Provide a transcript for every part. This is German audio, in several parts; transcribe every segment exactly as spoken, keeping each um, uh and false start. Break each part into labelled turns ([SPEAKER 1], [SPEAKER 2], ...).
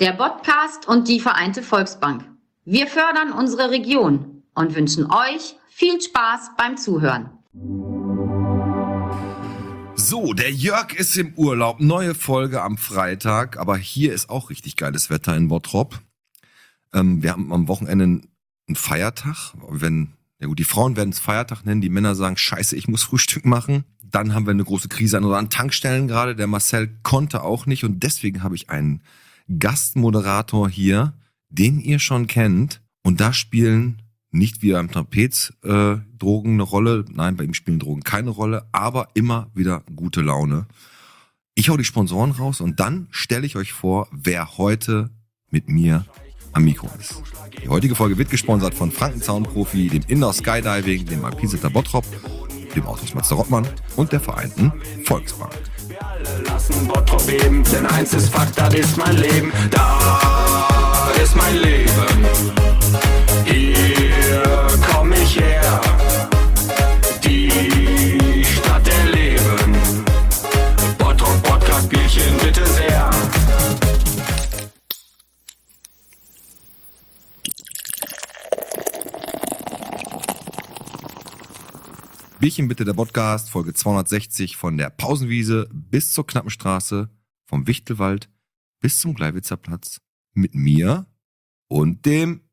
[SPEAKER 1] der Podcast und die Vereinte Volksbank. Wir fördern unsere Region und wünschen euch viel Spaß beim Zuhören.
[SPEAKER 2] So, der Jörg ist im Urlaub. Neue Folge am Freitag. Aber hier ist auch richtig geiles Wetter in Bottrop. Ähm, wir haben am Wochenende einen Feiertag. Wenn, ja gut, die Frauen werden es Feiertag nennen. Die Männer sagen, scheiße, ich muss Frühstück machen. Dann haben wir eine große Krise an unseren Tankstellen gerade. Der Marcel konnte auch nicht. Und deswegen habe ich einen Gastmoderator hier, den ihr schon kennt. Und da spielen nicht wie beim Trapez äh, Drogen eine Rolle. Nein, bei ihm spielen Drogen keine Rolle. Aber immer wieder gute Laune. Ich hau die Sponsoren raus und dann stelle ich euch vor, wer heute mit mir am Mikro ist. Die heutige Folge wird gesponsert von Frankenzaun-Profi, dem Indoor Skydiving, dem Alpinsitter Bottrop, dem Autosmeister Rottmann und der Vereinten Volksbank.
[SPEAKER 3] Wir alle lassen Bottrop beben, denn eins ist Fakt, das ist mein Leben. Da ist mein Leben. Hier komm ich her. Die Stadt der Leben. Bottrop, Podcast, Bierchen, bitte sehr.
[SPEAKER 2] Bierchen bitte, der Podcast, Folge zweihundertsechzig, von der Pausenwiese bis zur Knappenstraße, vom Wichtelwald bis zum Gleiwitzer Platz, mit mir und dem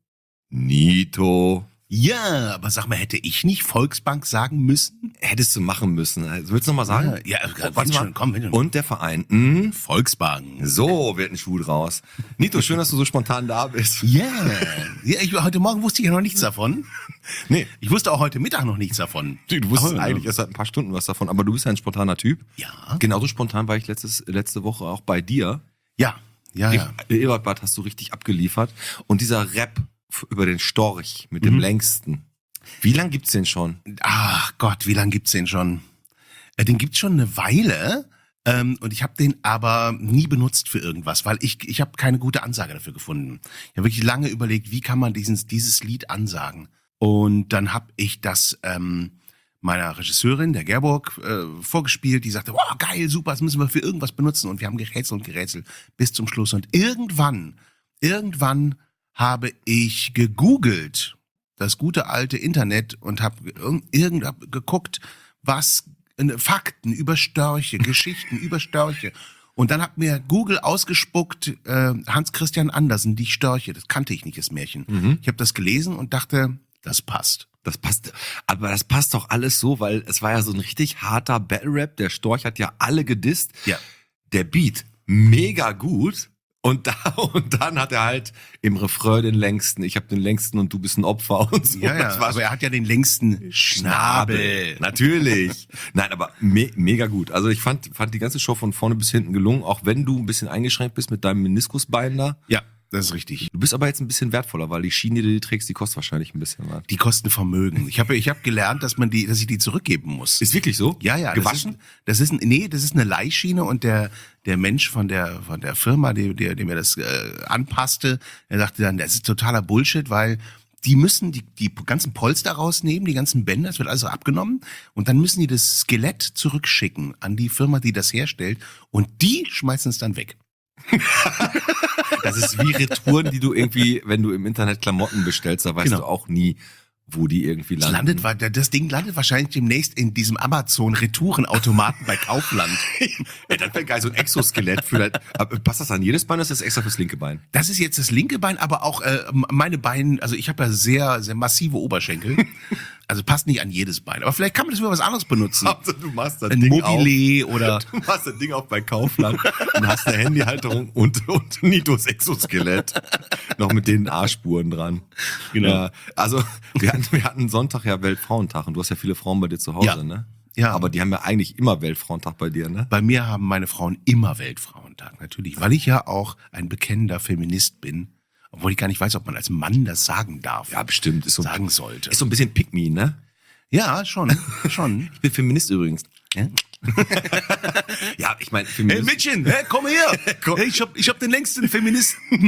[SPEAKER 2] Nito.
[SPEAKER 4] Ja, aber sag mal, hätte ich nicht Volksbank sagen müssen?
[SPEAKER 2] Hättest du machen müssen. Also, willst du noch mal sagen?
[SPEAKER 4] Ja, ja,
[SPEAKER 2] oh, warte
[SPEAKER 4] schon, komm, wenn du.
[SPEAKER 2] Und der Vereinten
[SPEAKER 4] Volksbank.
[SPEAKER 2] So wird ein Schuh draus. Nito, schön, dass du so spontan da bist.
[SPEAKER 4] Ja, ja ich, heute Morgen wusste ich ja noch nichts davon.
[SPEAKER 2] Nee.
[SPEAKER 4] Ich wusste auch heute Mittag noch nichts davon.
[SPEAKER 2] Du, du wusstest
[SPEAKER 4] Oh,
[SPEAKER 2] eigentlich erst seit ein paar Stunden was davon, aber du bist ja ein spontaner Typ.
[SPEAKER 4] Ja.
[SPEAKER 2] Genauso spontan war ich letztes, letzte Woche auch bei dir.
[SPEAKER 4] Ja, ja, ja.
[SPEAKER 2] Ebertbad hast du richtig abgeliefert. Und dieser Rap über den Storch mit dem
[SPEAKER 4] Mhm.
[SPEAKER 2] längsten. Wie lang gibt's den schon?
[SPEAKER 4] Ach Gott, wie lange gibt's den schon? Äh, Den gibt's schon eine Weile. Ähm, und ich habe den aber nie benutzt für irgendwas, weil ich ich habe keine gute Ansage dafür gefunden. Ich habe wirklich lange überlegt, wie kann man dieses dieses Lied ansagen. Und dann habe ich das ähm, meiner Regisseurin, der Gerburg, äh, vorgespielt. Die sagte, wow, geil, super, das müssen wir für irgendwas benutzen. Und wir haben gerätselt und gerätselt bis zum Schluss. Und irgendwann, irgendwann habe ich gegoogelt, das gute alte Internet, und habe irgend hab geguckt, was äh, Fakten über Störche, Geschichten über Störche. Und dann hat mir Google ausgespuckt, äh, Hans Christian Andersen, die Störche. Das kannte ich nicht, das Märchen.
[SPEAKER 2] Mhm.
[SPEAKER 4] Ich habe das gelesen und dachte, das passt.
[SPEAKER 2] Das passt, aber das passt doch alles so, weil es war ja so ein richtig harter Battle-Rap. Der Storch hat ja alle gedisst.
[SPEAKER 4] Ja.
[SPEAKER 2] Der Beat mega gut. Und, da, und dann hat er halt im Refrain den längsten, ich habe den längsten und du bist ein Opfer und so.
[SPEAKER 4] Ja, ja,
[SPEAKER 2] Das war
[SPEAKER 4] aber er hat ja den längsten Schnabel.
[SPEAKER 2] Natürlich. Nein, aber me mega gut. Also ich fand, fand die ganze Show von vorne bis hinten gelungen, auch wenn du ein bisschen eingeschränkt bist mit deinem Meniskusbein da.
[SPEAKER 4] Ja, das ist richtig.
[SPEAKER 2] Du bist aber jetzt ein bisschen wertvoller, weil die Schiene, die du trägst, die kostet wahrscheinlich ein bisschen was.
[SPEAKER 4] Die kosten Vermögen. Ich habe ich hab gelernt, dass man die, dass ich die zurückgeben muss.
[SPEAKER 2] Ist wirklich so?
[SPEAKER 4] Ja, ja.
[SPEAKER 2] Gewaschen?
[SPEAKER 4] Das ist, das ist nee, das ist eine Leihschiene, und der der Mensch von der von der Firma, der der, der mir das äh, anpasste, der sagte dann, das ist totaler Bullshit, weil die müssen die die ganzen Polster rausnehmen, die ganzen Bänder, das wird also abgenommen, und dann müssen die das Skelett zurückschicken an die Firma, die das herstellt, und die schmeißen es dann weg.
[SPEAKER 2] Das ist wie Retouren, die du irgendwie, wenn du im Internet Klamotten bestellst, da weißt
[SPEAKER 4] Genau.
[SPEAKER 2] du auch nie, wo die irgendwie
[SPEAKER 4] Das,
[SPEAKER 2] landen.
[SPEAKER 4] landet, das Ding landet wahrscheinlich demnächst in diesem Amazon-Retourenautomaten bei Kaufland.
[SPEAKER 2] Ey, das wäre geil, so ein Exoskelett. Für das, aber passt das an jedes Bein, oder ist das extra fürs linke Bein?
[SPEAKER 4] Das ist jetzt das linke Bein, aber auch äh, meine Beine, also ich habe ja sehr, sehr massive Oberschenkel. Also passt nicht an jedes Bein. Aber vielleicht kann man das für was anderes benutzen.
[SPEAKER 2] Also du machst das
[SPEAKER 4] Ein
[SPEAKER 2] Ding
[SPEAKER 4] Mobile oder...
[SPEAKER 2] auf. Du machst das Ding auch bei Kaufland und hast eine Handyhalterung und, und Nitos Exoskelett. Noch mit den A-Spuren dran.
[SPEAKER 4] Genau.
[SPEAKER 2] Ja, also wir hatten, wir hatten Sonntag ja Weltfrauentag und du hast ja viele Frauen bei dir zu Hause,
[SPEAKER 4] Ja.
[SPEAKER 2] ne?
[SPEAKER 4] Ja.
[SPEAKER 2] Aber die haben ja eigentlich immer Weltfrauentag bei dir, ne?
[SPEAKER 4] Bei mir haben meine Frauen immer Weltfrauentag, natürlich. Weil ich ja auch ein bekennender Feminist bin. Obwohl ich gar nicht weiß, ob man als Mann das sagen darf.
[SPEAKER 2] Ja, bestimmt. Ist so,
[SPEAKER 4] sagen sollte.
[SPEAKER 2] ist so ein bisschen Pick me, ne?
[SPEAKER 4] Ja, schon, schon.
[SPEAKER 2] Ich bin Feminist übrigens.
[SPEAKER 4] Ja?
[SPEAKER 2] Ja, ich meine,
[SPEAKER 4] Hey
[SPEAKER 2] Feminist.
[SPEAKER 4] Mädchen, hey, komm her! Hey, ich hab, ich hab den längsten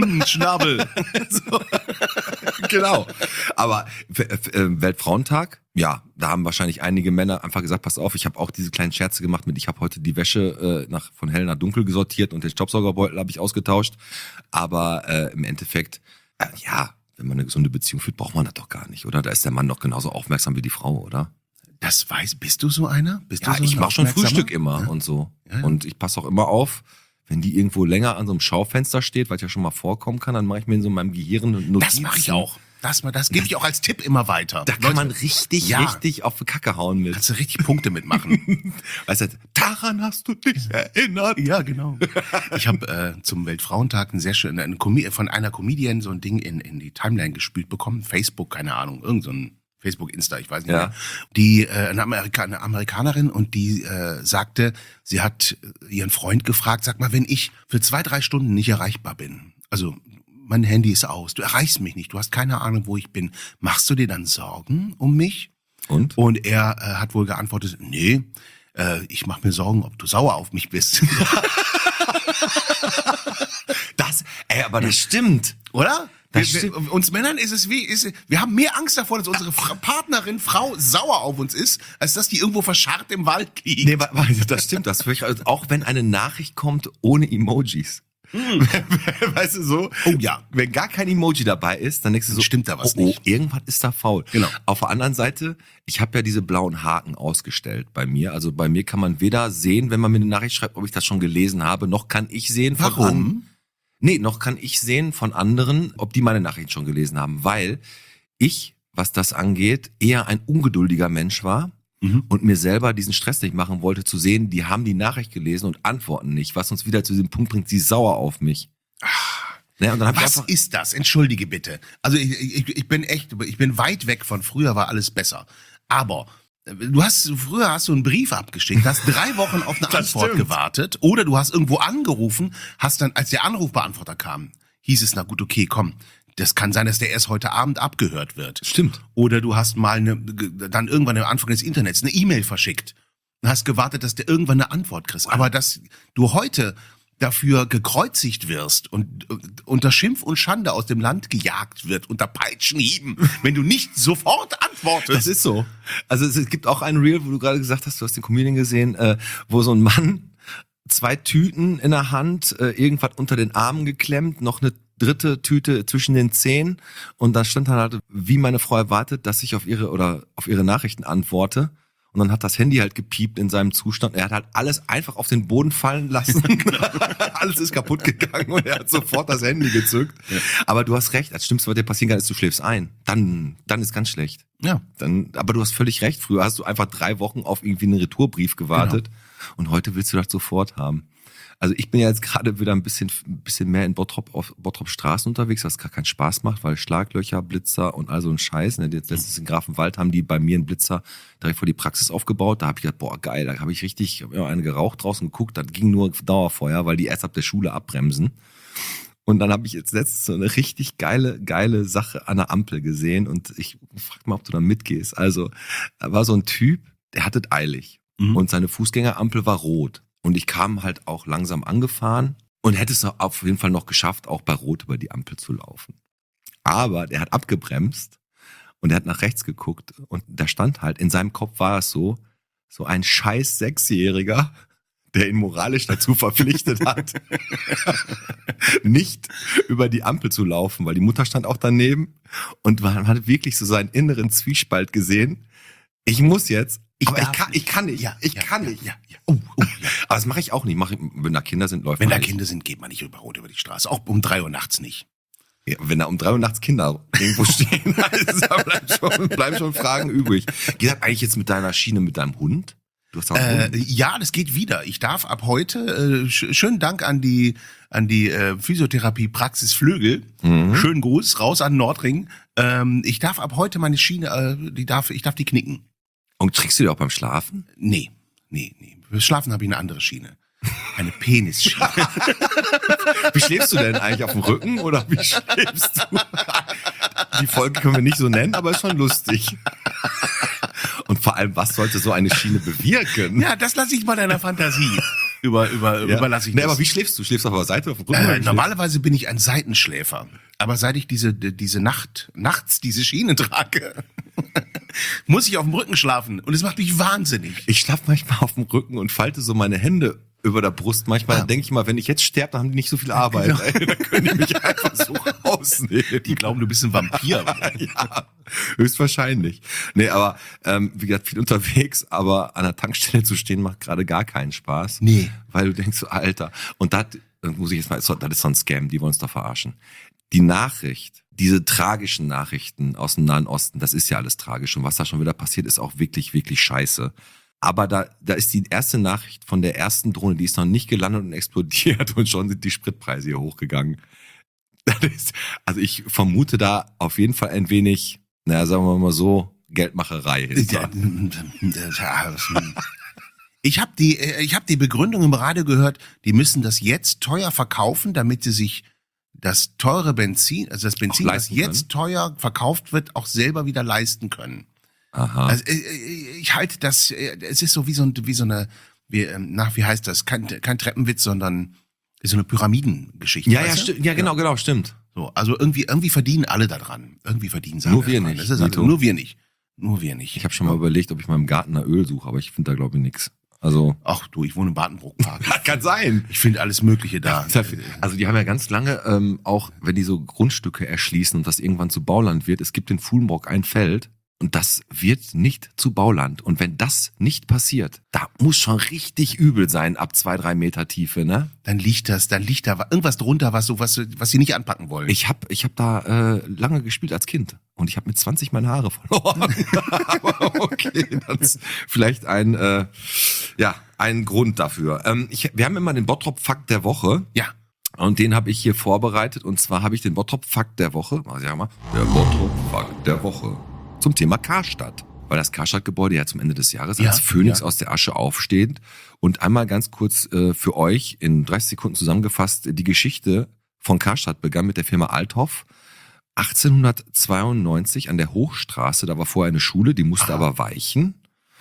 [SPEAKER 4] Feministen-Schnabel.
[SPEAKER 2] So. Genau. Aber äh, äh, Weltfrauentag, ja, da haben wahrscheinlich einige Männer einfach gesagt, pass auf, ich habe auch diese kleinen Scherze gemacht mit, ich habe heute die Wäsche äh, nach, von hell nach dunkel gesortiert und den Staubsaugerbeutel habe ich ausgetauscht. Aber äh, im Endeffekt, äh, ja, wenn man eine gesunde Beziehung führt, braucht man das doch gar nicht, oder? Da ist der Mann doch genauso aufmerksam wie die Frau, oder?
[SPEAKER 4] Das weiß, bist du so einer? Bist
[SPEAKER 2] Ja,
[SPEAKER 4] du so
[SPEAKER 2] ich
[SPEAKER 4] ein
[SPEAKER 2] mache schon
[SPEAKER 4] Aufmerksamer?
[SPEAKER 2] Frühstück immer
[SPEAKER 4] Ja.
[SPEAKER 2] und so.
[SPEAKER 4] Ja, ja.
[SPEAKER 2] Und ich passe auch immer auf, wenn die irgendwo länger an so einem Schaufenster steht, weil ja schon mal vorkommen kann, dann mache ich mir in so meinem Gehirn Notizen.
[SPEAKER 4] Das mache ich auch. Das, das gebe ich auch als Tipp immer weiter.
[SPEAKER 2] Da kann
[SPEAKER 4] Leute,
[SPEAKER 2] man richtig,
[SPEAKER 4] ja.
[SPEAKER 2] richtig auf die Kacke hauen mit.
[SPEAKER 4] Kannst du richtig Punkte mitmachen.
[SPEAKER 2] Weißt du, daran hast du dich erinnert.
[SPEAKER 4] Ja, genau. Ich habe äh, zum Weltfrauentag ein sehr schön, eine Com- von einer Comedian so ein Ding in, in die Timeline gespült bekommen. Facebook, keine Ahnung, irgend so ein Facebook, Insta, ich weiß nicht
[SPEAKER 2] Ja.
[SPEAKER 4] mehr. Die, äh, eine, Amerika eine Amerikanerin und die äh, sagte, sie hat ihren Freund gefragt, sag mal, wenn ich für zwei, drei Stunden nicht erreichbar bin, also mein Handy ist aus, du erreichst mich nicht, du hast keine Ahnung, wo ich bin, machst du dir dann Sorgen um mich?
[SPEAKER 2] Und?
[SPEAKER 4] Und er äh, hat wohl geantwortet, nee, äh, ich mache mir Sorgen, ob du sauer auf mich bist.
[SPEAKER 2] Das, ey, aber das stimmt.
[SPEAKER 4] Oder?
[SPEAKER 2] Das
[SPEAKER 4] Wir, wir, uns Männern ist es wie, ist, wir haben mehr Angst davor, dass unsere Fra- Partnerin, Frau sauer auf uns ist, als dass die irgendwo verscharrt im Wald liegt.
[SPEAKER 2] Nee, wa- wa- das stimmt, das wirklich, also auch wenn eine Nachricht kommt ohne Emojis. Weißt du so?
[SPEAKER 4] Oh ja.
[SPEAKER 2] Wenn gar kein Emoji dabei ist, dann denkst du so,
[SPEAKER 4] stimmt da was
[SPEAKER 2] oh, oh,
[SPEAKER 4] nicht.
[SPEAKER 2] irgendwas ist da faul.
[SPEAKER 4] Genau.
[SPEAKER 2] Auf der anderen Seite, ich habe ja diese blauen Haken ausgestellt bei mir. Also bei mir kann man weder sehen, wenn man mir eine Nachricht schreibt, ob ich das schon gelesen habe, noch kann ich sehen von
[SPEAKER 4] Warum?
[SPEAKER 2] an- Nee, noch kann ich sehen von anderen, ob die meine Nachrichten schon gelesen haben, weil ich, was das angeht, eher ein ungeduldiger Mensch war.
[SPEAKER 4] Mhm.
[SPEAKER 2] Und mir selber diesen Stress nicht machen wollte, zu sehen, die haben die Nachricht gelesen und antworten nicht, was uns wieder zu diesem Punkt bringt, sie sauer auf mich. Ne, und dann hab ich
[SPEAKER 4] Was
[SPEAKER 2] einfach,
[SPEAKER 4] ist das? Entschuldige bitte. Also ich, ich, ich bin echt, ich bin weit weg von früher war alles besser. Aber äh, du hast, früher hast du einen Brief abgeschickt, hast drei Wochen auf eine
[SPEAKER 2] Das
[SPEAKER 4] Antwort
[SPEAKER 2] stimmt.
[SPEAKER 4] gewartet oder du hast irgendwo angerufen, hast dann, als der Anrufbeantworter kam, hieß es, na gut, okay, komm. Das kann sein, dass der erst heute Abend abgehört wird.
[SPEAKER 2] Stimmt.
[SPEAKER 4] Oder du hast mal eine, dann irgendwann am Anfang des Internets eine E-Mail verschickt und hast gewartet, dass du irgendwann eine Antwort kriegst. Aber dass du heute dafür gekreuzigt wirst und äh, unter Schimpf und Schande aus dem Land gejagt wird, unter Peitschenhieben, wenn du nicht sofort antwortest.
[SPEAKER 2] das ist so. Also es gibt auch ein Reel, wo du gerade gesagt hast, du hast den Comedian gesehen, äh, wo so ein Mann zwei Tüten in der Hand, äh, irgendwas unter den Armen geklemmt, noch eine dritte Tüte zwischen den Zehen und da stand dann halt, wie meine Frau erwartet, dass ich auf ihre oder auf ihre Nachrichten antworte. Und dann hat das Handy halt gepiept in seinem Zustand. Er hat halt alles einfach auf den Boden fallen lassen. Alles ist kaputt gegangen und er hat sofort das Handy gezückt. Ja. Aber du hast recht, das Schlimmste, was dir passieren kann, ist, du schläfst ein. Dann, dann ist ganz schlecht.
[SPEAKER 4] Ja.
[SPEAKER 2] Dann, aber du hast völlig recht. Früher hast du einfach drei Wochen auf irgendwie einen Retourbrief gewartet. Genau. Und heute willst du das sofort haben. Also ich bin ja jetzt gerade wieder ein bisschen, ein bisschen mehr in Bottrop, auf Bottrop Straßen unterwegs, was gar keinen Spaß macht, weil Schlaglöcher, Blitzer und all so ein Scheiß. Ne? Jetzt letztens in Grafenwald haben die bei mir einen Blitzer direkt vor die Praxis aufgebaut. Da habe ich gedacht, boah geil, da habe ich richtig, hab immer eine geraucht draußen geguckt, das ging nur Dauerfeuer, weil die erst ab der Schule abbremsen. Und dann habe ich jetzt letztens so eine richtig geile, geile Sache an der Ampel gesehen und ich frag mal, ob du da mitgehst. Also da war so ein Typ, der hatte es eilig mhm. und seine Fußgängerampel war rot. Und ich kam halt auch langsam angefahren und hätte es auf jeden Fall noch geschafft, auch bei Rot über die Ampel zu laufen. Aber der hat abgebremst und er hat nach rechts geguckt und da stand halt, in seinem Kopf war es so, so ein scheiß Sechsjähriger, der ihn moralisch dazu verpflichtet hat, nicht über die Ampel zu laufen, weil die Mutter stand auch daneben und man hat wirklich so seinen inneren Zwiespalt gesehen. Ich muss jetzt, ich, aber ich kann, ich kann nicht,
[SPEAKER 4] ja,
[SPEAKER 2] ich
[SPEAKER 4] ja,
[SPEAKER 2] kann
[SPEAKER 4] ja,
[SPEAKER 2] nicht.
[SPEAKER 4] Ja, ja. Oh, oh, ja.
[SPEAKER 2] Aber das mache ich auch nicht. Mach ich, wenn da Kinder sind, läuft
[SPEAKER 4] Wenn
[SPEAKER 2] man
[SPEAKER 4] da
[SPEAKER 2] nicht.
[SPEAKER 4] Kinder sind, geht man nicht über Rot über die Straße. Auch um drei Uhr nachts nicht.
[SPEAKER 2] Ja, wenn da um drei Uhr nachts Kinder irgendwo stehen, also, da bleiben schon, bleiben schon Fragen übrig. Geht das eigentlich jetzt mit deiner Schiene, mit deinem Hund? Du hast auch einen
[SPEAKER 4] Äh,
[SPEAKER 2] Hund?
[SPEAKER 4] ja, das geht wieder. Ich darf ab heute, äh, sch- schönen Dank an die an die äh, Physiotherapie-Praxis Flügel.
[SPEAKER 2] Mhm.
[SPEAKER 4] Schönen Gruß, raus an Nordring. Ähm, ich darf ab heute meine Schiene, äh, die darf, ich darf die knicken.
[SPEAKER 2] Und trickst du die auch beim Schlafen?
[SPEAKER 4] Nee, nee, nee. Fürs Schlafen habe ich eine andere Schiene. Eine Penisschiene.
[SPEAKER 2] Wie schläfst du denn eigentlich, auf dem Rücken oder wie schläfst du? Die Folge können wir nicht so nennen, aber ist schon lustig. Und vor allem, was sollte so eine Schiene bewirken?
[SPEAKER 4] Ja, das lasse ich mal deiner Fantasie. Über, über,
[SPEAKER 2] Ja.
[SPEAKER 4] überlasse ich
[SPEAKER 2] Nee,
[SPEAKER 4] das.
[SPEAKER 2] aber wie schläfst du? Schläfst du auf der Seite, auf dem Rücken? oder
[SPEAKER 4] Äh,
[SPEAKER 2] wie
[SPEAKER 4] normalerweise bin ich ein Seitenschläfer. Aber seit ich diese, diese Nacht, nachts diese Schiene trage, muss ich auf dem Rücken schlafen und es macht mich wahnsinnig.
[SPEAKER 2] Ich schlafe manchmal auf dem Rücken und falte so meine Hände über der Brust. Manchmal
[SPEAKER 4] Ah.
[SPEAKER 2] denke ich mal, wenn ich jetzt sterbe, dann haben die nicht so viel Arbeit.
[SPEAKER 4] Genau.
[SPEAKER 2] Ey, dann können die mich einfach so rausnehmen.
[SPEAKER 4] Die glauben, du bist ein Vampir.
[SPEAKER 2] Ja, höchstwahrscheinlich. Nee, aber ähm, wie gesagt, viel unterwegs, aber an der Tankstelle zu stehen macht gerade gar keinen Spaß.
[SPEAKER 4] Nee.
[SPEAKER 2] Weil du denkst so, Alter, und das muss ich jetzt mal, das ist so ein Scam, die wollen uns da verarschen. Die Nachricht, diese tragischen Nachrichten aus dem Nahen Osten, das ist ja alles tragisch und was da schon wieder passiert, ist auch wirklich, wirklich scheiße. Aber da, da ist die erste Nachricht von der ersten Drohne, die ist noch nicht gelandet und explodiert und schon sind die Spritpreise hier hochgegangen. Das ist, also ich vermute da auf jeden Fall ein wenig, naja, sagen wir mal so, Geldmacherei hinter.
[SPEAKER 4] Ich habe die, ich hab die Begründung im Radio gehört, die müssen das jetzt teuer verkaufen, damit sie sich das teure Benzin, also das Benzin,
[SPEAKER 2] Auch
[SPEAKER 4] das
[SPEAKER 2] leisten
[SPEAKER 4] jetzt teuer verkauft wird, auch selber wieder leisten können.
[SPEAKER 2] Aha.
[SPEAKER 4] Also äh, ich halte das, äh, es ist so wie so, ein, wie so eine, wie, ähm, nach wie heißt das, kein, kein Treppenwitz, sondern so eine Pyramidengeschichte.
[SPEAKER 2] ja, ja,
[SPEAKER 4] weißt du?
[SPEAKER 2] sti- ja, genau, genau, stimmt.
[SPEAKER 4] So, also irgendwie, irgendwie verdienen alle da dran. Irgendwie verdienen sie
[SPEAKER 2] Nur
[SPEAKER 4] alle
[SPEAKER 2] wir
[SPEAKER 4] daran.
[SPEAKER 2] nicht,
[SPEAKER 4] Das ist also,
[SPEAKER 2] Vito.
[SPEAKER 4] nur wir nicht. Nur wir nicht.
[SPEAKER 2] Ich habe schon mal überlegt, ob ich mal im Garten nach Öl suche, aber ich finde da glaube ich nichts. Also
[SPEAKER 4] Ach du, ich wohne im Badenbrook-Park.
[SPEAKER 2] kann sein.
[SPEAKER 4] Ich finde alles Mögliche da.
[SPEAKER 2] Also die haben ja ganz lange, ähm, auch wenn die so Grundstücke erschließen und das irgendwann zu Bauland wird, es gibt in Fuhlenbrock ein Feld und das wird nicht zu Bauland. Und wenn das nicht passiert, da muss schon richtig übel sein ab zwei, drei Meter Tiefe, ne?
[SPEAKER 4] Dann liegt das, dann liegt da irgendwas drunter, was so, was, was sie nicht anpacken wollen.
[SPEAKER 2] Ich habe ich hab da äh, lange gespielt als Kind und ich habe mit zwanzig meine Haare verloren. Aber okay, das ist vielleicht ein, äh, ja, ein Grund dafür. Ähm, ich, wir haben immer den Bottrop-Fakt der Woche.
[SPEAKER 4] ja.
[SPEAKER 2] Und den habe ich hier vorbereitet. Und zwar habe ich den Bottrop-Fakt der Woche. Also ja mal, der Bottrop-Fakt der Woche. Zum Thema Karstadt. Weil das Karstadt-Gebäude ja zum Ende des Jahres
[SPEAKER 4] Ja,
[SPEAKER 2] als Phönix
[SPEAKER 4] ja.
[SPEAKER 2] aus der Asche aufsteht. Und einmal ganz kurz äh, für euch in dreißig Sekunden zusammengefasst. Die Geschichte von Karstadt begann mit der Firma Althoff. achtzehnhundertzweiundneunzig an der Hochstraße. Da war vorher eine Schule, die musste
[SPEAKER 4] Aha.
[SPEAKER 2] aber weichen.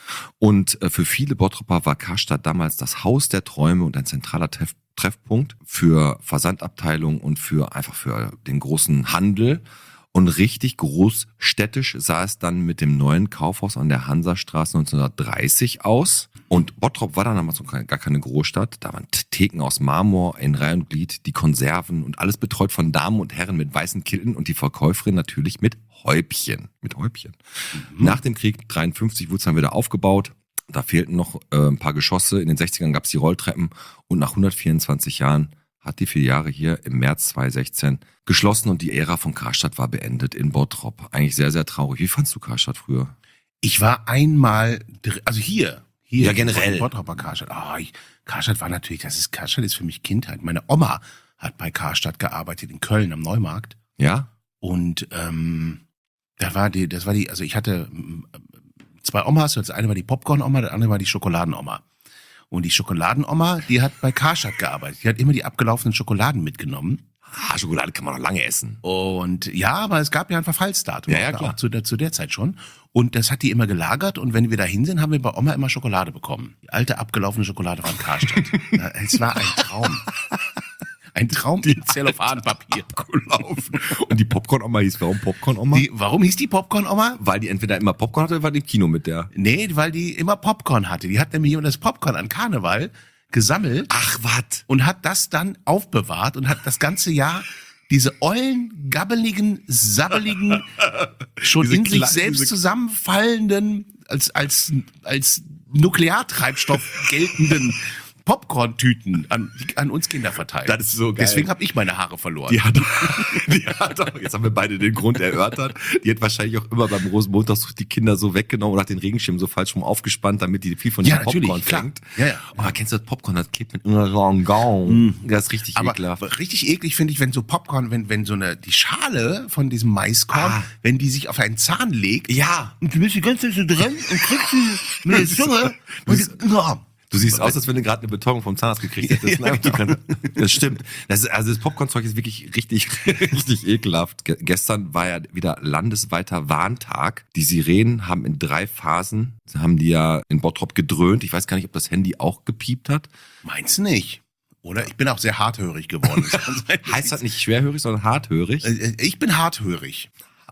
[SPEAKER 2] Und äh, für viele Bottropper war Karstadt damals das Haus der Träume und ein zentraler Treff Treffpunkt für Versandabteilung und für einfach für den großen Handel. Und richtig großstädtisch sah es dann mit dem neuen Kaufhaus an der Hansastraße neunzehnhundertdreißig aus. Und Bottrop war dann damals so gar keine Großstadt. Da waren Theken aus Marmor in Reihe und Glied, die Konserven und alles betreut von Damen und Herren mit weißen Kitteln und die Verkäuferin natürlich mit Häubchen. Mit Häubchen. Mhm. Nach dem Krieg dreiundfünfzig wurde es dann wieder aufgebaut. Da fehlten noch äh, ein paar Geschosse. In den sechzigern gab es die Rolltreppen. Und nach hundertvierundzwanzig Jahren hat die Filiale hier im März zweitausendsechzehn geschlossen und die Ära von Karstadt war beendet in Bottrop. Eigentlich sehr, sehr traurig. Wie fandst du Karstadt früher?
[SPEAKER 4] Ich war einmal, dr- also hier, hier.
[SPEAKER 2] Ja, generell.
[SPEAKER 4] in Bottroper Karstadt. Ah, ich, Karstadt war natürlich, das ist, Karstadt ist für mich Kindheit. Meine Oma hat bei Karstadt gearbeitet in Köln am Neumarkt.
[SPEAKER 2] Ja?
[SPEAKER 4] Und, ähm, da war die, das war die, also ich hatte ähm, zwei Omas, das eine war die Popcorn-Oma, das andere war die Schokoladen-Oma. Und die Schokoladen-Oma, die hat bei Karstadt gearbeitet. Die hat immer die abgelaufenen Schokoladen mitgenommen.
[SPEAKER 2] Ah, Schokolade kann man noch lange essen.
[SPEAKER 4] Und ja, aber es gab ja ein Verfallsdatum.
[SPEAKER 2] Ja, ja, klar.
[SPEAKER 4] Auch zu der, zu der Zeit schon. Und das hat die immer gelagert. Und wenn wir da hin sind, haben wir bei Oma immer Schokolade bekommen. Die alte, abgelaufene Schokolade von Karstadt. Ja, es war ein Traum. Ein Traum in Zellophanpapier.
[SPEAKER 2] Abgelaufen. Und die Popcorn-Oma hieß warum Popcorn-Oma?
[SPEAKER 4] Die, warum hieß die Popcorn-Oma?
[SPEAKER 2] Weil die entweder immer Popcorn hatte oder war die im Kino mit der?
[SPEAKER 4] Nee, weil die immer Popcorn hatte. Die hat nämlich immer das Popcorn an Karneval gesammelt
[SPEAKER 2] Ach, was?
[SPEAKER 4] und hat das dann aufbewahrt und hat das ganze Jahr diese ollen, gabbeligen, sabbeligen, schon
[SPEAKER 2] Diese
[SPEAKER 4] in sich
[SPEAKER 2] Kle-
[SPEAKER 4] selbst
[SPEAKER 2] diese-
[SPEAKER 4] zusammenfallenden, als, als, als Nukleartreibstoff geltenden Popcorn-Tüten an, an uns Kinder verteilt.
[SPEAKER 2] Das ist so geil.
[SPEAKER 4] Deswegen habe ich meine Haare verloren.
[SPEAKER 2] Die hat, die hat auch, jetzt haben wir beide den Grund erörtert, die hat wahrscheinlich auch immer beim Rosenmontag die Kinder so weggenommen und hat den Regenschirm so falsch rum aufgespannt, damit die viel von
[SPEAKER 4] Ja,
[SPEAKER 2] dem
[SPEAKER 4] natürlich,
[SPEAKER 2] Popcorn
[SPEAKER 4] klar.
[SPEAKER 2] fängt.
[SPEAKER 4] Ja, ja.
[SPEAKER 2] Oh, kennst du das Popcorn? Das klebt mit einer so einem Gaumen. Das ist richtig
[SPEAKER 4] Aber
[SPEAKER 2] ekelhaft.
[SPEAKER 4] richtig eklig finde ich, wenn so Popcorn, wenn, wenn so eine, die Schale von diesem Maiskorn,
[SPEAKER 2] Ah.
[SPEAKER 4] wenn die sich auf einen Zahn legt.
[SPEAKER 2] Ja.
[SPEAKER 4] Und du bist die ganze Zeit so drin und kriegst sie mit der Zunge. Und, ja.
[SPEAKER 2] Du siehst aus, als wenn du gerade eine Betäubung vom Zahnarzt gekriegt hättest.
[SPEAKER 4] Ja,
[SPEAKER 2] Ne? Du
[SPEAKER 4] genau.
[SPEAKER 2] kannst- Das stimmt. Das ist, also das Popcornzeug ist wirklich richtig, richtig ekelhaft. Ge gestern war ja wieder landesweiter Warntag. Die Sirenen haben in drei Phasen, haben die ja in Bottrop gedröhnt. Ich weiß gar nicht, ob das Handy auch gepiept hat.
[SPEAKER 4] Meinst du nicht? Oder? Ich bin auch sehr harthörig geworden. Das kann sein.
[SPEAKER 2] Heißt das nicht schwerhörig, sondern harthörig?
[SPEAKER 4] Äh, Ich bin harthörig.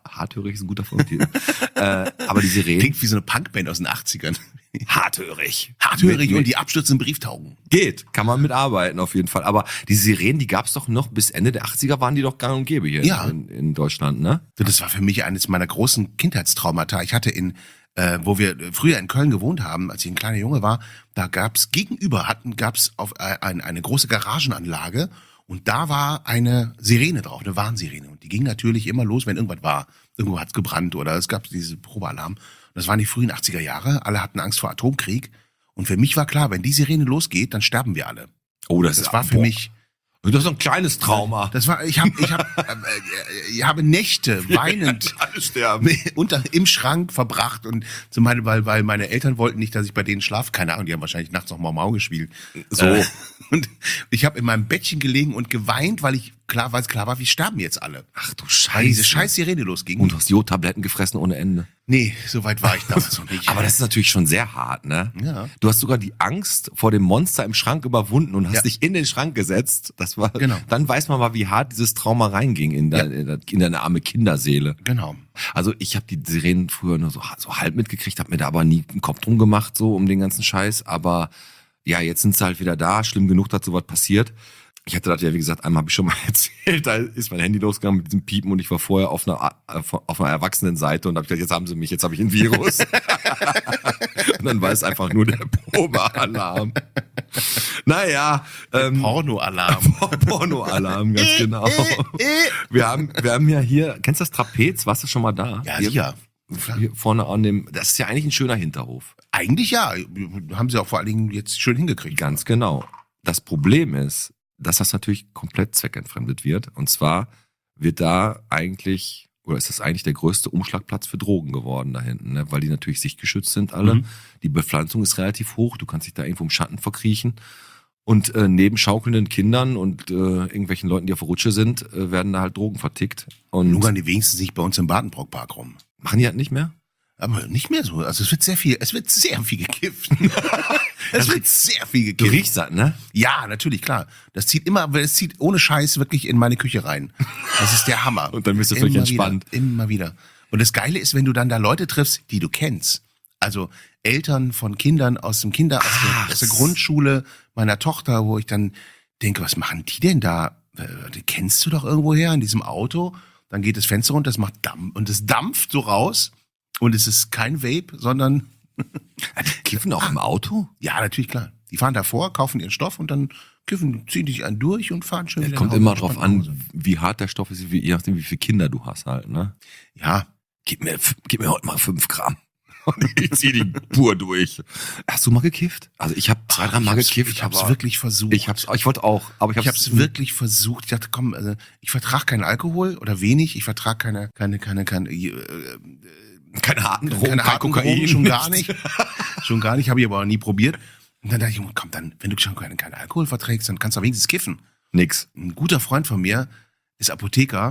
[SPEAKER 2] Harthörig ist ein guter Folgentitel. äh, aber die Sirenen.
[SPEAKER 4] Klingt wie so eine Punkband aus den achtzigern.
[SPEAKER 2] Harthörig.
[SPEAKER 4] Harthörig
[SPEAKER 2] Mit-
[SPEAKER 4] und die abstürzenden Brieftauben.
[SPEAKER 2] Geht, kann man mitarbeiten auf jeden Fall. Aber die Sirenen, die gab's doch noch bis Ende der achtziger, waren die doch gang und gäbe hier
[SPEAKER 4] Ja.
[SPEAKER 2] in, in Deutschland, ne?
[SPEAKER 4] So, das war für mich eines meiner großen Kindheitstraumata. Ich hatte in, äh, wo wir früher in Köln gewohnt haben, als ich ein kleiner Junge war, da gab's gegenüber hatten gab's auf äh, ein, eine große Garagenanlage und da war eine Sirene drauf, eine Warnsirene. Und die ging natürlich immer los, wenn irgendwas war. Irgendwo hat's gebrannt oder es gab diese Probealarm. Und das waren die frühen achtziger Jahre. Alle hatten Angst vor Atomkrieg. Und für mich war klar, wenn die Sirene losgeht, dann sterben wir alle.
[SPEAKER 2] Oh, das,
[SPEAKER 4] Das
[SPEAKER 2] ist
[SPEAKER 4] war für
[SPEAKER 2] boah.
[SPEAKER 4] mich.
[SPEAKER 2] Das ist so ein kleines Trauma.
[SPEAKER 4] Das war, ich habe, ich habe, äh, ich habe Nächte weinend
[SPEAKER 2] Alle sterben.
[SPEAKER 4] unter im Schrank verbracht und zum Beispiel, weil, weil meine Eltern wollten nicht, dass ich bei denen schlafe. Keine Ahnung, die haben wahrscheinlich nachts noch Mau Mau gespielt.
[SPEAKER 2] So.
[SPEAKER 4] Äh, und ich habe in meinem Bettchen gelegen und geweint, weil ich klar, weil es klar war, wir sterben jetzt alle.
[SPEAKER 2] Ach du
[SPEAKER 4] Weil diese
[SPEAKER 2] Scheiße.
[SPEAKER 4] scheiß Sirene losging.
[SPEAKER 2] Und du hast Jodtabletten gefressen ohne Ende.
[SPEAKER 4] Nee, so weit war ich damals noch nicht.
[SPEAKER 2] Aber das ist natürlich schon sehr hart, ne?
[SPEAKER 4] Ja.
[SPEAKER 2] Du hast sogar die Angst vor dem Monster im Schrank überwunden und hast
[SPEAKER 4] Ja.
[SPEAKER 2] dich in den Schrank gesetzt. Das war,
[SPEAKER 4] Genau.
[SPEAKER 2] Dann weiß man mal, wie hart dieses Trauma reinging in, dein, in, dein- in deine arme Kinderseele.
[SPEAKER 4] Genau.
[SPEAKER 2] Also ich habe die Sirenen früher nur so, so halb mitgekriegt, habe mir da aber nie einen Kopf drum gemacht, so um den ganzen Scheiß. Aber ja, jetzt sind sie halt wieder da. Schlimm genug, dass sowas passiert. Ich hatte das ja, wie gesagt, einmal habe ich schon mal erzählt, da ist mein Handy losgegangen mit diesem Piepen und ich war vorher auf einer, äh, auf einer Erwachsenenseite und habe gesagt, jetzt haben sie mich, jetzt habe ich ein Virus. Und dann war es einfach nur der Probealarm. Naja, ähm,
[SPEAKER 4] Pornoalarm.
[SPEAKER 2] Pornoalarm, ganz genau. Wir haben, wir haben ja hier, kennst du das Trapez? Warst du schon mal da?
[SPEAKER 4] Ja,
[SPEAKER 2] hier,
[SPEAKER 4] sicher.
[SPEAKER 2] hier vorne an dem, das ist ja eigentlich ein schöner Hinterhof.
[SPEAKER 4] Eigentlich ja. Haben sie auch vor allen Dingen jetzt schön hingekriegt.
[SPEAKER 2] Ganz genau. Das Problem ist, dass das natürlich komplett zweckentfremdet wird. Und zwar wird da eigentlich, oder ist das eigentlich der größte Umschlagplatz für Drogen geworden da hinten, ne? Weil die natürlich sichtgeschützt sind alle.
[SPEAKER 4] Mhm.
[SPEAKER 2] Die Bepflanzung ist relativ hoch, du kannst dich da irgendwo im Schatten verkriechen. Und äh, neben schaukelnden Kindern und äh, irgendwelchen Leuten, die auf der Rutsche sind, äh, werden da halt Drogen vertickt. Und
[SPEAKER 4] Lungern die wenigstens nicht bei uns im Badenbrock-Park rum.
[SPEAKER 2] machen die halt nicht mehr?
[SPEAKER 4] Aber nicht mehr so. Also es wird sehr viel, es wird sehr viel gekifft. es wird sehr viel
[SPEAKER 2] Du
[SPEAKER 4] gekifft.
[SPEAKER 2] riechst das, ne?
[SPEAKER 4] Ja, natürlich, klar. Das zieht immer, es zieht ohne Scheiß wirklich in meine Küche rein. Das ist der Hammer.
[SPEAKER 2] Und dann bist du völlig
[SPEAKER 4] Immer
[SPEAKER 2] entspannt.
[SPEAKER 4] Wieder, immer wieder. Und das Geile ist, wenn du dann da Leute triffst, die du kennst. Also Eltern von Kindern aus dem Kinder, aus der, aus der Grundschule meiner Tochter, wo ich dann denke, was machen die denn da? Äh, Die kennst du doch irgendwo her in diesem Auto. Dann geht das Fenster runter, das macht Dampf und es dampft so raus. Und es ist kein Vape, sondern
[SPEAKER 2] Kiffen auch im Auto?
[SPEAKER 4] ja, natürlich, klar. Die fahren davor, kaufen ihren Stoff und dann kiffen, ziehen dich einen durch und fahren schön wieder
[SPEAKER 2] Kommt
[SPEAKER 4] nach Hause,
[SPEAKER 2] immer
[SPEAKER 4] entspannt
[SPEAKER 2] drauf
[SPEAKER 4] nach Hause.
[SPEAKER 2] an, wie hart der Stoff ist, wie, je nachdem, wie viele Kinder du hast halt, ne?
[SPEAKER 4] Ja,
[SPEAKER 2] Gib mir, gib mir heute mal fünf Gramm. Und ich zieh die pur durch. Hast du mal gekifft? Also ich habe zwei, drei Mal
[SPEAKER 4] ich hab's,
[SPEAKER 2] gekifft.
[SPEAKER 4] ich hab's
[SPEAKER 2] aber
[SPEAKER 4] wirklich versucht.
[SPEAKER 2] Ich hab's, ich wollte auch, aber ich
[SPEAKER 4] Ich
[SPEAKER 2] hab's,
[SPEAKER 4] hab's wirklich versucht. Ich dachte, komm, also ich vertrage keinen Alkohol oder wenig. Ich vertrage keine, keine, keine, keine, äh,
[SPEAKER 2] keine harten Drogen,
[SPEAKER 4] keine
[SPEAKER 2] kein
[SPEAKER 4] harten
[SPEAKER 2] Kokain.
[SPEAKER 4] Drogen, schon gar nicht. schon gar nicht, habe ich aber auch nie probiert. Und dann dachte ich, komm, dann, wenn du schon keinen keinen Alkohol verträgst, dann kannst du auch wenigstens kiffen.
[SPEAKER 2] Nix.
[SPEAKER 4] Ein guter Freund von mir ist Apotheker.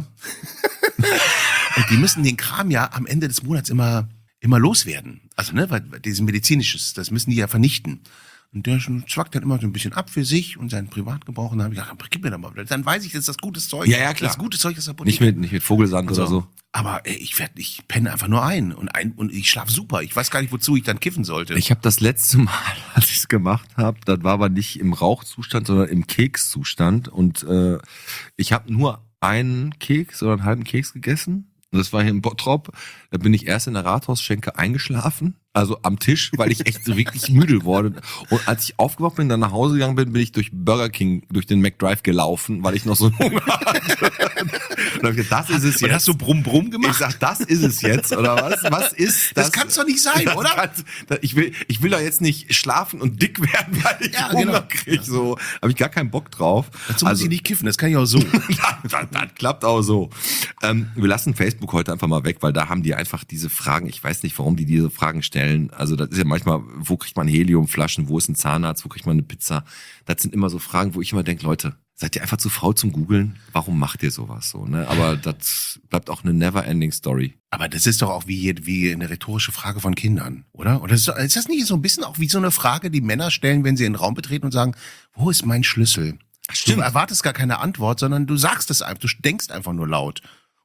[SPEAKER 4] Und die müssen den Kram ja am Ende des Monats immer, immer loswerden. Also, ne, weil weil dieses medizinisches, das müssen die ja vernichten. Und der zwackt dann immer so ein bisschen ab für sich und seinen Privatgebrauch. Und dann habe ich gedacht, gib mir doch mal. Dann weiß ich, das ist das gutes Zeug.
[SPEAKER 2] Ja, ja, klar.
[SPEAKER 4] Das gute Zeug ist Apotheker.
[SPEAKER 2] Nicht mit, nicht mit Vogelsand oder so.
[SPEAKER 4] Aber ey, ich werd, ich penne einfach nur ein und ein und ich schlaf super. Ich weiß gar nicht, wozu ich dann kiffen sollte.
[SPEAKER 2] Ich habe das letzte Mal, als ich es gemacht habe, das war aber nicht im Rauchzustand, sondern im Kekszustand. Und äh, ich habe nur einen Keks oder einen halben Keks gegessen. Und das war hier in Bottrop. Da bin ich erst in der Rathausschenke eingeschlafen, also am Tisch, weil ich echt so wirklich müde wurde. Und als ich aufgewacht bin, dann nach Hause gegangen bin, bin ich durch Burger King, durch den McDrive gelaufen, weil ich noch so einen Hunger hatte. Und hab ich gedacht, das ist es
[SPEAKER 4] und
[SPEAKER 2] jetzt.
[SPEAKER 4] hast du Brumm Brumm
[SPEAKER 2] Ich
[SPEAKER 4] gemacht?
[SPEAKER 2] sag, das ist es jetzt, oder was? Was ist das?
[SPEAKER 4] Das kann's doch nicht sein,
[SPEAKER 2] Das
[SPEAKER 4] oder?
[SPEAKER 2] kann's- das- Ich will, ich will doch jetzt nicht schlafen und dick werden, weil ich
[SPEAKER 4] Ja,
[SPEAKER 2] Hunger
[SPEAKER 4] genau.
[SPEAKER 2] krieg. So, habe ich gar keinen Bock drauf.
[SPEAKER 4] Dazu muss ich nicht kiffen, das kann ich auch so.
[SPEAKER 2] das, das, das klappt auch so. Ähm, wir lassen Facebook heute einfach mal weg, weil da haben die einfach diese Fragen. Ich weiß nicht, warum die diese Fragen stellen. Also das ist ja manchmal, wo kriegt man Heliumflaschen, wo ist ein Zahnarzt, wo kriegt man eine Pizza? Das sind immer so Fragen, wo ich immer denke, Leute, seid ihr einfach zu faul zum Googeln? Warum macht ihr sowas so? Ne? Aber das bleibt auch eine never-ending Story.
[SPEAKER 4] Aber das ist doch auch wie, wie eine rhetorische Frage von Kindern, oder? Oder ist, ist das nicht so ein bisschen auch wie so eine Frage, die Männer stellen, wenn sie in den Raum betreten und sagen, wo ist mein Schlüssel?
[SPEAKER 2] Stimmt.
[SPEAKER 4] Du erwartest gar keine Antwort, sondern du sagst es einfach, du denkst einfach nur laut.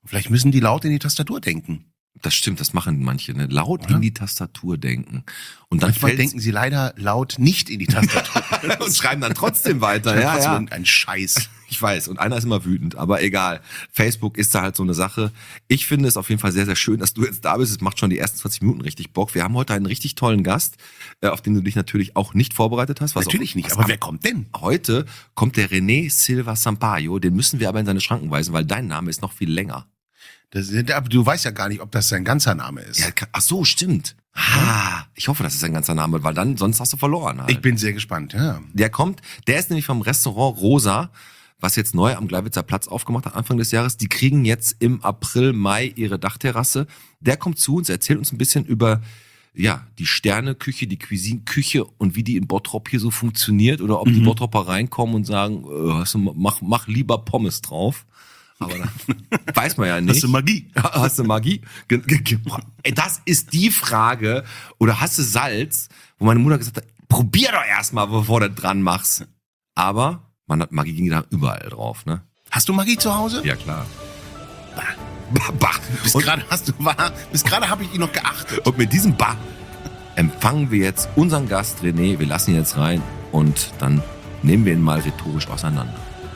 [SPEAKER 4] Vielleicht müssen die laut in die Tastatur denken.
[SPEAKER 2] Das stimmt, das machen manche, ne? Laut
[SPEAKER 4] Oder?
[SPEAKER 2] in die Tastatur denken. Und dann
[SPEAKER 4] Manchmal
[SPEAKER 2] fällt's-
[SPEAKER 4] denken sie leider laut nicht in die Tastatur.
[SPEAKER 2] und schreiben dann trotzdem weiter.
[SPEAKER 4] Ja,
[SPEAKER 2] Ja, ja.
[SPEAKER 4] Ein Scheiß.
[SPEAKER 2] Ich weiß, und einer ist immer wütend, aber egal. Facebook ist da halt so eine Sache. Ich finde es auf jeden Fall sehr, sehr schön, dass du jetzt da bist. Es macht schon die ersten zwanzig Minuten richtig Bock. Wir haben heute einen richtig tollen Gast, äh, auf den du dich natürlich auch nicht vorbereitet hast. Was
[SPEAKER 4] Natürlich
[SPEAKER 2] auch,
[SPEAKER 4] nicht,
[SPEAKER 2] was
[SPEAKER 4] aber
[SPEAKER 2] am-
[SPEAKER 4] wer kommt denn?
[SPEAKER 2] Heute kommt der René Silva Sampaio. Den müssen wir aber in seine Schranken weisen, weil dein Name ist noch viel länger.
[SPEAKER 4] Das, aber du weißt ja gar nicht, ob das sein ganzer Name ist.
[SPEAKER 2] Ja, ka- ach so, stimmt. Ah, ich hoffe, das ist sein ganzer Name, weil dann, sonst hast du verloren halt.
[SPEAKER 4] Ich bin sehr gespannt, ja.
[SPEAKER 2] Der kommt, der ist nämlich vom Restaurant Rosa, was jetzt neu am Gleiwitzer Platz aufgemacht hat, Anfang des Jahres. Die kriegen jetzt im April, Mai ihre Dachterrasse. Der kommt zu uns, erzählt uns ein bisschen über ja die Sterneküche, die Cuisine-Küche und wie die in Bottrop hier so funktioniert oder ob die
[SPEAKER 4] Mhm.
[SPEAKER 2] Bottropper reinkommen und sagen, äh, hast du, mach, mach lieber Pommes drauf. Aber dann weiß man ja nicht.
[SPEAKER 4] Hast du Magie?
[SPEAKER 2] Ja, hast du Magie? Ge- ge- ge- Ey, das ist die Frage. Oder hast du Salz? Wo meine Mutter gesagt hat, probier doch erstmal, bevor du dran machst. Aber man hat Magie ging da überall drauf, ne?
[SPEAKER 4] Hast du Magie zu Hause?
[SPEAKER 2] Ja, klar. Bah, bah.
[SPEAKER 4] Bis
[SPEAKER 2] Und,
[SPEAKER 4] gerade hast du war, bis gerade habe ich ihn noch geachtet.
[SPEAKER 2] und mit diesem Bah empfangen wir jetzt unseren Gast René. Wir lassen ihn jetzt rein und dann nehmen wir ihn mal rhetorisch auseinander.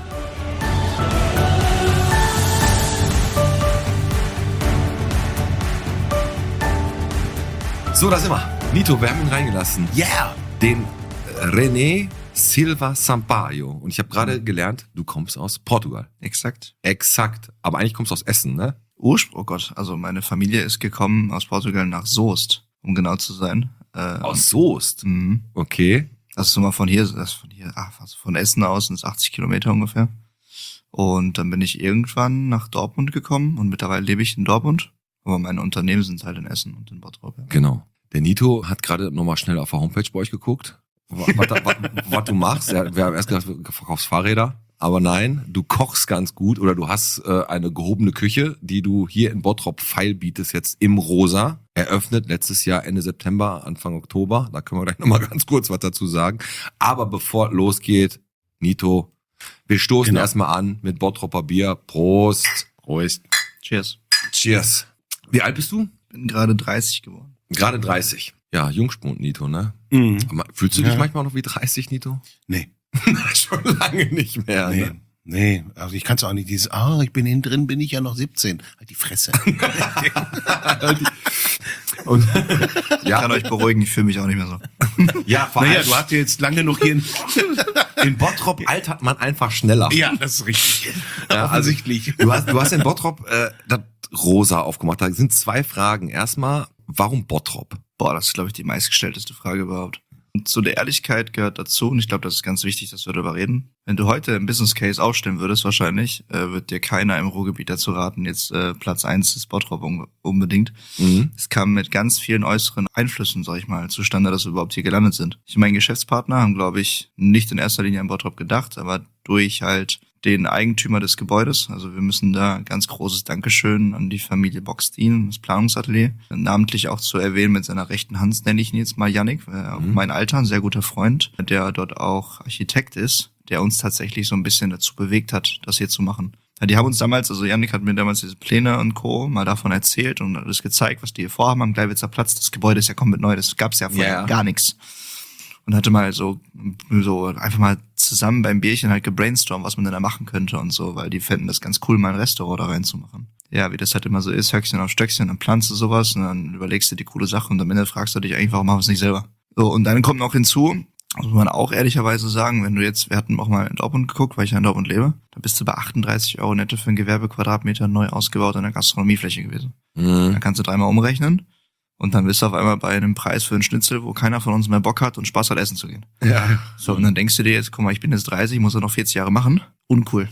[SPEAKER 2] So, da sind wir. Nito, wir haben ihn reingelassen.
[SPEAKER 4] Yeah!
[SPEAKER 2] Den René Silva Sampaio. Und ich habe gerade gelernt, du kommst aus Portugal.
[SPEAKER 5] Exakt.
[SPEAKER 2] Exakt. Aber eigentlich kommst du aus Essen, ne?
[SPEAKER 5] Ursprung, oh Gott, also meine Familie ist gekommen aus Portugal nach Soest, um genau zu sein. Äh,
[SPEAKER 2] Aus Soest.
[SPEAKER 5] Mhm.
[SPEAKER 2] Okay.
[SPEAKER 5] Das ist immer von hier, das ist von hier, ach, also von Essen aus sind es achtzig Kilometer ungefähr. Und dann bin ich irgendwann nach Dortmund gekommen und mittlerweile lebe ich in Dortmund. Aber meine Unternehmen sind halt in Essen und in Bottrop. Ja.
[SPEAKER 2] Genau. Der Nito hat gerade nochmal schnell auf der Homepage bei euch geguckt, was, was, was du machst. Ja, wir haben erst gedacht, du verkaufst Fahrräder. Aber nein, du kochst ganz gut oder du hast äh, eine gehobene Küche, die du hier in Bottrop feil bietest, jetzt im Rosa. Eröffnet letztes Jahr Ende September, Anfang Oktober. Da können wir gleich nochmal ganz kurz was dazu sagen. Aber bevor losgeht, Nito, wir stoßen
[SPEAKER 4] Genau.
[SPEAKER 2] erstmal an mit Bottroper Bier. Prost.
[SPEAKER 4] Prost.
[SPEAKER 5] Cheers.
[SPEAKER 2] Cheers. Wie alt bist du?
[SPEAKER 5] Bin gerade dreißig geworden.
[SPEAKER 2] Gerade dreißig. Ja, Jungspund, Nito, ne?
[SPEAKER 4] Mhm.
[SPEAKER 2] Aber fühlst du dich
[SPEAKER 4] Ja.
[SPEAKER 2] manchmal noch wie dreißig, Nito?
[SPEAKER 4] Nee.
[SPEAKER 2] Schon lange nicht mehr.
[SPEAKER 4] Nee.
[SPEAKER 2] Ne?
[SPEAKER 4] Nee, also ich kann es auch nicht dieses, ah, ich bin innen drin, bin ich ja noch siebzehn. Halt die Fresse.
[SPEAKER 2] Und,
[SPEAKER 5] Ich kann euch beruhigen, ich fühle mich auch nicht mehr so.
[SPEAKER 2] ja, vor
[SPEAKER 4] naja,
[SPEAKER 2] allem
[SPEAKER 4] du hast ja jetzt lange noch hier in,
[SPEAKER 2] in Bottrop altert man einfach schneller.
[SPEAKER 4] ja, das ist richtig.
[SPEAKER 2] Ja, also
[SPEAKER 4] Offensichtlich.
[SPEAKER 2] Du hast, du hast in Bottrop äh, das Rosa aufgemacht. Da sind zwei Fragen. Erstmal, warum Bottrop?
[SPEAKER 5] Boah, das ist, glaube ich, die meistgestellteste Frage überhaupt. Und zu der Ehrlichkeit gehört dazu, und ich glaube, das ist ganz wichtig, dass wir darüber reden. Wenn du heute einen Business Case aufstellen würdest, wahrscheinlich, äh, wird dir keiner im Ruhrgebiet dazu raten, jetzt äh, Platz eins ist Bottrop un- unbedingt.
[SPEAKER 2] Mhm.
[SPEAKER 5] Es kam mit ganz vielen äußeren Einflüssen, sag ich mal, zustande, dass wir überhaupt hier gelandet sind. Ich und mein Geschäftspartner haben, glaube ich, nicht in erster Linie an Bottrop gedacht, aber durch halt den Eigentümer des Gebäudes. Also wir müssen da ganz großes Dankeschön an die Familie Bockstein, das Planungsatelier. Namentlich auch zu erwähnen mit seiner rechten Hand, nenne ich ihn jetzt mal Yannick, äh, auch
[SPEAKER 2] Mhm.
[SPEAKER 5] mein Alter, ein sehr guter Freund, der dort auch Architekt ist, der uns tatsächlich so ein bisschen dazu bewegt hat, das hier zu machen. Ja, die haben uns damals, also Yannick hat mir damals diese Pläne und Co. mal davon erzählt und alles gezeigt, was die hier vorhaben am Gleiwitzer Platz. Das Gebäude ist ja komplett neu, das gab's ja vorher
[SPEAKER 2] Ja.
[SPEAKER 5] gar nichts. Und hatte mal so, so einfach mal zusammen beim Bierchen halt gebrainstormt, was man denn da machen könnte und so, weil die fänden das ganz cool, mal ein Restaurant da reinzumachen. Ja, wie das halt immer so ist, Höchstchen auf Stöckchen, dann planst du sowas und dann überlegst du die coole Sache und am Ende fragst du dich eigentlich, warum machen wir es nicht selber? So, und dann kommt noch hinzu, muss man auch ehrlicherweise sagen, wenn du jetzt, wir hatten auch mal in Dortmund geguckt, weil ich ja in Dortmund lebe, da bist du bei achtunddreißig Euro netto für ein Gewerbequadratmeter neu ausgebaut in der Gastronomiefläche gewesen.
[SPEAKER 2] Mhm.
[SPEAKER 5] Dann kannst du dreimal umrechnen und dann bist du auf einmal bei einem Preis für einen Schnitzel, wo keiner von uns mehr Bock hat und Spaß hat, essen zu gehen.
[SPEAKER 2] Ja.
[SPEAKER 5] So, und dann denkst du dir jetzt, guck mal, ich bin jetzt dreißig, muss ja noch vierzig Jahre machen. Uncool.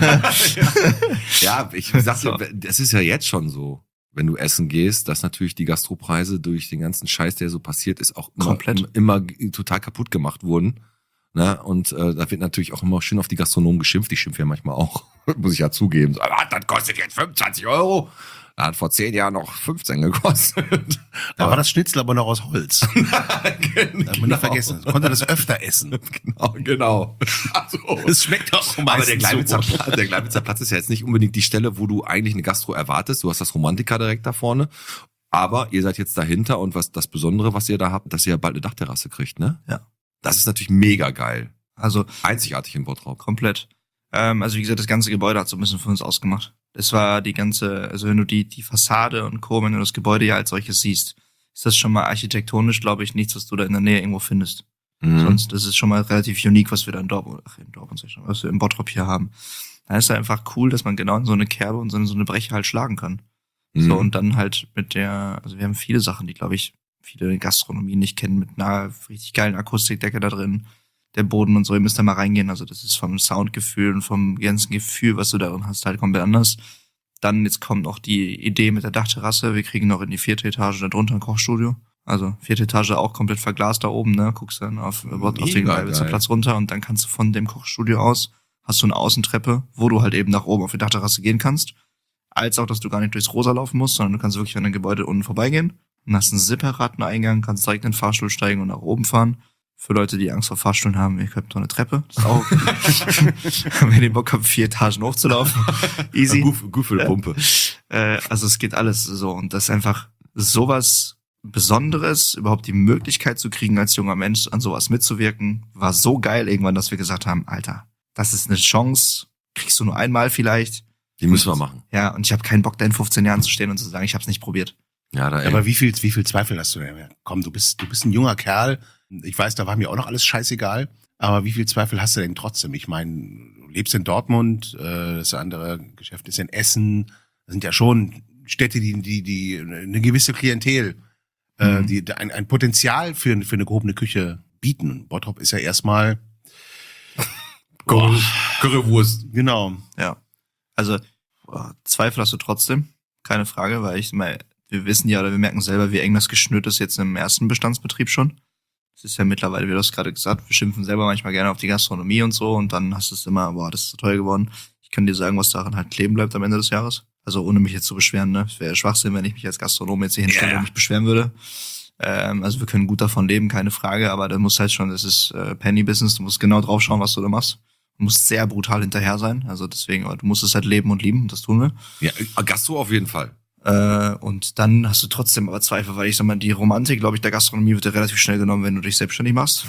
[SPEAKER 2] Ja, ich sag
[SPEAKER 5] So.
[SPEAKER 2] dir, das ist ja jetzt schon so, wenn du essen gehst, dass natürlich die Gastropreise durch den ganzen Scheiß, der so passiert ist, auch immer,
[SPEAKER 5] Komplett.
[SPEAKER 2] immer total kaputt gemacht wurden. Ne? Und äh, da wird natürlich auch immer schön auf die Gastronomen geschimpft. Ich schimpfe ja manchmal auch, muss ich ja zugeben. So, ah, das kostet jetzt fünfundzwanzig Euro. Das hat vor zehn Jahren noch fünfzehn gekostet.
[SPEAKER 4] Da war das Schnitzel aber noch aus Holz.
[SPEAKER 2] genau.
[SPEAKER 4] Darf man nicht vergessen. Man konnte das öfter essen.
[SPEAKER 2] Genau, genau. Also,
[SPEAKER 4] Es schmeckt auch
[SPEAKER 2] aber der
[SPEAKER 4] meistens
[SPEAKER 2] Gleiwitzer,
[SPEAKER 4] so.
[SPEAKER 2] Platz, der Gleiwitzer Platz ist ja jetzt nicht unbedingt die Stelle, wo du eigentlich eine Gastro erwartest. Du hast das Romantika direkt da vorne. Aber ihr seid jetzt dahinter und was das Besondere, was ihr da habt, dass ihr bald eine Dachterrasse kriegt, ne?
[SPEAKER 5] Ja.
[SPEAKER 2] Das ist natürlich mega geil.
[SPEAKER 5] Also
[SPEAKER 2] Einzigartig in Bottrop.
[SPEAKER 5] komplett. Ähm, also wie gesagt, das ganze Gebäude hat so ein bisschen für uns ausgemacht. Das war die ganze, also wenn du die die Fassade und Co., wenn du das Gebäude ja als solches siehst, ist das schon mal architektonisch, glaube ich, nichts, was du da in der Nähe irgendwo findest.
[SPEAKER 2] Mhm.
[SPEAKER 5] Sonst, das ist schon mal relativ unique, was wir da in Dortmund, ach, in Dortmund, sag ich schon, was wir in Bottrop hier haben. Da ist es einfach cool, dass man genau in so eine Kerbe und so eine, so eine Breche halt schlagen kann.
[SPEAKER 2] Mhm.
[SPEAKER 5] So, und dann halt mit der, also wir haben viele Sachen, die, glaube ich, viele Gastronomien nicht kennen, mit einer richtig geilen Akustikdecke da drin, der Boden und so, ihr müsst da mal reingehen, also das ist vom Soundgefühl und vom ganzen Gefühl, was du darin hast, halt komplett anders. Dann, jetzt kommt noch die Idee mit der Dachterrasse, wir kriegen noch in die vierte Etage da drunter ein Kochstudio. Also vierte Etage auch komplett verglast da oben, ne, guckst dann auf, auf den
[SPEAKER 2] Mega
[SPEAKER 5] Gleiwitzer
[SPEAKER 2] geil.
[SPEAKER 5] Platz runter und dann kannst du von dem Kochstudio aus, hast du eine Außentreppe, wo du halt eben nach oben auf die Dachterrasse gehen kannst. Als auch, dass du gar nicht durchs Rosa laufen musst, sondern du kannst wirklich an dem Gebäude unten vorbeigehen und hast einen separaten Eingang, kannst direkt in den Fahrstuhl steigen und nach oben fahren. Für Leute, die Angst vor Fahrstühlen haben, ihr könnt noch eine Treppe. Das ist auch okay. Wenn ihr Bock habt, vier Etagen hochzulaufen. Easy.
[SPEAKER 2] Gut, gut für die Pumpe.
[SPEAKER 5] Äh, also es geht alles so. Und das ist einfach sowas Besonderes, überhaupt die Möglichkeit zu kriegen, als junger Mensch an sowas mitzuwirken, war so geil irgendwann, dass wir gesagt haben, Alter, das ist eine Chance, kriegst du nur einmal vielleicht.
[SPEAKER 2] Die müssen wir machen.
[SPEAKER 5] Ja, und ich habe keinen Bock, da in fünfzehn Jahren zu stehen und zu sagen, ich habe es nicht probiert.
[SPEAKER 2] Ja, da ey.
[SPEAKER 4] Aber wie viel, wie viel Zweifel hast du denn? Komm, du bist, du bist ein junger Kerl. Ich weiß, da war mir auch noch alles scheißegal. Aber wie viel Zweifel hast du denn trotzdem? Ich meine, du lebst in Dortmund, äh, das andere Geschäft ist in Essen. Das sind ja schon Städte, die, die, die eine gewisse Klientel, äh,
[SPEAKER 5] Mhm.
[SPEAKER 4] die ein, ein Potenzial für, für eine gehobene Küche bieten. Bottrop ist ja erstmal,
[SPEAKER 2] Curry- Currywurst.
[SPEAKER 4] genau.
[SPEAKER 5] Ja. Also, boah, Zweifel hast du trotzdem, keine Frage, weil ich mal, wir wissen ja oder wir merken selber, wie eng das geschnürt ist jetzt im ersten Bestandsbetrieb schon. Es ist ja mittlerweile, wie du hast gerade gesagt, wir schimpfen selber manchmal gerne auf die Gastronomie und so und dann hast du es immer, boah, das ist so teuer geworden. Ich kann dir sagen, was daran halt kleben bleibt am Ende des Jahres. Also ohne mich jetzt zu beschweren, ne? Es wäre Schwachsinn, wenn ich mich als Gastronom jetzt hier hinstelle
[SPEAKER 4] Ja.
[SPEAKER 5] und mich beschweren würde. Ähm, also wir können gut davon leben, keine Frage, aber da muss halt schon, das ist äh, Penny-Business, du musst genau drauf schauen, was du da machst. Du musst sehr brutal hinterher sein, also deswegen, aber du musst es halt leben und lieben und das tun wir.
[SPEAKER 2] Ja, Gastro auf jeden Fall.
[SPEAKER 5] Äh, und dann hast du trotzdem aber Zweifel, weil ich sag mal, die Romantik, glaube ich, der Gastronomie wird ja relativ schnell genommen, wenn du dich selbstständig machst.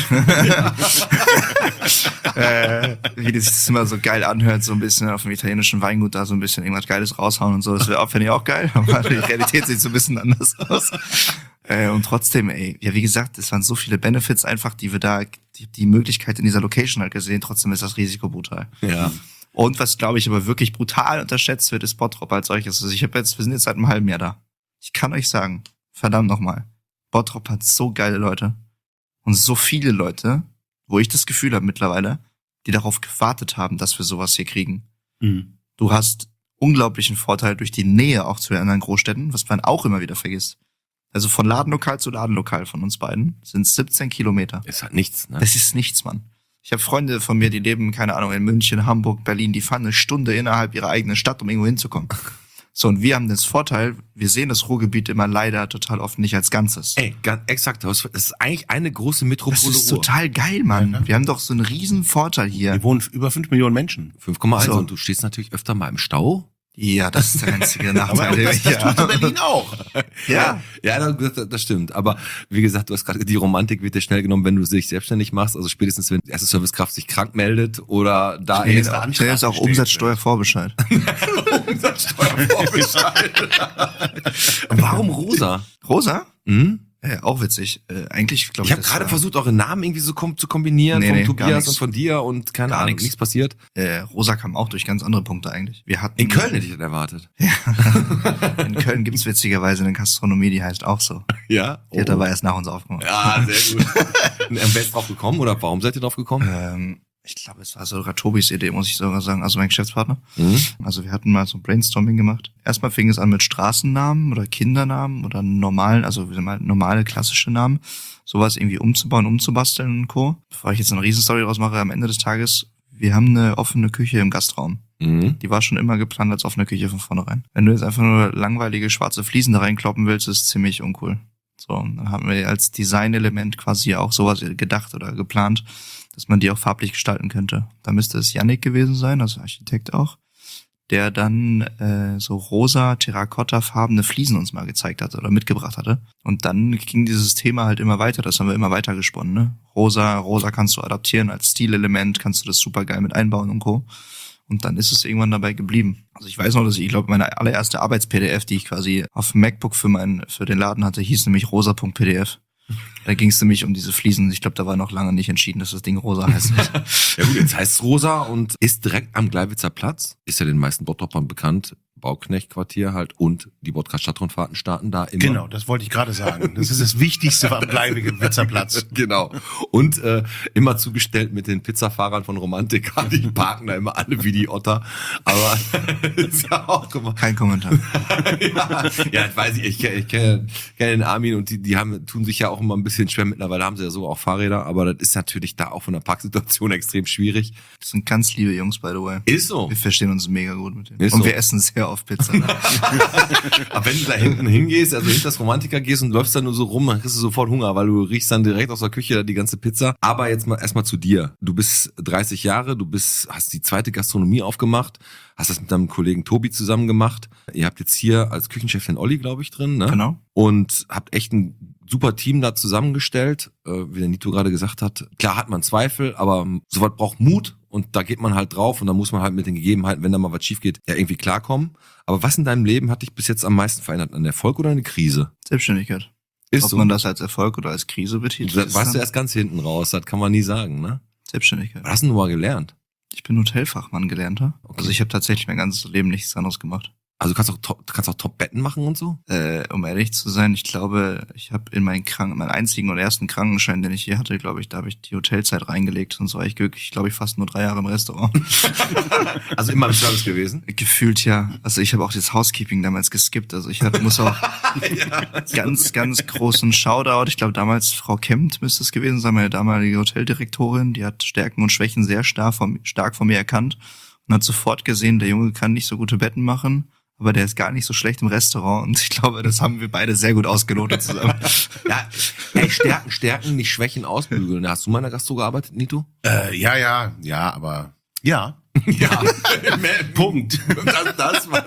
[SPEAKER 5] äh, wie das sich immer so geil anhört, so ein bisschen auf dem italienischen Weingut da so ein bisschen irgendwas Geiles raushauen und so. Das wäre auch, finde ich, auch geil, aber die Realität sieht so ein bisschen anders aus. Äh, und trotzdem, ey, ja, wie gesagt, es waren so viele Benefits einfach, die wir da, die, die Möglichkeit in dieser Location halt gesehen, trotzdem ist das Risiko brutal.
[SPEAKER 2] Ja.
[SPEAKER 5] Und was, glaube ich, aber wirklich brutal unterschätzt wird, ist Bottrop als solches. Also ich habe jetzt, wir sind jetzt seit einem halben Jahr da. Ich kann euch sagen, verdammt nochmal, Bottrop hat so geile Leute und so viele Leute, wo ich das Gefühl habe mittlerweile, die darauf gewartet haben, dass wir sowas hier kriegen.
[SPEAKER 4] Mhm.
[SPEAKER 5] Du hast unglaublichen Vorteil durch die Nähe auch zu den anderen Großstädten, was man auch immer wieder vergisst. Also von Ladenlokal zu Ladenlokal von uns beiden sind siebzehn Kilometer.
[SPEAKER 2] Ist halt nichts, ne?
[SPEAKER 5] Das ist nichts, Mann. Ich habe Freunde von mir, die leben, keine Ahnung, in München, Hamburg, Berlin, die fahren eine Stunde innerhalb ihrer eigenen Stadt, um irgendwo hinzukommen. So, und wir haben das Vorteil, wir sehen das Ruhrgebiet immer leider total oft nicht als Ganzes.
[SPEAKER 2] Ey, ganz exakt. Das ist eigentlich eine große
[SPEAKER 5] Das
[SPEAKER 2] Metropole.
[SPEAKER 5] ist total geil, Mann. Wir haben doch so einen riesen Vorteil hier.
[SPEAKER 4] Hier wohnen über fünf Millionen Menschen.
[SPEAKER 2] fünf Komma eins
[SPEAKER 5] So.
[SPEAKER 2] und du stehst natürlich öfter mal im Stau.
[SPEAKER 5] Ja, das ist der einzige Nachteil, den wir
[SPEAKER 4] das,
[SPEAKER 5] hier
[SPEAKER 4] das tut
[SPEAKER 5] haben.
[SPEAKER 4] Berlin auch.
[SPEAKER 5] Ja.
[SPEAKER 2] Ja, das, das stimmt. Aber wie gesagt, du hast gerade die Romantik wird dir schnell genommen, wenn du dich selbstständig machst. Also spätestens, wenn die erste Servicekraft sich krank meldet oder da
[SPEAKER 4] Schnell
[SPEAKER 2] eben
[SPEAKER 4] ist der Antrag
[SPEAKER 5] Stell ist auch
[SPEAKER 4] gestellt
[SPEAKER 5] Umsatzsteuervorbescheid.
[SPEAKER 2] Umsatzsteuervorbescheid. Warum rosa?
[SPEAKER 5] Rosa?
[SPEAKER 2] Hm?
[SPEAKER 5] Äh, auch witzig. Äh, eigentlich, glaube
[SPEAKER 2] Ich
[SPEAKER 5] ich,
[SPEAKER 2] habe
[SPEAKER 5] das,
[SPEAKER 2] gerade
[SPEAKER 5] äh,
[SPEAKER 2] versucht, eure Namen irgendwie so kom zu kombinieren,
[SPEAKER 5] Nee,
[SPEAKER 2] vom
[SPEAKER 5] nee, gar
[SPEAKER 2] Tobias
[SPEAKER 5] nix.
[SPEAKER 2] und von dir und keine
[SPEAKER 5] Gar
[SPEAKER 2] Ahnung,
[SPEAKER 5] nix.
[SPEAKER 2] nichts passiert.
[SPEAKER 5] äh, Rosa kam auch durch ganz andere Punkte eigentlich. Wir hatten
[SPEAKER 2] In Köln hätte ich das erwartet.
[SPEAKER 5] In Köln gibt's witzigerweise eine Gastronomie, die heißt auch so.
[SPEAKER 2] Ja?
[SPEAKER 5] Die hat aber erst nach uns aufgemacht.
[SPEAKER 2] Ja, sehr gut. Und wer ist drauf gekommen oder warum seid ihr drauf gekommen?
[SPEAKER 5] Ähm, ich glaube, es war sogar Tobis Idee, muss ich sogar sagen, also mein Geschäftspartner.
[SPEAKER 2] Mhm.
[SPEAKER 5] Also wir hatten mal so ein Brainstorming gemacht. Erstmal fing es an mit Straßennamen oder Kindernamen oder normalen, also wie mal normale klassische Namen, sowas irgendwie umzubauen, umzubasteln und Co. Bevor ich jetzt eine Riesenstory draus mache, am Ende des Tages, wir haben eine offene Küche im Gastraum.
[SPEAKER 2] Mhm.
[SPEAKER 5] Die war schon immer geplant als offene Küche von vornherein. Wenn du jetzt einfach nur langweilige schwarze Fliesen da reinkloppen willst, ist ziemlich uncool. So, dann haben wir als Designelement quasi auch sowas gedacht oder geplant, dass man die auch farblich gestalten könnte. Da müsste es Yannick gewesen sein, also Architekt auch, der dann äh, so rosa, terrakotta-farbene Fliesen uns mal gezeigt hatte oder mitgebracht hatte. Und dann ging dieses Thema halt immer weiter, das haben wir immer weiter gesponnen. Ne? Rosa, rosa kannst du adaptieren als Stilelement, kannst du das super geil mit einbauen und Co. Und dann ist es irgendwann dabei geblieben. Also ich weiß noch, dass ich, ich glaube, meine allererste Arbeits-P D F, die ich quasi auf dem MacBook für meinen, für den Laden hatte, hieß nämlich rosa.P D F. Da ging es nämlich um diese Fliesen. Ich glaube, da war noch lange nicht entschieden, dass das Ding rosa heißt.
[SPEAKER 2] Ja gut, jetzt heißt es rosa und ist direkt am Gleiwitzer Platz. Ist ja den meisten Bottroppern bekannt. Bauknecht-Quartier halt und die Podcast-Stadtrundfahrten starten da immer.
[SPEAKER 4] Genau, das wollte ich gerade sagen. Das ist das Wichtigste am Gleiwitzer Platz.
[SPEAKER 2] Genau. Und äh, immer zugestellt mit den Pizzafahrern von Romantika. Die parken da immer alle wie die Otter. Aber ist ja auch immer...
[SPEAKER 5] Kein Kommentar.
[SPEAKER 2] ja, ja, das weiß ich. Ich kenne ich kenn, kenn den Armin und die, die haben, tun sich ja auch immer ein bisschen schwer. Mittlerweile haben sie ja so auch Fahrräder. Aber das ist natürlich da auch von der Parksituation extrem schwierig.
[SPEAKER 5] Das sind ganz liebe Jungs, by the way.
[SPEAKER 2] Ist so.
[SPEAKER 5] Wir verstehen uns mega gut mit denen.
[SPEAKER 2] Ist
[SPEAKER 5] und
[SPEAKER 2] so.
[SPEAKER 5] wir essen sehr oft Pizza.
[SPEAKER 2] Aber wenn du da hinten hingehst, also hinter das Romantiker gehst und läufst da nur so rum, dann kriegst du sofort Hunger, weil du riechst dann direkt aus der Küche da die ganze Pizza. Aber jetzt mal erstmal zu dir. Du bist dreißig Jahre, du bist, hast die zweite Gastronomie aufgemacht, hast das mit deinem Kollegen Tobi zusammen gemacht. Ihr habt jetzt hier als Küchenchef den Olli, glaube ich, drin, ne?
[SPEAKER 5] Genau.
[SPEAKER 2] Und habt echt ein super Team da zusammengestellt, äh, wie der Nito gerade gesagt hat. Klar hat man Zweifel, aber sowas braucht Mut und da geht man halt drauf und da muss man halt mit den Gegebenheiten, wenn da mal was schief geht, ja irgendwie klarkommen. Aber was in deinem Leben hat dich bis jetzt am meisten verändert? Ein Erfolg oder eine Krise?
[SPEAKER 5] Selbstständigkeit.
[SPEAKER 2] Ist
[SPEAKER 5] Ob
[SPEAKER 2] so.
[SPEAKER 5] man das als Erfolg oder als Krise betitelt.
[SPEAKER 2] Das
[SPEAKER 5] ist
[SPEAKER 2] weißt du
[SPEAKER 5] dann
[SPEAKER 2] erst ganz hinten raus, das kann man nie sagen, ne?
[SPEAKER 5] Selbstständigkeit.
[SPEAKER 2] Was hast denn du mal gelernt?
[SPEAKER 5] Ich bin Hotelfachmann gelernter.
[SPEAKER 2] Okay.
[SPEAKER 5] Also ich habe tatsächlich mein ganzes Leben nichts anderes gemacht.
[SPEAKER 2] Also du kannst auch top, kannst auch Top-Betten machen und so?
[SPEAKER 5] Äh, um ehrlich zu sein, ich glaube, ich habe in meinen Kranken, meinen einzigen und ersten Krankenschein, den ich hier hatte, glaube ich, da habe ich die Hotelzeit reingelegt, sonst war ich glücklich, glaube ich, fast nur drei Jahre im Restaurant.
[SPEAKER 2] Also immer im Service gewesen?
[SPEAKER 5] Gefühlt ja. Also ich habe auch das Housekeeping damals geskippt. Also ich hab, muss auch ganz, ganz großen Shoutout. Ich glaube damals Frau Kempt müsste es gewesen sein, meine damalige Hoteldirektorin. Die hat Stärken und Schwächen sehr stark von, stark von mir erkannt und hat sofort gesehen, der Junge kann nicht so gute Betten machen, aber der ist gar nicht so schlecht im Restaurant. Und ich glaube, das haben wir beide sehr gut ausgelotet zusammen.
[SPEAKER 2] Ja, ey, Stärken, Stärken, nicht Schwächen ausbügeln. Hast du mal in der Gastro gearbeitet, Nito?
[SPEAKER 4] Äh, ja, ja, ja, aber ja.
[SPEAKER 2] Ja,
[SPEAKER 4] Punkt.
[SPEAKER 2] Das, das, war,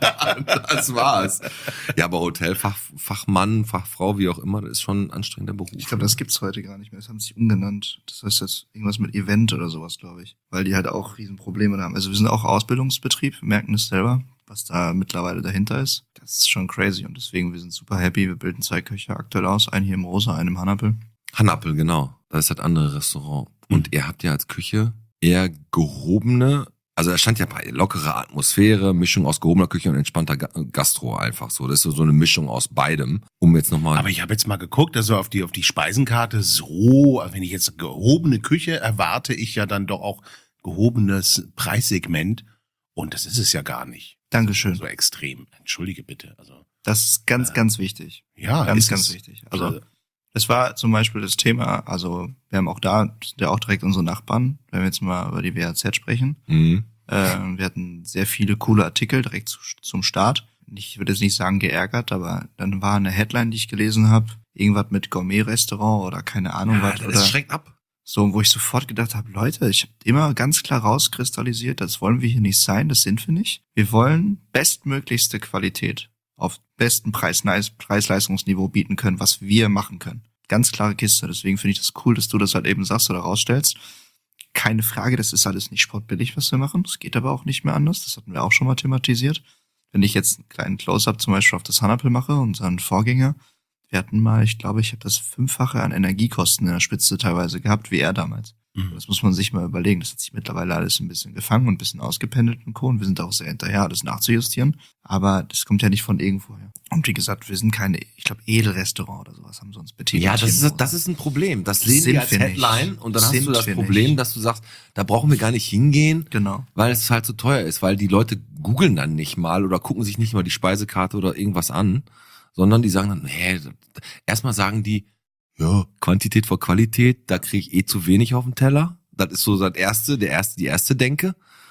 [SPEAKER 2] das war's. Ja, aber Hotelfach, Fachmann, Fachfrau, wie auch immer, das ist schon ein anstrengender Beruf.
[SPEAKER 5] Ich glaube, das gibt's heute gar nicht mehr. Das haben sie sich umgenannt. Das heißt jetzt irgendwas mit Event oder sowas, glaube ich. Weil die halt auch Riesenprobleme haben. Also wir sind auch Ausbildungsbetrieb, wir merken es selber, was da mittlerweile dahinter ist. Das ist schon crazy und deswegen, wir sind super happy. Wir bilden zwei Köche aktuell aus. Einen hier im Rosa, einen im Hanappel.
[SPEAKER 2] Hanappel, genau. Das ist das andere Restaurant. Und ihr habt ja als Küche eher gehobene, also da stand ja bei lockere Atmosphäre, Mischung aus gehobener Küche und entspannter Gastro einfach so. Das ist so, so eine Mischung aus beidem. Um jetzt nochmal.
[SPEAKER 4] Aber ich habe jetzt mal geguckt, also auf die auf die Speisenkarte so, wenn ich jetzt gehobene Küche erwarte, ich ja dann doch auch gehobenes Preissegment und das ist es ja gar nicht.
[SPEAKER 5] Dankeschön.
[SPEAKER 4] So extrem. Entschuldige bitte. Also
[SPEAKER 5] Das ist ganz,
[SPEAKER 4] Äh,
[SPEAKER 5] ganz wichtig.
[SPEAKER 4] ja,
[SPEAKER 5] Ganz,
[SPEAKER 4] ist
[SPEAKER 5] ganz
[SPEAKER 4] es.
[SPEAKER 5] wichtig. Also das war zum Beispiel das Thema, also wir haben auch da, das sind ja auch direkt unsere Nachbarn, wenn wir jetzt mal über die W H Z sprechen.
[SPEAKER 2] Mhm.
[SPEAKER 5] Äh, wir hatten sehr viele coole Artikel direkt zu, zum Start. Ich würde jetzt nicht sagen geärgert, aber dann war eine Headline, die ich gelesen habe, irgendwas mit Gourmet-Restaurant oder keine Ahnung
[SPEAKER 2] Ja,
[SPEAKER 5] was.
[SPEAKER 2] das
[SPEAKER 5] Oder
[SPEAKER 2] schreckt ab.
[SPEAKER 5] so, wo ich sofort gedacht habe, Leute, ich habe immer ganz klar rauskristallisiert, das wollen wir hier nicht sein, das sind wir nicht. Wir wollen bestmöglichste Qualität auf besten Preis, Preis-Leistungsniveau bieten können, was wir machen können. Ganz klare Kiste. Deswegen finde ich das cool, dass du das halt eben sagst oder rausstellst. Keine Frage, das ist alles nicht sportbillig, was wir machen. Das geht aber auch nicht mehr anders. Das hatten wir auch schon mal thematisiert. Wenn ich jetzt einen kleinen Close-Up zum Beispiel auf das Hanappel mache, unseren Vorgänger, wir hatten mal, ich glaube, ich habe das Fünffache an Energiekosten in der Spitze teilweise gehabt, wie er damals.
[SPEAKER 4] Mhm.
[SPEAKER 5] Das muss man sich mal überlegen. Das hat sich mittlerweile alles ein bisschen gefangen und ein bisschen ausgependelt und Co. Und wir sind auch sehr hinterher, alles nachzujustieren. Aber das kommt ja nicht von irgendwoher. Und wie gesagt, wir sind keine, ich glaube, Edelrestaurant oder sowas haben sie uns betitelt.
[SPEAKER 2] Ja, das ist,
[SPEAKER 5] Irgendwo.
[SPEAKER 2] das ist ein Problem. Das
[SPEAKER 5] Das
[SPEAKER 2] sehen
[SPEAKER 5] sind
[SPEAKER 2] wir als
[SPEAKER 5] wir nicht.
[SPEAKER 2] Headline und dann hast
[SPEAKER 5] Sind
[SPEAKER 2] du das
[SPEAKER 5] wir
[SPEAKER 2] Problem,
[SPEAKER 5] nicht.
[SPEAKER 2] dass du sagst, da brauchen wir gar nicht hingehen,
[SPEAKER 5] Genau.
[SPEAKER 2] weil es halt so teuer ist, weil die Leute googeln dann nicht mal oder gucken sich nicht mal die Speisekarte oder irgendwas an, sondern die sagen dann, nee, erstmal sagen die, ja, Quantität vor Qualität, da kriege ich eh zu wenig auf den Teller. Das ist so das erste, der erste, die erste Denke. Und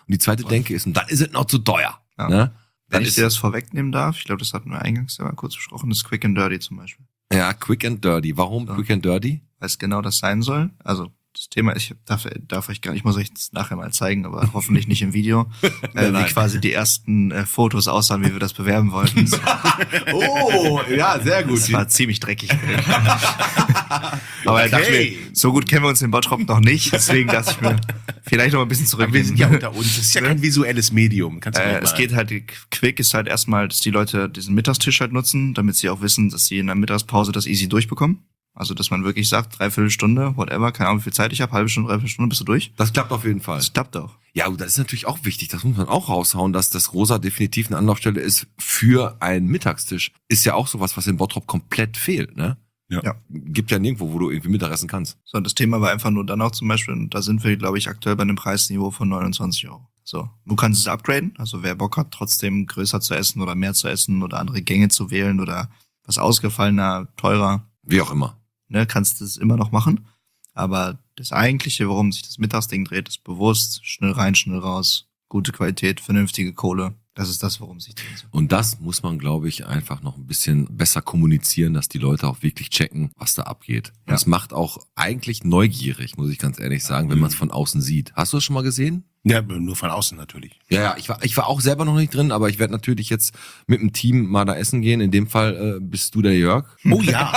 [SPEAKER 2] die zweite Denke ist, und dann ist es noch zu teuer.
[SPEAKER 5] Ja.
[SPEAKER 2] Ne?
[SPEAKER 5] Wenn
[SPEAKER 2] Dann
[SPEAKER 5] ich
[SPEAKER 2] ist
[SPEAKER 5] dir das vorwegnehmen darf, ich glaube, das hatten wir eingangs ja mal kurz besprochen, das Quick and Dirty zum Beispiel.
[SPEAKER 2] ja, Quick and Dirty. Warum
[SPEAKER 5] Ja.
[SPEAKER 2] Quick and Dirty?
[SPEAKER 5] Weil es genau das sein soll. Also das Thema, ich darf, darf euch gar nicht, ich muss euch das nachher mal zeigen, aber hoffentlich nicht im Video, äh, wie quasi die ersten äh, Fotos aussahen, wie wir das bewerben wollten.
[SPEAKER 2] Oh, ja, sehr
[SPEAKER 5] Das war ziemlich dreckig. Aber okay. dachte mir, so gut kennen wir uns in Bottrop noch nicht, deswegen dachte ich mir, vielleicht noch ein bisschen zurück.
[SPEAKER 4] Aber wir sind ja unter uns. Das ist ja kein visuelles Medium. Kannst du
[SPEAKER 5] Äh,
[SPEAKER 4] nicht
[SPEAKER 5] es
[SPEAKER 4] mal-
[SPEAKER 5] geht halt, Quick ist halt erstmal, dass die Leute diesen Mittagstisch halt nutzen, damit sie auch wissen, dass sie in der Mittagspause das easy durchbekommen. Also, dass man wirklich sagt, dreiviertel Stunde, whatever, keine Ahnung, wie viel Zeit ich habe, halbe Stunde, dreiviertel Stunde, bist du durch.
[SPEAKER 2] Das klappt auf jeden Fall.
[SPEAKER 5] Das klappt auch.
[SPEAKER 2] Ja, und das ist natürlich auch wichtig, das muss man auch raushauen, dass das Rosa definitiv eine Anlaufstelle ist für einen Mittagstisch. Ist ja auch sowas, was in Bottrop komplett fehlt, ne?
[SPEAKER 4] Ja.
[SPEAKER 5] Ja.
[SPEAKER 2] Gibt ja nirgendwo, wo du irgendwie Mittagessen kannst.
[SPEAKER 5] So, und das Thema war einfach nur dann auch zum Beispiel, und da sind wir, glaube ich, aktuell bei einem Preisniveau von neunundzwanzig Euro. So, du kannst es upgraden, also wer Bock hat, trotzdem größer zu essen oder mehr zu essen oder andere Gänge zu wählen oder was ausgefallener, teurer,
[SPEAKER 2] Wie auch immer.
[SPEAKER 5] ne, kannst du es immer noch machen. Aber das Eigentliche, worum sich das Mittagsding dreht, ist bewusst, schnell rein, schnell raus, gute Qualität, vernünftige Kohle. Das ist das, worum es sich dreht.
[SPEAKER 2] Und das muss man, glaube ich, einfach noch ein bisschen besser kommunizieren, dass die Leute auch wirklich checken, was da abgeht.
[SPEAKER 5] Ja.
[SPEAKER 2] Das macht auch eigentlich neugierig, muss ich ganz ehrlich sagen, wenn man es von außen sieht. Hast du das schon mal gesehen?
[SPEAKER 4] Ja, nur von außen natürlich.
[SPEAKER 2] Ja, ja, ich war, ich war auch selber noch nicht drin, aber ich werde natürlich jetzt mit dem Team mal da essen gehen. In dem Fall äh, bist du der Jörg.
[SPEAKER 4] Oh ja.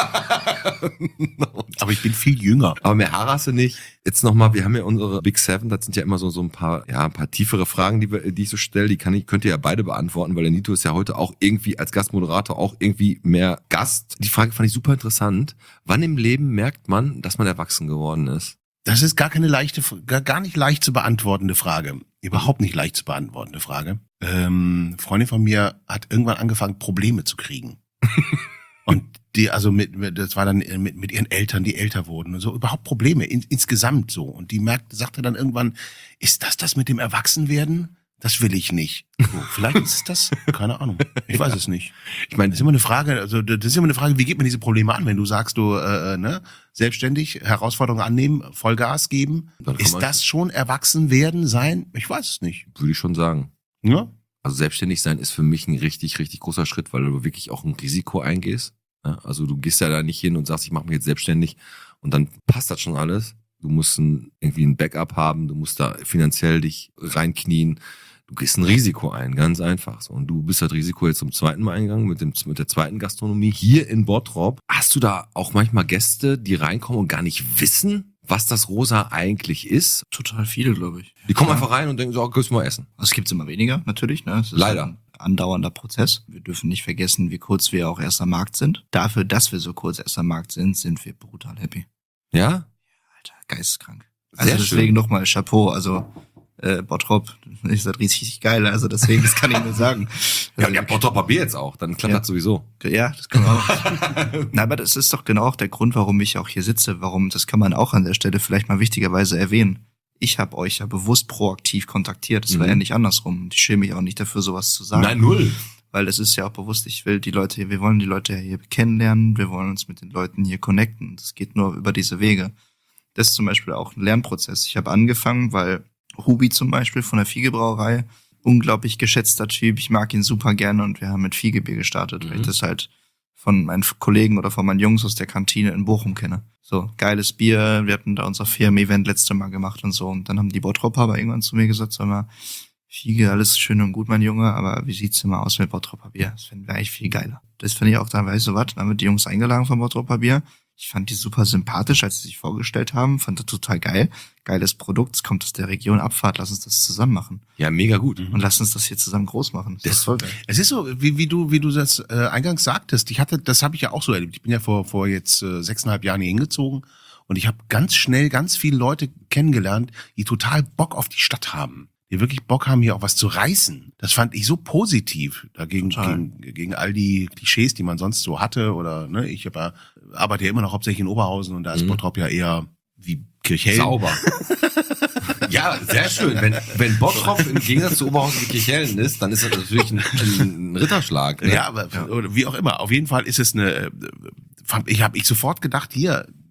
[SPEAKER 4] Aber ich bin viel jünger.
[SPEAKER 2] Aber mehr Haare hast du nicht. Jetzt nochmal, wir haben ja unsere Big Seven, das sind ja immer so, so ein paar, ja, ein paar tiefere Fragen, die, wir, die ich so stelle, die kann ich, könnt ihr ja beide beantworten, weil der Nito ist ja heute auch irgendwie als Gastmoderator auch irgendwie mehr Gast. Die Frage fand ich super interessant. Wann im Leben merkt man, dass man erwachsen geworden ist?
[SPEAKER 4] Das ist gar keine leichte, gar, gar nicht leicht zu beantwortende Frage. Überhaupt nicht leicht zu beantwortende Frage. Ähm, Freundin von mir hat irgendwann angefangen, Probleme zu kriegen. Und die, also mit, mit, das war dann mit, mit ihren Eltern, die älter wurden und so, überhaupt Probleme, in, insgesamt so. Und die merkte, sagte dann irgendwann, ist das das mit dem Erwachsenwerden? Das will ich nicht. So, vielleicht ist es das, keine Ahnung. Ich weiß es nicht. Ich meine, das ist immer eine Frage, also das ist immer eine Frage, wie geht man diese Probleme an, wenn du sagst, du, äh, ne, selbstständig, Herausforderungen annehmen, Vollgas geben.
[SPEAKER 2] Dann kann
[SPEAKER 4] Ist
[SPEAKER 2] man-
[SPEAKER 4] das schon Erwachsenwerden sein? Ich weiß es nicht.
[SPEAKER 2] Würde ich schon sagen.
[SPEAKER 4] Ja?
[SPEAKER 2] Also selbstständig sein ist für mich ein richtig, richtig großer Schritt, weil du wirklich auch ein Risiko eingehst. Ja, also du gehst ja da nicht hin und sagst, ich mache mich jetzt selbstständig und dann passt das schon alles. Du musst ein, irgendwie ein Backup haben, du musst da finanziell dich reinknien. Du gehst ein Risiko ein, ganz einfach. So. Und du bist das Risiko jetzt zum zweiten Mal eingegangen mit, dem, mit der zweiten Gastronomie hier in Bottrop. Hast du da auch manchmal Gäste, die reinkommen und gar nicht wissen, was das Rosa eigentlich ist?
[SPEAKER 5] Total viele, glaube ich.
[SPEAKER 2] Die kommen einfach rein und denken so, oh, gehst du mal essen.
[SPEAKER 5] Also es gibt's immer weniger, natürlich. Ne? Es ist
[SPEAKER 2] Leider.
[SPEAKER 5] ein andauernder Prozess. Wir dürfen nicht vergessen, wie kurz wir auch erst am Markt sind. Dafür, dass wir so kurz erst am Markt sind, sind wir brutal happy.
[SPEAKER 2] Ja?
[SPEAKER 5] Alter, geisteskrank. Also
[SPEAKER 2] Sehr
[SPEAKER 5] deswegen
[SPEAKER 2] schön.
[SPEAKER 5] nochmal Chapeau. Also äh, Bottrop ist das richtig geil. Also deswegen, das kann ich nur sagen.
[SPEAKER 2] Ja,
[SPEAKER 5] Also,
[SPEAKER 2] ja, Bottrop Bier jetzt auch, dann klappt
[SPEAKER 5] Ja.
[SPEAKER 2] das sowieso.
[SPEAKER 5] Ja, das kann man auch. Na, aber das ist doch genau auch der Grund, warum ich auch hier sitze. Warum, das kann man auch an der Stelle vielleicht mal wichtigerweise erwähnen. Ich habe euch ja bewusst proaktiv kontaktiert. Es war
[SPEAKER 2] Mhm.
[SPEAKER 5] ja nicht andersrum. Und ich schäme mich auch nicht dafür, sowas zu sagen.
[SPEAKER 2] Nein, null.
[SPEAKER 5] Weil es ist ja auch bewusst, ich will die Leute hier, wir wollen die Leute hier kennenlernen, wir wollen uns mit den Leuten hier connecten. Das geht nur über diese Wege. Das ist zum Beispiel auch ein Lernprozess. Ich habe angefangen, weil Hubi zum Beispiel von der Fiegebrauerei, unglaublich geschätzter Typ, ich mag ihn super gerne und wir haben mit Fiegebier gestartet, weil
[SPEAKER 2] Mhm.
[SPEAKER 5] ich das halt von meinen Kollegen oder von meinen Jungs aus der Kantine in Bochum kenne. So, geiles Bier, wir hatten da unser Firmen-Event letzte Mal gemacht und so. Und dann haben die Bottropper aber irgendwann zu mir gesagt, sag mal, Fiege, alles schön und gut, mein Junge, aber wie sieht's denn mal aus mit Bottropper Bier? Das finden wir eigentlich viel geiler. Das finde ich auch da, weißt du was, dann haben wir die Jungs eingeladen von Bottropper Bier. Ich fand die super sympathisch, als sie sich vorgestellt haben, fand das total geil. Geiles Produkt, es kommt aus der Region Abfahrt, lass uns das zusammen machen.
[SPEAKER 2] Ja, mega gut.
[SPEAKER 5] Und lass uns das hier zusammen groß machen. Das, ist voll geil.
[SPEAKER 4] Es ist so, wie, wie du, wie du das äh, eingangs sagtest. Ich hatte, das habe ich ja auch so erlebt. Ich bin ja vor vor jetzt äh, sechseinhalb Jahren hier hingezogen und ich habe ganz schnell ganz viele Leute kennengelernt, die total Bock auf die Stadt haben, die wirklich Bock haben, hier auch was zu reißen. Das fand ich so positiv dagegen
[SPEAKER 5] Total.
[SPEAKER 4] gegen, gegen all die Klischees, die man sonst so hatte oder ne. Ich hab ja, arbeite ja immer noch hauptsächlich in Oberhausen und da ist
[SPEAKER 2] Mhm.
[SPEAKER 4] Bottrop ja eher wie Kirchhellen.
[SPEAKER 2] Sauber. Ja, sehr schön. Wenn, wenn Bottrop im Gegensatz zu Oberhausen wie Kirchhellen ist, dann ist das natürlich ein, ein Ritterschlag. Ne?
[SPEAKER 4] Ja, aber oder wie auch immer. Auf jeden Fall ist es eine. äh, fand- Ich habe ich sofort gedacht, hier,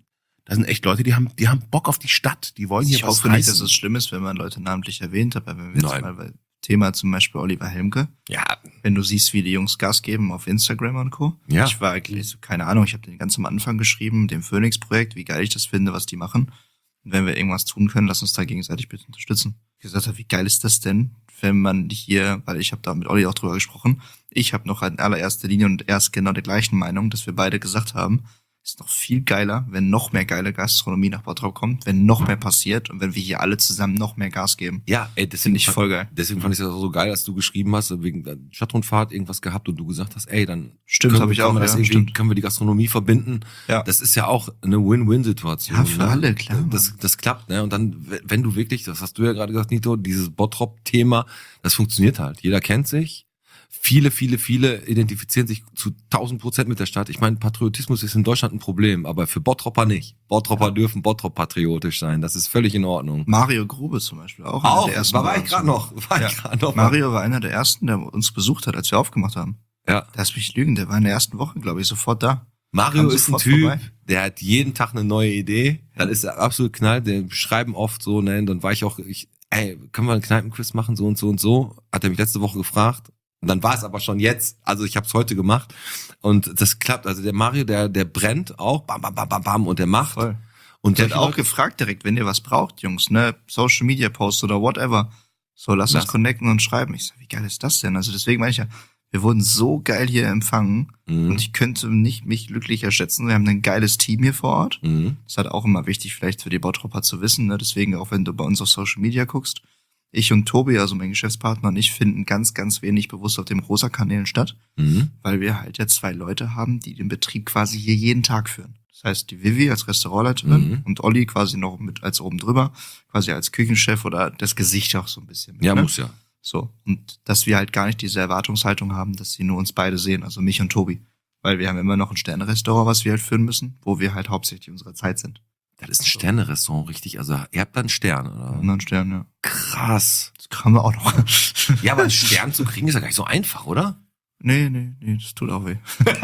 [SPEAKER 4] Da sind echt Leute, die haben, die haben Bock auf die Stadt, die wollen hier
[SPEAKER 5] Ich
[SPEAKER 4] was
[SPEAKER 5] hoffe nicht,
[SPEAKER 4] reißen.
[SPEAKER 5] dass es schlimm ist, wenn man Leute namentlich erwähnt, aber wenn wir jetzt
[SPEAKER 2] Nein.
[SPEAKER 5] mal bei Thema zum Beispiel Oliver Helmke,
[SPEAKER 2] Ja,
[SPEAKER 5] wenn du siehst, wie die Jungs Gas geben auf Instagram und Co.
[SPEAKER 2] Ja.
[SPEAKER 5] Ich war eigentlich, so, keine Ahnung, ich habe den ganz am Anfang geschrieben, dem Phoenix-Projekt, wie geil ich das finde, was die machen. Und wenn wir irgendwas tun können, lass uns da gegenseitig bitte unterstützen. Ich gesagt habe, wie geil ist das denn, wenn man hier, weil ich habe da mit Olli auch drüber gesprochen, ich habe noch in allererster Linie und erst genau der gleichen Meinung, dass wir beide gesagt haben, ist noch viel geiler, wenn noch mehr geile Gastronomie nach Bottrop kommt, wenn noch mehr passiert und wenn wir hier alle zusammen noch mehr Gas geben.
[SPEAKER 2] ja, ey, deswegen
[SPEAKER 5] Finde ich voll geil.
[SPEAKER 2] Deswegen fand ich es so geil, dass du geschrieben hast, wegen der Stadtrundfahrt irgendwas gehabt und du gesagt hast, ey, dann
[SPEAKER 5] Stimmt,
[SPEAKER 2] können,
[SPEAKER 5] habe ich
[SPEAKER 2] können
[SPEAKER 5] auch,
[SPEAKER 2] wir das
[SPEAKER 5] ja,
[SPEAKER 2] irgendwie,
[SPEAKER 5] stimmt.
[SPEAKER 2] können wir die Gastronomie verbinden.
[SPEAKER 5] Ja.
[SPEAKER 2] Das ist ja auch eine Win-Win-Situation.
[SPEAKER 5] Ja, für
[SPEAKER 2] ne?
[SPEAKER 5] alle, klar, Mann.
[SPEAKER 2] Das, das klappt, ne? Und dann, wenn du wirklich, das hast du ja gerade gesagt, Nito, dieses Bottrop-Thema, das funktioniert halt. Jeder kennt sich. Viele, viele, viele identifizieren sich zu tausend Prozent mit der Stadt. Ich meine, Patriotismus ist in Deutschland ein Problem, aber für Bottropper nicht. Bottropper dürfen Bottrop-patriotisch sein. Das ist völlig in Ordnung.
[SPEAKER 5] Mario Grube zum Beispiel auch. einer
[SPEAKER 2] Auch,
[SPEAKER 5] der ersten
[SPEAKER 2] war, war
[SPEAKER 5] bei
[SPEAKER 2] ich
[SPEAKER 5] uns.
[SPEAKER 2] gerade noch. War
[SPEAKER 5] Ja.
[SPEAKER 2] ich gerade noch.
[SPEAKER 5] Mario war einer der ersten, der uns besucht hat, als wir aufgemacht haben.
[SPEAKER 2] Ja.
[SPEAKER 5] Lass mich lügen, der war in der ersten Woche, glaube ich, sofort da.
[SPEAKER 2] Mario
[SPEAKER 5] Kam
[SPEAKER 2] ist ein
[SPEAKER 5] sofort
[SPEAKER 2] Typ,
[SPEAKER 5] vorbei.
[SPEAKER 2] der hat jeden Tag eine neue Idee. Dann ist er absolut knall. Der schreiben oft so, ne, dann war ich auch, ich, ey, können wir einen Kneipenquiz machen, so und so und so? Hat er mich letzte Woche gefragt. Und dann war es aber schon jetzt. Also ich habe es heute gemacht. Und das klappt. Also der Mario, der, der brennt auch. Bam, bam, bam, bam, bam. Und der macht.
[SPEAKER 5] Voll.
[SPEAKER 2] Und
[SPEAKER 5] Der hat
[SPEAKER 2] solche
[SPEAKER 5] auch
[SPEAKER 2] Leute-
[SPEAKER 5] gefragt direkt, wenn ihr was braucht, Jungs, ne, Social Media Posts oder whatever. So, lasst uns
[SPEAKER 2] Lass-
[SPEAKER 5] connecten und schreiben. Ich sag, wie geil ist das denn? Also deswegen meine ich ja, wir wurden so geil hier empfangen
[SPEAKER 2] Mhm.
[SPEAKER 5] und ich könnte nicht mich glücklicher schätzen. Wir haben ein geiles Team hier vor Ort.
[SPEAKER 2] Mhm.
[SPEAKER 5] Das ist halt auch immer wichtig, vielleicht für die Bottropper zu wissen, ne? Deswegen, auch wenn du bei uns auf Social Media guckst, ich und Tobi, also mein Geschäftspartner und ich, finden ganz, ganz wenig bewusst auf den Rosa-Kanälen statt,
[SPEAKER 2] Mhm.
[SPEAKER 5] weil wir halt ja zwei Leute haben, die den Betrieb quasi hier jeden Tag führen. Das heißt, die Vivi als Restaurantleiterin
[SPEAKER 2] Mhm.
[SPEAKER 5] und Olli quasi noch mit als oben drüber, quasi als Küchenchef oder das Gesicht auch so ein bisschen. Mit,
[SPEAKER 2] Ja,
[SPEAKER 5] ne?
[SPEAKER 2] muss ja.
[SPEAKER 5] So. Und dass wir halt gar nicht diese Erwartungshaltung haben, dass sie nur uns beide sehen, also mich und Tobi. Weil wir haben immer noch ein Sterne-Restaurant, was wir halt führen müssen, wo wir halt hauptsächlich unserer Zeit sind.
[SPEAKER 2] Das ist ein Sterne-Restaurant, richtig. Also ihr habt da einen Stern, oder?
[SPEAKER 5] Und einen Stern, ja.
[SPEAKER 2] Krass.
[SPEAKER 5] Das haben wir auch noch.
[SPEAKER 2] Ja, aber einen Stern zu kriegen ist ja gar nicht so einfach, oder?
[SPEAKER 5] Nee, nee, nee, das tut auch weh.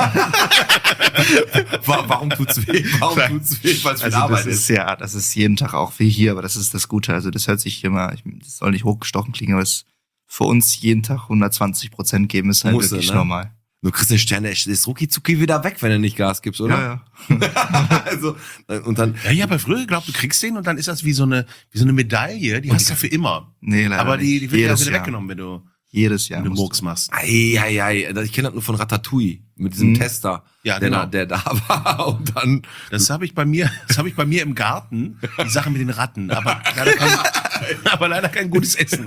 [SPEAKER 2] Wa- Warum tut's weh? Warum tut's weh? Weil es viel
[SPEAKER 5] Also
[SPEAKER 2] Arbeit
[SPEAKER 5] das
[SPEAKER 2] ist.
[SPEAKER 5] ist ja, das ist jeden Tag auch wie hier, aber das ist das Gute. Also das hört sich immer, ich, das soll nicht hochgestochen klingen, aber es für uns jeden Tag hundertzwanzig Prozent geben ist halt
[SPEAKER 2] Musste,
[SPEAKER 5] wirklich
[SPEAKER 2] ne?
[SPEAKER 5] normal.
[SPEAKER 2] Du kriegst den Stern, der ist rucki zucki wieder weg, wenn du nicht Gas gibst, oder?
[SPEAKER 5] Ja, ja.
[SPEAKER 2] also, und dann,
[SPEAKER 4] Ja, ich habe ja früher geglaubt, du kriegst den und dann ist das wie so eine, wie so eine Medaille, die hast du für immer.
[SPEAKER 5] Nee, leider
[SPEAKER 4] Aber die, die
[SPEAKER 5] nicht.
[SPEAKER 4] wird ja
[SPEAKER 5] Jedes
[SPEAKER 4] wieder
[SPEAKER 5] Jahr.
[SPEAKER 4] weggenommen, wenn du,
[SPEAKER 5] Jedes Jahr.
[SPEAKER 4] wenn du
[SPEAKER 5] musst
[SPEAKER 4] Murks machst.
[SPEAKER 2] ei, ei, ei, ich kenne das nur von Ratatouille, mit diesem
[SPEAKER 5] Mhm.
[SPEAKER 2] Tester,
[SPEAKER 4] Ja,
[SPEAKER 2] der,
[SPEAKER 4] genau.
[SPEAKER 2] da, der da war. Und dann,
[SPEAKER 4] Das habe ich bei mir, das habe ich bei mir im Garten, die Sache mit den Ratten, aber leider kein, aber leider kein gutes Essen.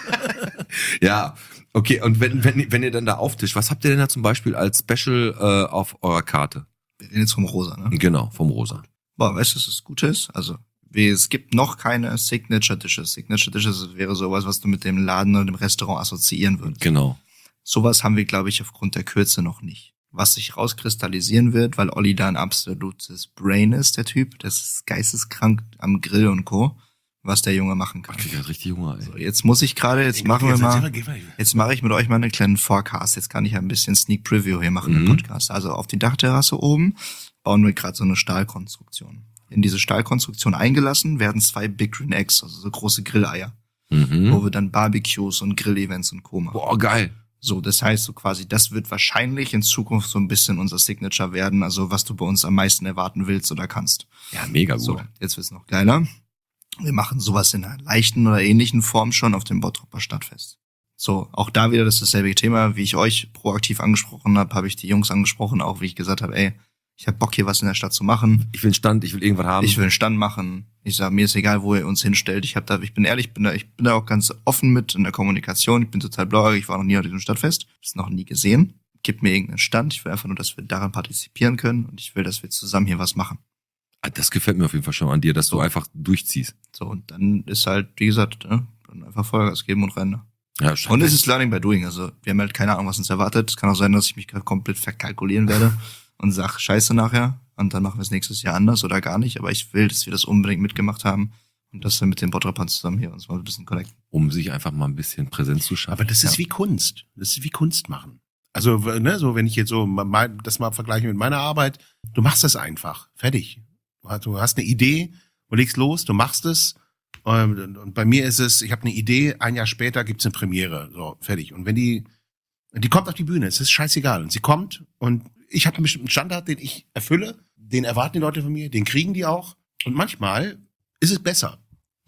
[SPEAKER 2] ja, okay, und wenn, wenn, wenn ihr dann da auftischt, was habt ihr denn da zum Beispiel als Special äh, auf eurer Karte?
[SPEAKER 5] Wir reden jetzt vom Rosa, ne?
[SPEAKER 2] Genau, vom Rosa.
[SPEAKER 5] Boah, weißt du, was das Gute ist? Also, wir, es gibt noch keine Signature Dishes. Signature Dishes wäre sowas, was du mit dem Laden oder dem Restaurant assoziieren würdest.
[SPEAKER 2] Genau.
[SPEAKER 5] Sowas haben wir, glaube ich, aufgrund der Kürze noch nicht. Was sich rauskristallisieren wird, weil Olli da ein absolutes Brain ist, der Typ. Das ist geisteskrank am Grill und Co., was der Junge machen kann.
[SPEAKER 2] Ich krieg grad richtig Hunger, ey.
[SPEAKER 5] So, jetzt muss ich gerade, jetzt machen wir
[SPEAKER 4] Jetzt
[SPEAKER 5] mal,
[SPEAKER 4] erzähl geh
[SPEAKER 5] jetzt mache ich mit euch mal einen kleinen Forecast. Jetzt kann ich ja ein bisschen Sneak Preview hier machen im
[SPEAKER 2] Mhm.
[SPEAKER 5] Podcast. Also auf die Dachterrasse oben bauen wir gerade so eine Stahlkonstruktion. In diese Stahlkonstruktion eingelassen werden zwei Big Green Eggs, also so große Grilleier, wo
[SPEAKER 2] Mhm.
[SPEAKER 5] wir dann Barbecues und Grill-Events und Co. machen.
[SPEAKER 2] Boah, geil.
[SPEAKER 5] So, das heißt so quasi, das wird wahrscheinlich in Zukunft so ein bisschen unser Signature werden, also was du bei uns am meisten erwarten willst oder kannst.
[SPEAKER 2] Ja, mega gut.
[SPEAKER 5] So, jetzt wird's noch geiler. Wir machen sowas in einer leichten oder ähnlichen Form schon auf dem Bottropper Stadtfest. So, auch da wieder das ist dasselbe Thema, wie ich euch proaktiv angesprochen habe, habe ich die Jungs angesprochen, auch wie ich gesagt habe, ey, ich habe Bock hier was in der Stadt zu machen.
[SPEAKER 2] Ich will einen Stand, ich will irgendwas haben.
[SPEAKER 5] Ich will einen Stand machen. Ich sage, mir ist egal, wo ihr uns hinstellt. Ich habe da, ich bin ehrlich, bin da, ich bin da auch ganz offen mit in der Kommunikation. Ich bin total blauäugig. Ich war noch nie auf diesem Stadtfest. Hab's noch nie gesehen. Gib mir irgendeinen Stand. Ich will einfach nur, dass wir daran partizipieren können und ich will, dass wir zusammen hier was machen.
[SPEAKER 2] Ah, das gefällt mir auf jeden Fall schon an dir, dass du einfach durchziehst.
[SPEAKER 5] So, und dann ist halt, wie gesagt, ne, dann einfach Vollgas geben und rennen.
[SPEAKER 2] Ja,
[SPEAKER 5] Und es ist Learning by Doing. Also wir haben halt keine Ahnung, was uns erwartet. Es kann auch sein, dass ich mich komplett verkalkulieren werde und sag Scheiße nachher. Und dann machen wir es nächstes Jahr anders oder gar nicht. Aber ich will, dass wir das unbedingt mitgemacht haben und dass wir mit den Bottroppern zusammen hier uns mal ein bisschen connecten.
[SPEAKER 2] um sich einfach mal ein bisschen Präsenz zu schaffen.
[SPEAKER 4] Aber das ist
[SPEAKER 5] Ja.
[SPEAKER 4] wie Kunst. Das ist wie Kunst machen. Also, ne, so, wenn ich jetzt so mal, das mal vergleiche mit meiner Arbeit, du machst das einfach. Fertig. Du hast eine Idee, du legst los, du machst es. Und, und bei mir ist es, ich habe eine Idee, ein Jahr später gibt's eine Premiere. So, fertig. Und wenn die, die kommt auf die Bühne, es ist scheißegal. Und sie kommt und ich habe einen bestimmten Standard, den ich erfülle, den erwarten die Leute von mir, den kriegen die auch. Und manchmal ist es besser.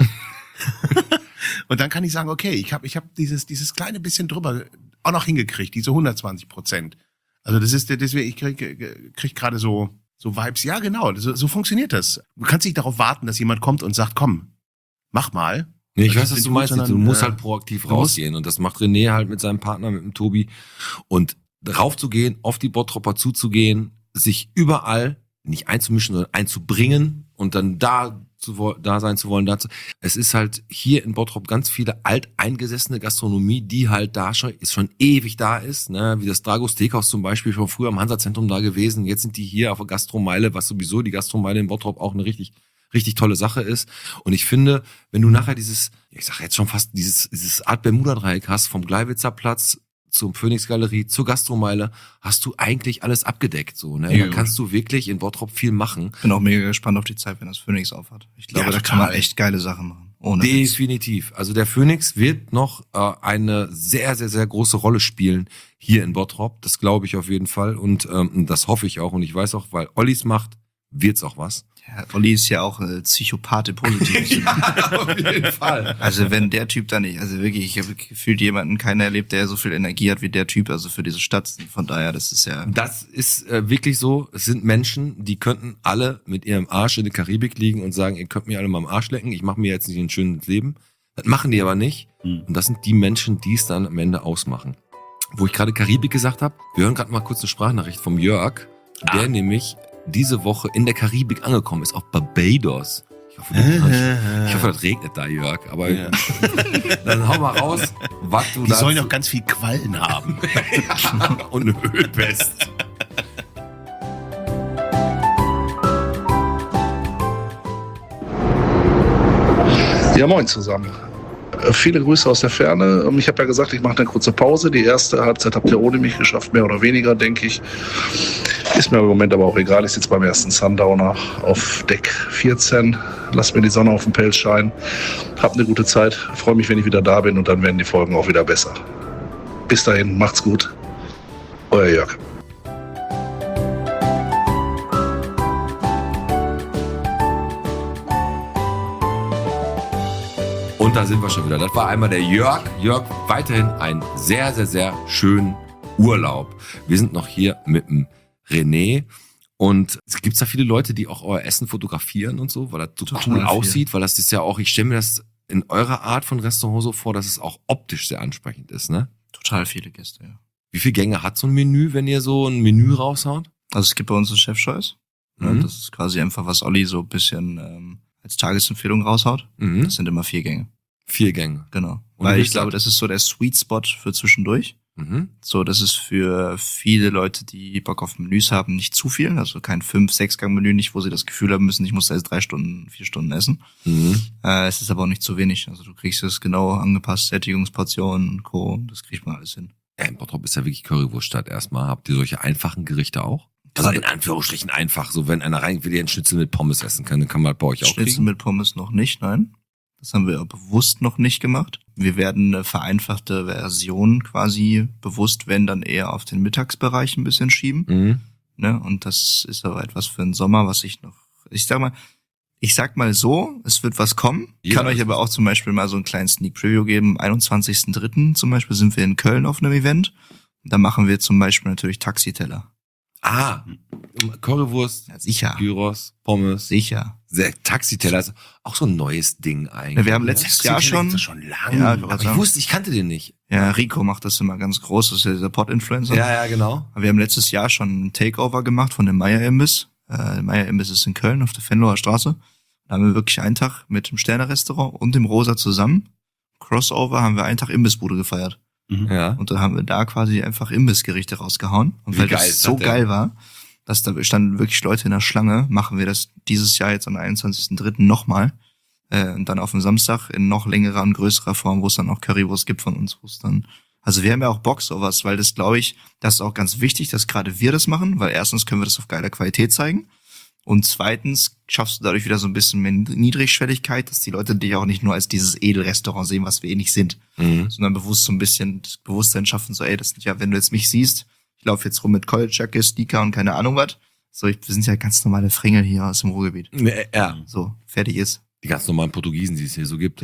[SPEAKER 4] Und dann kann ich sagen, okay, ich habe ich hab dieses dieses kleine bisschen drüber auch noch hingekriegt, diese hundertzwanzig Prozent. Also das ist, deswegen, ich krieg, krieg gerade so so Vibes. Ja, genau, so, so funktioniert das. Du kannst nicht darauf warten, dass jemand kommt und sagt, komm, mach mal.
[SPEAKER 2] Nee, ich
[SPEAKER 4] Das
[SPEAKER 2] weiß,
[SPEAKER 4] ist
[SPEAKER 2] was du
[SPEAKER 4] gut,
[SPEAKER 2] meinst.
[SPEAKER 4] sondern,
[SPEAKER 2] Du musst
[SPEAKER 4] äh,
[SPEAKER 2] halt proaktiv
[SPEAKER 4] du musst-
[SPEAKER 2] rausgehen. Und das macht René halt mit seinem Partner, mit dem Tobi. Und raufzugehen, auf die Bottropper zuzugehen, sich überall nicht einzumischen, sondern einzubringen und dann da zu wo- da sein zu wollen. Dazu. Es ist halt hier in Bottrop ganz viele alteingesessene Gastronomie, die halt da schon, ist schon ewig da ist, ne, wie das Dragos Steakhouse zum Beispiel, schon früher im Hansa-Zentrum da gewesen. Jetzt sind die hier auf der Gastromeile, was sowieso die Gastromeile in Bottrop auch eine richtig richtig tolle Sache ist. Und ich finde, wenn du nachher dieses, ich sag jetzt schon fast, dieses, dieses Art Bermuda-Dreieck hast, vom Gleiwitzer Platz zum Phoenix-Galerie zur Gastromeile, hast du eigentlich alles abgedeckt, so, ne?
[SPEAKER 4] Ja.
[SPEAKER 2] Da kannst du wirklich in Bottrop viel machen.
[SPEAKER 5] Bin auch mega gespannt auf die Zeit, wenn das Phoenix aufhat. Ich glaube,
[SPEAKER 4] Ja,
[SPEAKER 5] da kann man
[SPEAKER 4] total.
[SPEAKER 5] echt geile Sachen machen. Ohne Witz.
[SPEAKER 2] Definitiv. Also der Phoenix wird noch äh, eine sehr, sehr, sehr große Rolle spielen hier in Bottrop. Das glaube ich auf jeden Fall. Und ähm, das hoffe ich auch. Und ich weiß auch, weil Ollis macht, wird's auch was.
[SPEAKER 5] Ja, Olli ist ja auch äh, Psychopath im positiven Sinne.
[SPEAKER 2] Auf jeden Fall.
[SPEAKER 5] Also wenn der Typ da nicht, also wirklich, ich habe gefühlt jemanden, keiner erlebt, der so viel Energie hat wie der Typ, also für diese Stadt. Von daher, das ist ja,
[SPEAKER 2] Das ist äh, wirklich so. Es sind Menschen, die könnten alle mit ihrem Arsch in der Karibik liegen und sagen, ihr könnt mir alle mal am Arsch lecken, ich mache mir jetzt nicht ein schönes Leben. Das machen die aber nicht.
[SPEAKER 4] Hm.
[SPEAKER 2] Und das sind die Menschen, die es dann am Ende ausmachen. Wo ich gerade Karibik gesagt habe, wir hören gerade mal kurz eine Sprachnachricht vom Jörg, der nämlich diese Woche in der Karibik angekommen ist, auf Barbados. Ich hoffe, du, ich hoffe das regnet da, Jörg. Aber
[SPEAKER 4] Ja.
[SPEAKER 2] dann hau mal raus, was du
[SPEAKER 4] Die
[SPEAKER 2] da
[SPEAKER 4] sollen auch ganz viel Quallen haben.
[SPEAKER 2] und eine Ölpest.
[SPEAKER 6] Ja, moin zusammen. Äh, Viele Grüße aus der Ferne. Ähm, Ich habe ja gesagt, ich mache eine kurze Pause. Die erste Halbzeit habt ihr ohne mich geschafft, mehr oder weniger, denke ich. Ist mir im Moment aber auch egal. Ich sitze beim ersten Sundowner auf Deck vierzehn. Lass mir die Sonne auf den Pelz scheinen. Habt eine gute Zeit. Freue mich, wenn ich wieder da bin und dann werden die Folgen auch wieder besser. Bis dahin, macht's gut. Euer Jörg.
[SPEAKER 2] Und da sind wir schon wieder. Das war einmal der Jörg. Jörg, weiterhin einen sehr, sehr, sehr schönen Urlaub. Wir sind noch hier mit dem René. Und gibt es da viele Leute, die auch euer Essen fotografieren und so, weil das so
[SPEAKER 5] Total
[SPEAKER 2] cool
[SPEAKER 5] viel.
[SPEAKER 2] aussieht? Weil das ist ja auch, ich stelle mir das in eurer Art von Restaurant so vor, dass es auch optisch sehr ansprechend ist, ne?
[SPEAKER 5] total viele Gäste, ja.
[SPEAKER 2] Wie viele Gänge hat so ein Menü, wenn ihr so ein Menü raushaut?
[SPEAKER 5] Also es gibt bei uns einen Chef-Choice. Ne?
[SPEAKER 2] Mhm.
[SPEAKER 5] Das ist quasi einfach, was Olli so ein bisschen ähm, als Tagesempfehlung raushaut.
[SPEAKER 2] Mhm.
[SPEAKER 5] Das sind immer vier Gänge.
[SPEAKER 2] Vier Gänge.
[SPEAKER 5] Genau.
[SPEAKER 2] Und
[SPEAKER 5] Weil
[SPEAKER 2] du
[SPEAKER 5] ich
[SPEAKER 2] bist
[SPEAKER 5] glaube,
[SPEAKER 2] satt.
[SPEAKER 5] das ist so der Sweet Spot für zwischendurch.
[SPEAKER 2] Mhm.
[SPEAKER 5] So, das ist für viele Leute, die Bock auf Menüs haben, nicht zu viel. Also kein fünf-, sechs-Gang-Menü, nicht, wo sie das Gefühl haben müssen, ich muss da jetzt drei Stunden, vier Stunden essen.
[SPEAKER 2] Mhm.
[SPEAKER 5] Äh, es ist aber auch nicht zu wenig. Also du kriegst es genau angepasst, Sättigungsportionen und Co. Das kriegt man alles hin.
[SPEAKER 2] Ja, in Bottrop ist ja wirklich Currywurststadt erstmal. Habt ihr solche einfachen Gerichte auch? Also in Anführungsstrichen einfach. So, wenn einer rein will, der einen Schnitzel mit Pommes essen kann, dann kann man das bei euch auch
[SPEAKER 5] Schnitzel
[SPEAKER 2] kriegen.
[SPEAKER 5] mit Pommes noch nicht, nein. Das haben wir bewusst noch nicht gemacht. Wir werden eine vereinfachte Version quasi bewusst, wenn dann eher auf den Mittagsbereich ein bisschen schieben.
[SPEAKER 2] Mhm.
[SPEAKER 5] Ne? Und das ist aber etwas für den Sommer, was ich noch, ich sag mal, ich sag mal so, es wird was kommen. Ich
[SPEAKER 2] Ja,
[SPEAKER 5] kann euch
[SPEAKER 2] das
[SPEAKER 5] aber auch zum Beispiel mal so einen kleinen Sneak Preview geben. Am einundzwanzigsten dritten zum Beispiel sind wir in Köln auf einem Event. Da machen wir zum Beispiel natürlich Taxiteller.
[SPEAKER 2] Ah, Currywurst,
[SPEAKER 5] Ja, sicher.
[SPEAKER 2] Gyros, Pommes,
[SPEAKER 5] Sicher.
[SPEAKER 2] sehr Taxiteller, ist auch so ein neues Ding eigentlich.
[SPEAKER 5] Ja, wir haben
[SPEAKER 2] ne?
[SPEAKER 5] letztes Jahr schon,
[SPEAKER 4] Das schon lang.
[SPEAKER 5] ja, ich wollte
[SPEAKER 2] Aber ich
[SPEAKER 5] sagen,
[SPEAKER 2] wusste, ich kannte den nicht.
[SPEAKER 5] ja, Rico macht das immer ganz groß, das ist ja dieser Pod-Influencer.
[SPEAKER 2] Ja, ja, genau.
[SPEAKER 5] Wir haben letztes Jahr schon ein Takeover gemacht von dem Meier-Imbiss. Äh, der Meier-Imbiss ist in Köln auf der Venloer Straße. Da haben wir wirklich einen Tag mit dem Sterne-Restaurant und dem Rosa zusammen. Crossover haben wir einen Tag Imbissbude gefeiert.
[SPEAKER 2] Ja.
[SPEAKER 5] Und dann haben wir da quasi einfach Imbissgerichte rausgehauen. Und
[SPEAKER 2] Wie
[SPEAKER 5] weil
[SPEAKER 2] geil
[SPEAKER 5] das
[SPEAKER 2] ist
[SPEAKER 5] so
[SPEAKER 2] das denn?
[SPEAKER 5] geil war, dass da standen wirklich Leute in der Schlange, machen wir das dieses Jahr jetzt am einundzwanzigsten dritten nochmal. Äh, und dann auf dem Samstag in noch längerer und größerer Form, wo es dann auch Currywurst gibt von uns, wo es dann, also wir haben ja auch Bock sowas, weil das glaube ich, das ist auch ganz wichtig, dass gerade wir das machen, weil erstens können wir das auf geiler Qualität zeigen. Und zweitens schaffst du dadurch wieder so ein bisschen mehr Niedrigschwelligkeit, dass die Leute dich auch nicht nur als dieses Edelrestaurant sehen, was wir eh nicht sind,
[SPEAKER 2] Mhm.
[SPEAKER 5] sondern bewusst so ein bisschen das Bewusstsein schaffen, so ey, das sind ja, wenn du jetzt mich siehst, ich laufe jetzt rum mit Collegejacke, Sneaker und keine Ahnung was, so, ich, wir sind ja ganz normale Fringel hier aus dem Ruhrgebiet.
[SPEAKER 2] Nee, ja,
[SPEAKER 5] So, fertig ist.
[SPEAKER 2] die ganz normalen Portugiesen, die es hier so gibt.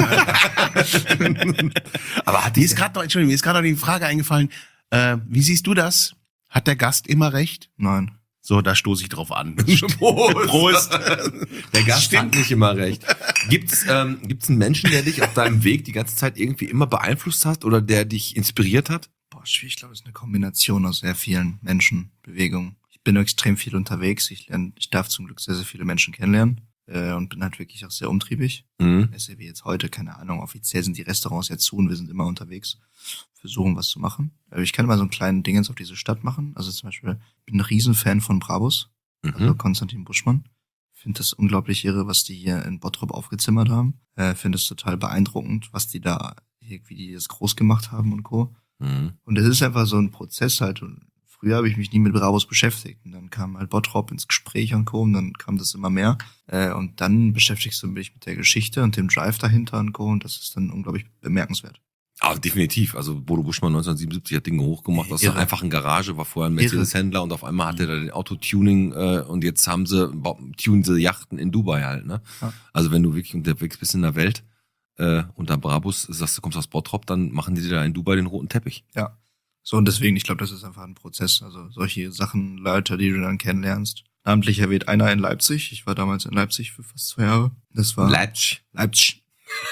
[SPEAKER 4] Aber hat die ist gerade noch, Entschuldigung, mir ist gerade noch die Frage eingefallen, äh, wie siehst du das? Hat der Gast immer recht?
[SPEAKER 5] Nein.
[SPEAKER 4] So, da stoße ich drauf an.
[SPEAKER 2] Prost.
[SPEAKER 4] Prost.
[SPEAKER 2] Der Gast
[SPEAKER 4] Stimmt.
[SPEAKER 2] hat nicht immer recht. Gibt's ähm, gibt's einen Menschen, der dich auf deinem Weg die ganze Zeit irgendwie immer beeinflusst hat oder der dich inspiriert hat?
[SPEAKER 5] Boah, schwierig, ich glaube, es ist eine Kombination aus sehr vielen Menschen, Bewegungen. Ich bin extrem viel unterwegs, ich lerne, ich darf zum Glück sehr, sehr viele Menschen kennenlernen äh, und bin halt wirklich auch sehr umtriebig.
[SPEAKER 2] Mhm.
[SPEAKER 5] Es ist ja wie jetzt heute, keine Ahnung, offiziell sind die Restaurants ja zu und wir sind immer unterwegs, versuchen was zu machen. Aber ich kann mal so einen kleinen Dingens auf diese Stadt machen. Also zum Beispiel, ich bin ein Riesenfan von Brabus, also
[SPEAKER 2] Mhm.
[SPEAKER 5] Konstantin Buschmann. Finde das unglaublich irre, was die hier in Bottrop aufgezimmert haben. Äh, Finde es total beeindruckend, was die da, wie die das groß gemacht haben und Co.
[SPEAKER 2] Mhm.
[SPEAKER 5] Und es ist einfach so ein Prozess halt. Und früher habe ich mich nie mit Brabus beschäftigt. Und dann kam halt Bottrop ins Gespräch und Co. Und dann kam das immer mehr. Äh, und dann beschäftigst du dich mit der Geschichte und dem Drive dahinter und Co. Und das ist dann unglaublich bemerkenswert.
[SPEAKER 2] Aber definitiv. Also Bodo Buschmann neunzehnhundertsiebenundsiebzig hat Dinge hochgemacht aus einer
[SPEAKER 5] Irre.
[SPEAKER 2] einfachen Garage, war vorher ein Mercedes-Händler und auf einmal hatte er da den Autotuning äh, und jetzt haben sie, tunen sie Yachten in Dubai halt. Ne?
[SPEAKER 5] Ja.
[SPEAKER 2] Also wenn du wirklich unterwegs bist in der Welt äh, unter Brabus, sagst du, kommst aus Bottrop, dann machen die dir da in Dubai den roten Teppich.
[SPEAKER 5] Ja. So, und deswegen, ich glaube, das ist einfach ein Prozess. Also solche Sachen, Leute, die du dann kennenlernst. Namentlich erwähnt einer in Leipzig. Ich war damals in Leipzig für fast zwei Jahre. Das war
[SPEAKER 2] Leipzig.
[SPEAKER 5] Leipzig.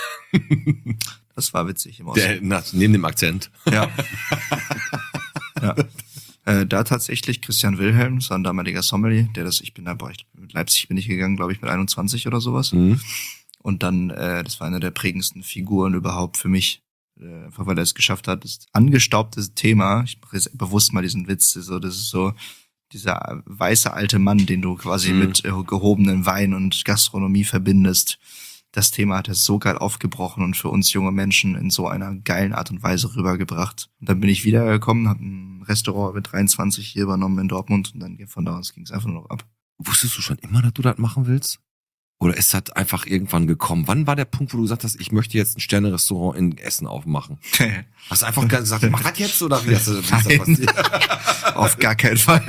[SPEAKER 5] Das war witzig im Osten.
[SPEAKER 2] Der, na, neben dem Akzent.
[SPEAKER 5] Ja. Ja. Äh, da tatsächlich Christian Wilhelm, das war ein damaliger Sommelier, der das, ich bin da, boah, ich, mit Leipzig bin ich gegangen, glaube ich, mit einundzwanzig oder sowas.
[SPEAKER 2] Mhm.
[SPEAKER 5] Und dann, äh, das war eine der prägendsten Figuren überhaupt für mich. Äh, einfach weil er es geschafft hat, das angestaubte Thema, ich mache jetzt bewusst mal diesen Witz, so, das ist so dieser weiße alte Mann, den du quasi
[SPEAKER 2] Mhm.
[SPEAKER 5] mit äh, gehobenen Wein und Gastronomie verbindest. Das Thema hat er so geil aufgebrochen und für uns junge Menschen in so einer geilen Art und Weise rübergebracht. Und dann bin ich wiedergekommen, habe ein Restaurant mit dreiundzwanzig hier übernommen in Dortmund und dann von da aus ging es einfach nur noch ab.
[SPEAKER 2] Wusstest du schon immer, dass du das machen willst? Oder ist das einfach irgendwann gekommen? Wann war der Punkt, wo du gesagt hast, ich möchte jetzt ein Sterne-Restaurant in Essen aufmachen? Hast du einfach gesagt, mach das jetzt oder wie hast du, wie ist das
[SPEAKER 5] Nein.
[SPEAKER 2] passiert?
[SPEAKER 5] Auf gar keinen Fall.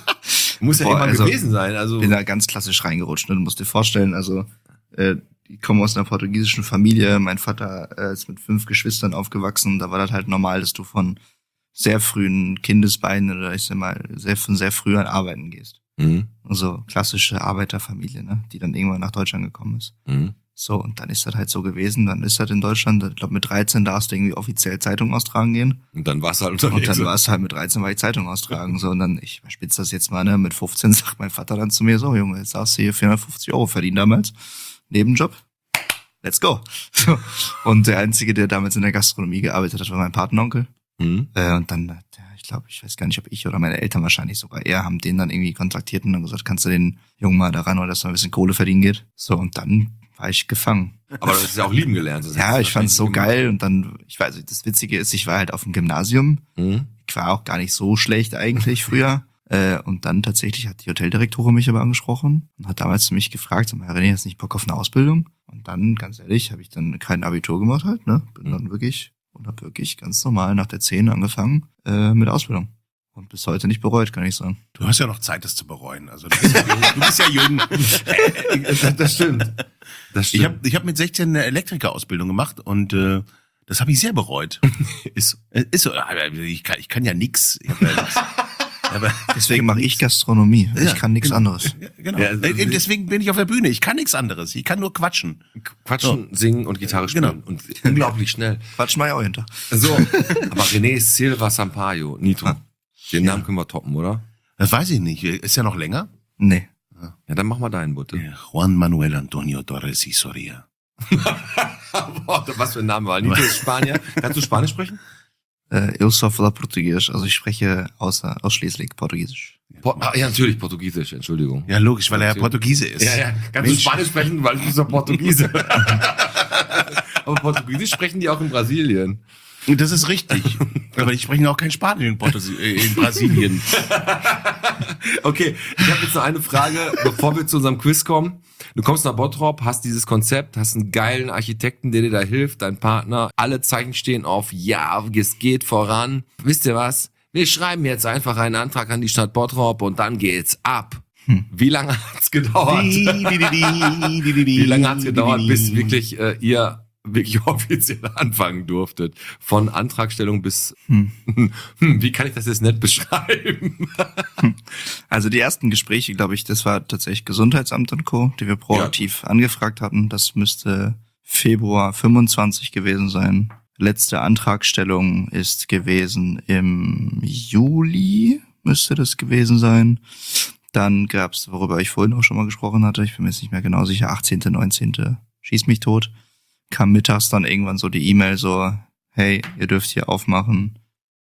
[SPEAKER 2] Muss ja
[SPEAKER 5] Boah,
[SPEAKER 2] immer
[SPEAKER 5] also,
[SPEAKER 2] gewesen sein. Also
[SPEAKER 5] Bin da ganz klassisch reingerutscht. Ne? Du musst dir vorstellen, also äh, ich komme aus einer portugiesischen Familie. Mein Vater äh, ist mit fünf Geschwistern aufgewachsen. Da war das halt normal, dass du von sehr frühen Kindesbeinen oder ich sag mal sehr von sehr früh an arbeiten gehst.
[SPEAKER 2] Mhm.
[SPEAKER 5] Also klassische Arbeiterfamilie, ne, die dann irgendwann nach Deutschland gekommen ist.
[SPEAKER 2] Mhm.
[SPEAKER 5] So, und dann ist das halt so gewesen. Dann ist das in Deutschland, ich glaube mit dreizehn darfst du irgendwie offiziell Zeitung austragen gehen.
[SPEAKER 2] Und dann warst du halt
[SPEAKER 5] Und
[SPEAKER 2] unterwegs.
[SPEAKER 5] dann war es halt mit dreizehn war ich Zeitung austragen. So, und dann, ich überspitze das jetzt mal, ne, mit fünfzehn sagt mein Vater dann zu mir so, Junge, jetzt hast du hier vierhundertfünfzig Euro verdient damals. Nebenjob. Let's go. So. Und der Einzige, der damals in der Gastronomie gearbeitet hat, war mein Patenonkel.
[SPEAKER 2] Mhm.
[SPEAKER 5] Äh, und dann, ja, ich glaube, ich weiß gar nicht, ob ich oder meine Eltern wahrscheinlich sogar eher haben den dann irgendwie kontaktiert und dann gesagt, kannst du den Jungen mal daran oder dass da ein bisschen Kohle verdienen geht. So, und dann war ich gefangen.
[SPEAKER 2] Aber du hast ja auch lieben gelernt. Das
[SPEAKER 5] Ja,
[SPEAKER 2] hast du
[SPEAKER 5] ich fand's so
[SPEAKER 2] wahrscheinlich
[SPEAKER 5] geil und dann, ich weiß, das Witzige ist, ich war halt auf dem Gymnasium.
[SPEAKER 2] gemacht. Mhm.
[SPEAKER 5] Ich war auch gar nicht so schlecht eigentlich früher. Äh, und dann tatsächlich hat die Hoteldirektorin mich aber angesprochen und hat damals zu mich gefragt, sag mal, René, hast du nicht Bock auf eine Ausbildung? Und dann, ganz ehrlich, habe ich dann kein Abitur gemacht halt, ne? Bin dann wirklich und habe wirklich ganz normal nach der zehn angefangen äh, mit Ausbildung. Und bis heute nicht bereut, kann ich sagen.
[SPEAKER 4] Du hast ja noch Zeit, das zu bereuen. Also du bist ja jung. Du bist ja jung.
[SPEAKER 2] Das, das stimmt. Das stimmt.
[SPEAKER 4] Ich habe ich hab mit sechzehn eine Elektrikerausbildung gemacht und äh, das habe ich sehr bereut.
[SPEAKER 2] ist
[SPEAKER 4] Äh, Ist so, aber ich kann, ich kann ja nix. Ich hab ja nix. Aber
[SPEAKER 5] Deswegen mache ich Gastronomie. Ich
[SPEAKER 4] Ja,
[SPEAKER 5] kann nichts
[SPEAKER 4] genau.
[SPEAKER 5] anderes.
[SPEAKER 4] Ja, genau.
[SPEAKER 2] Ja, also-
[SPEAKER 4] Äh, Deswegen bin ich auf der Bühne. Ich kann nichts anderes. Ich kann nur quatschen.
[SPEAKER 2] Quatschen, singen und Gitarre spielen.
[SPEAKER 4] Genau.
[SPEAKER 2] Und unglaublich schnell.
[SPEAKER 5] Quatsch mal ja auch hinter.
[SPEAKER 2] So, aber René Silva Sampaio, Nitro. Den Namen können wir toppen, oder?
[SPEAKER 4] Das weiß ich nicht. Ist ja noch länger.
[SPEAKER 5] Nee.
[SPEAKER 2] Ja, dann mach mal deinen, bitte.
[SPEAKER 4] Ja, Juan Manuel Antonio Torres y Soria.
[SPEAKER 2] Boah, was für ein Name war. Nitro ist Spanier. Kannst du Spanisch sprechen?
[SPEAKER 5] Äh, eu só falo português. Also ich spreche außer, ausschließlich Portugiesisch.
[SPEAKER 2] Po ah, ja, natürlich, Portugiesisch, Entschuldigung.
[SPEAKER 4] Ja, logisch, weil er ja Portugiese ist.
[SPEAKER 2] Ja, ja. Kannst du
[SPEAKER 4] Mensch.
[SPEAKER 2] Spanisch sprechen, weil du bist doch Portugiese. Aber Portugiesisch sprechen die auch in Brasilien.
[SPEAKER 4] Das ist richtig. Aber die sprechen auch kein Spanisch in, Porto- in Brasilien.
[SPEAKER 2] Okay, ich habe jetzt noch eine Frage, bevor wir zu unserem Quiz kommen. Du kommst nach Bottrop, hast dieses Konzept, hast einen geilen Architekten, der dir da hilft, dein Partner. Alle Zeichen stehen auf, ja, es geht voran. Wisst ihr was? Wir schreiben jetzt einfach einen Antrag an die Stadt Bottrop und dann geht's ab. Hm. Wie lange hat's gedauert? Wie lange hat's gedauert, bis wirklich äh, ihr wirklich offiziell anfangen durftet? Von Antragstellung bis, hm. Hm, wie kann ich das jetzt nett beschreiben?
[SPEAKER 5] Also die ersten Gespräche, glaube ich, das war tatsächlich Gesundheitsamt und Co., die wir proaktiv ja. angefragt hatten. Das müsste Februar fünfundzwanzig gewesen sein. Letzte Antragstellung ist gewesen im Juli, müsste das gewesen sein. Dann gab's, worüber ich vorhin auch schon mal gesprochen hatte, ich bin mir jetzt nicht mehr genau sicher, achtzehnte, neunzehnte Schieß mich tot. Kam mittags dann irgendwann so die E-Mail so, hey, ihr dürft hier aufmachen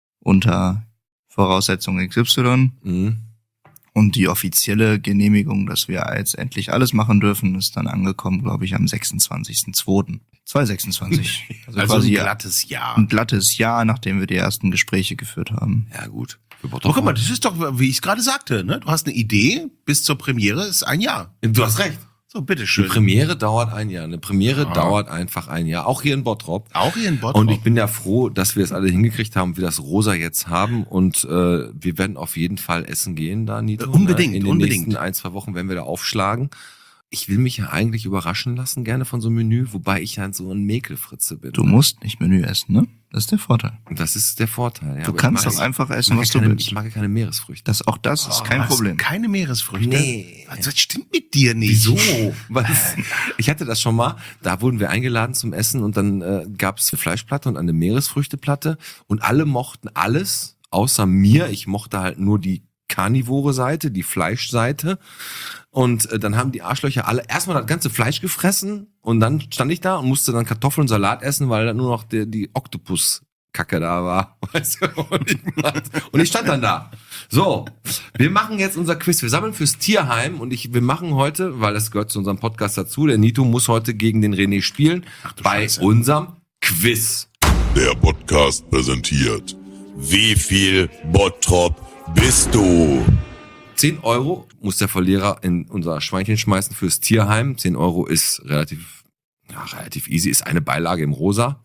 [SPEAKER 5] unter Voraussetzung X Y. Mhm. Und die offizielle Genehmigung, dass wir jetzt endlich alles machen dürfen, ist dann angekommen, glaube ich, am sechsundzwanzigsten zweiten zweitausendsechsundzwanzig.
[SPEAKER 4] Also, also quasi ein glattes Jahr.
[SPEAKER 5] Ein glattes Jahr, nachdem wir die ersten Gespräche geführt haben.
[SPEAKER 2] Ja, gut.
[SPEAKER 4] Oh, guck mal, das ist doch, wie ich es gerade sagte, ne? Du hast eine Idee, bis zur Premiere ist ein Jahr.
[SPEAKER 2] Du hast recht.
[SPEAKER 4] So, bitteschön.
[SPEAKER 2] Eine Premiere dauert ein Jahr. Eine Premiere ah. dauert einfach ein Jahr. Auch hier in Bottrop.
[SPEAKER 4] Auch hier in Bottrop.
[SPEAKER 2] Und ich bin ja froh, dass wir es alle hingekriegt haben, wir das Rosa jetzt haben. Und äh, wir werden auf jeden Fall essen gehen da, Nito.
[SPEAKER 4] Äh, unbedingt,
[SPEAKER 2] In den
[SPEAKER 4] unbedingt.
[SPEAKER 2] nächsten ein, zwei Wochen werden wir da aufschlagen. Ich will mich ja eigentlich überraschen lassen, gerne von so einem Menü, wobei ich halt so ein Mäkelfritze bin.
[SPEAKER 5] Du musst nicht Menü essen, ne? Das ist der Vorteil.
[SPEAKER 2] Das ist der Vorteil, ja.
[SPEAKER 5] Du kannst doch einfach essen, was
[SPEAKER 2] keine,
[SPEAKER 5] du willst.
[SPEAKER 2] Ich mag ja keine Meeresfrüchte.
[SPEAKER 5] Das, auch das ist
[SPEAKER 4] oh,
[SPEAKER 5] kein
[SPEAKER 4] was?
[SPEAKER 5] Problem.
[SPEAKER 4] Keine Meeresfrüchte?
[SPEAKER 2] Nee.
[SPEAKER 4] Das stimmt mit dir nicht.
[SPEAKER 2] Wieso? Was? Ich hatte das schon mal, da wurden wir eingeladen zum Essen und dann äh, gab's eine Fleischplatte und eine Meeresfrüchteplatte und alle mochten alles, außer mir. Ich mochte halt nur die karnivore Seite, die Fleischseite. Und äh, dann haben die Arschlöcher alle erstmal das ganze Fleisch gefressen und dann stand ich da und musste dann Kartoffeln und Salat essen, weil da nur noch die, die Oktopus-Kacke da war. Weißt du? Und, ich, und ich stand dann da. So, wir machen jetzt unser Quiz. Wir sammeln fürs Tierheim und ich, wir machen heute, weil das gehört zu unserem Podcast dazu, der Nito muss heute gegen den René spielen, bei
[SPEAKER 4] Scheiße.
[SPEAKER 2] unserem Quiz.
[SPEAKER 7] Der Podcast präsentiert. Wie viel Bottrop bist du?
[SPEAKER 2] zehn Euro muss der Verlierer in unser Schweinchen schmeißen fürs Tierheim. zehn Euro ist relativ, ja, relativ easy, ist eine Beilage im Rosa.